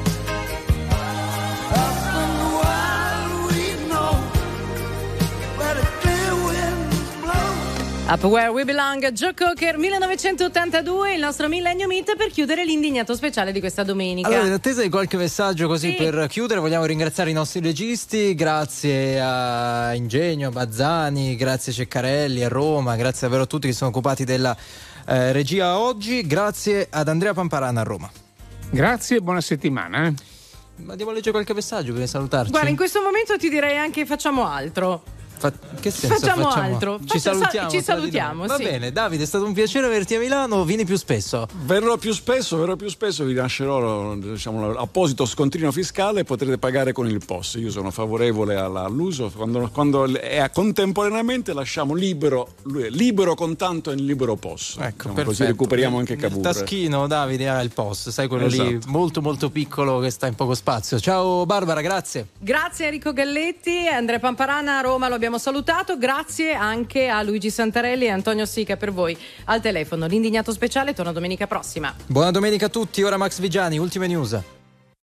Speaker 6: up from the world we know, where the clear winds blow.
Speaker 3: Up Where We Belong, Joe Cocker, millenovecentottantadue, il nostro Millennium Hit, per chiudere l'indignato speciale di questa domenica.
Speaker 1: Allora, in attesa di qualche messaggio così
Speaker 3: Sì.
Speaker 1: per chiudere, vogliamo ringraziare i nostri registi, grazie a Ingegno, a Bazzani, grazie a Ceccarelli, a Roma, grazie davvero a tutti che sono occupati della eh, regia oggi, grazie ad Andrea Pamparana a Roma.
Speaker 4: Grazie e buona settimana. Eh.
Speaker 1: Ma andiamo a leggere qualche messaggio per salutarci?
Speaker 3: Guarda, in questo momento ti direi anche facciamo altro.
Speaker 1: Fa- che senso
Speaker 3: Facciamo altro.
Speaker 1: Ci
Speaker 3: Faccia-
Speaker 1: salutiamo.
Speaker 3: ci
Speaker 1: tra di
Speaker 3: salutiamo,
Speaker 1: noi. Va
Speaker 3: sì.
Speaker 1: bene, Davide, è stato un piacere averti a Milano, vieni più spesso.
Speaker 2: Verrò più spesso, verrò più spesso, vi lascerò, diciamo, l'apposito scontrino fiscale e potrete pagare con il P O S. Io sono favorevole alla- all'uso quando, quando è contemporaneamente lasciamo libero, libero contanto e libero P O S.
Speaker 1: Ecco,
Speaker 2: Diciamo, così recuperiamo anche
Speaker 1: il
Speaker 2: Cavour.
Speaker 1: taschino, Davide, ha il P O S, sai quello lì
Speaker 2: Esatto.
Speaker 1: molto molto piccolo che sta in poco spazio. Ciao Barbara, grazie.
Speaker 3: Grazie a Enrico Galletti, Andrea Pamparana a Roma lo abbiamo salutato, grazie anche a Luigi Santarelli e Antonio Sica per voi al telefono. L'indignato speciale torna domenica prossima.
Speaker 1: Buona domenica a tutti, ora Max Vigiani, ultime news.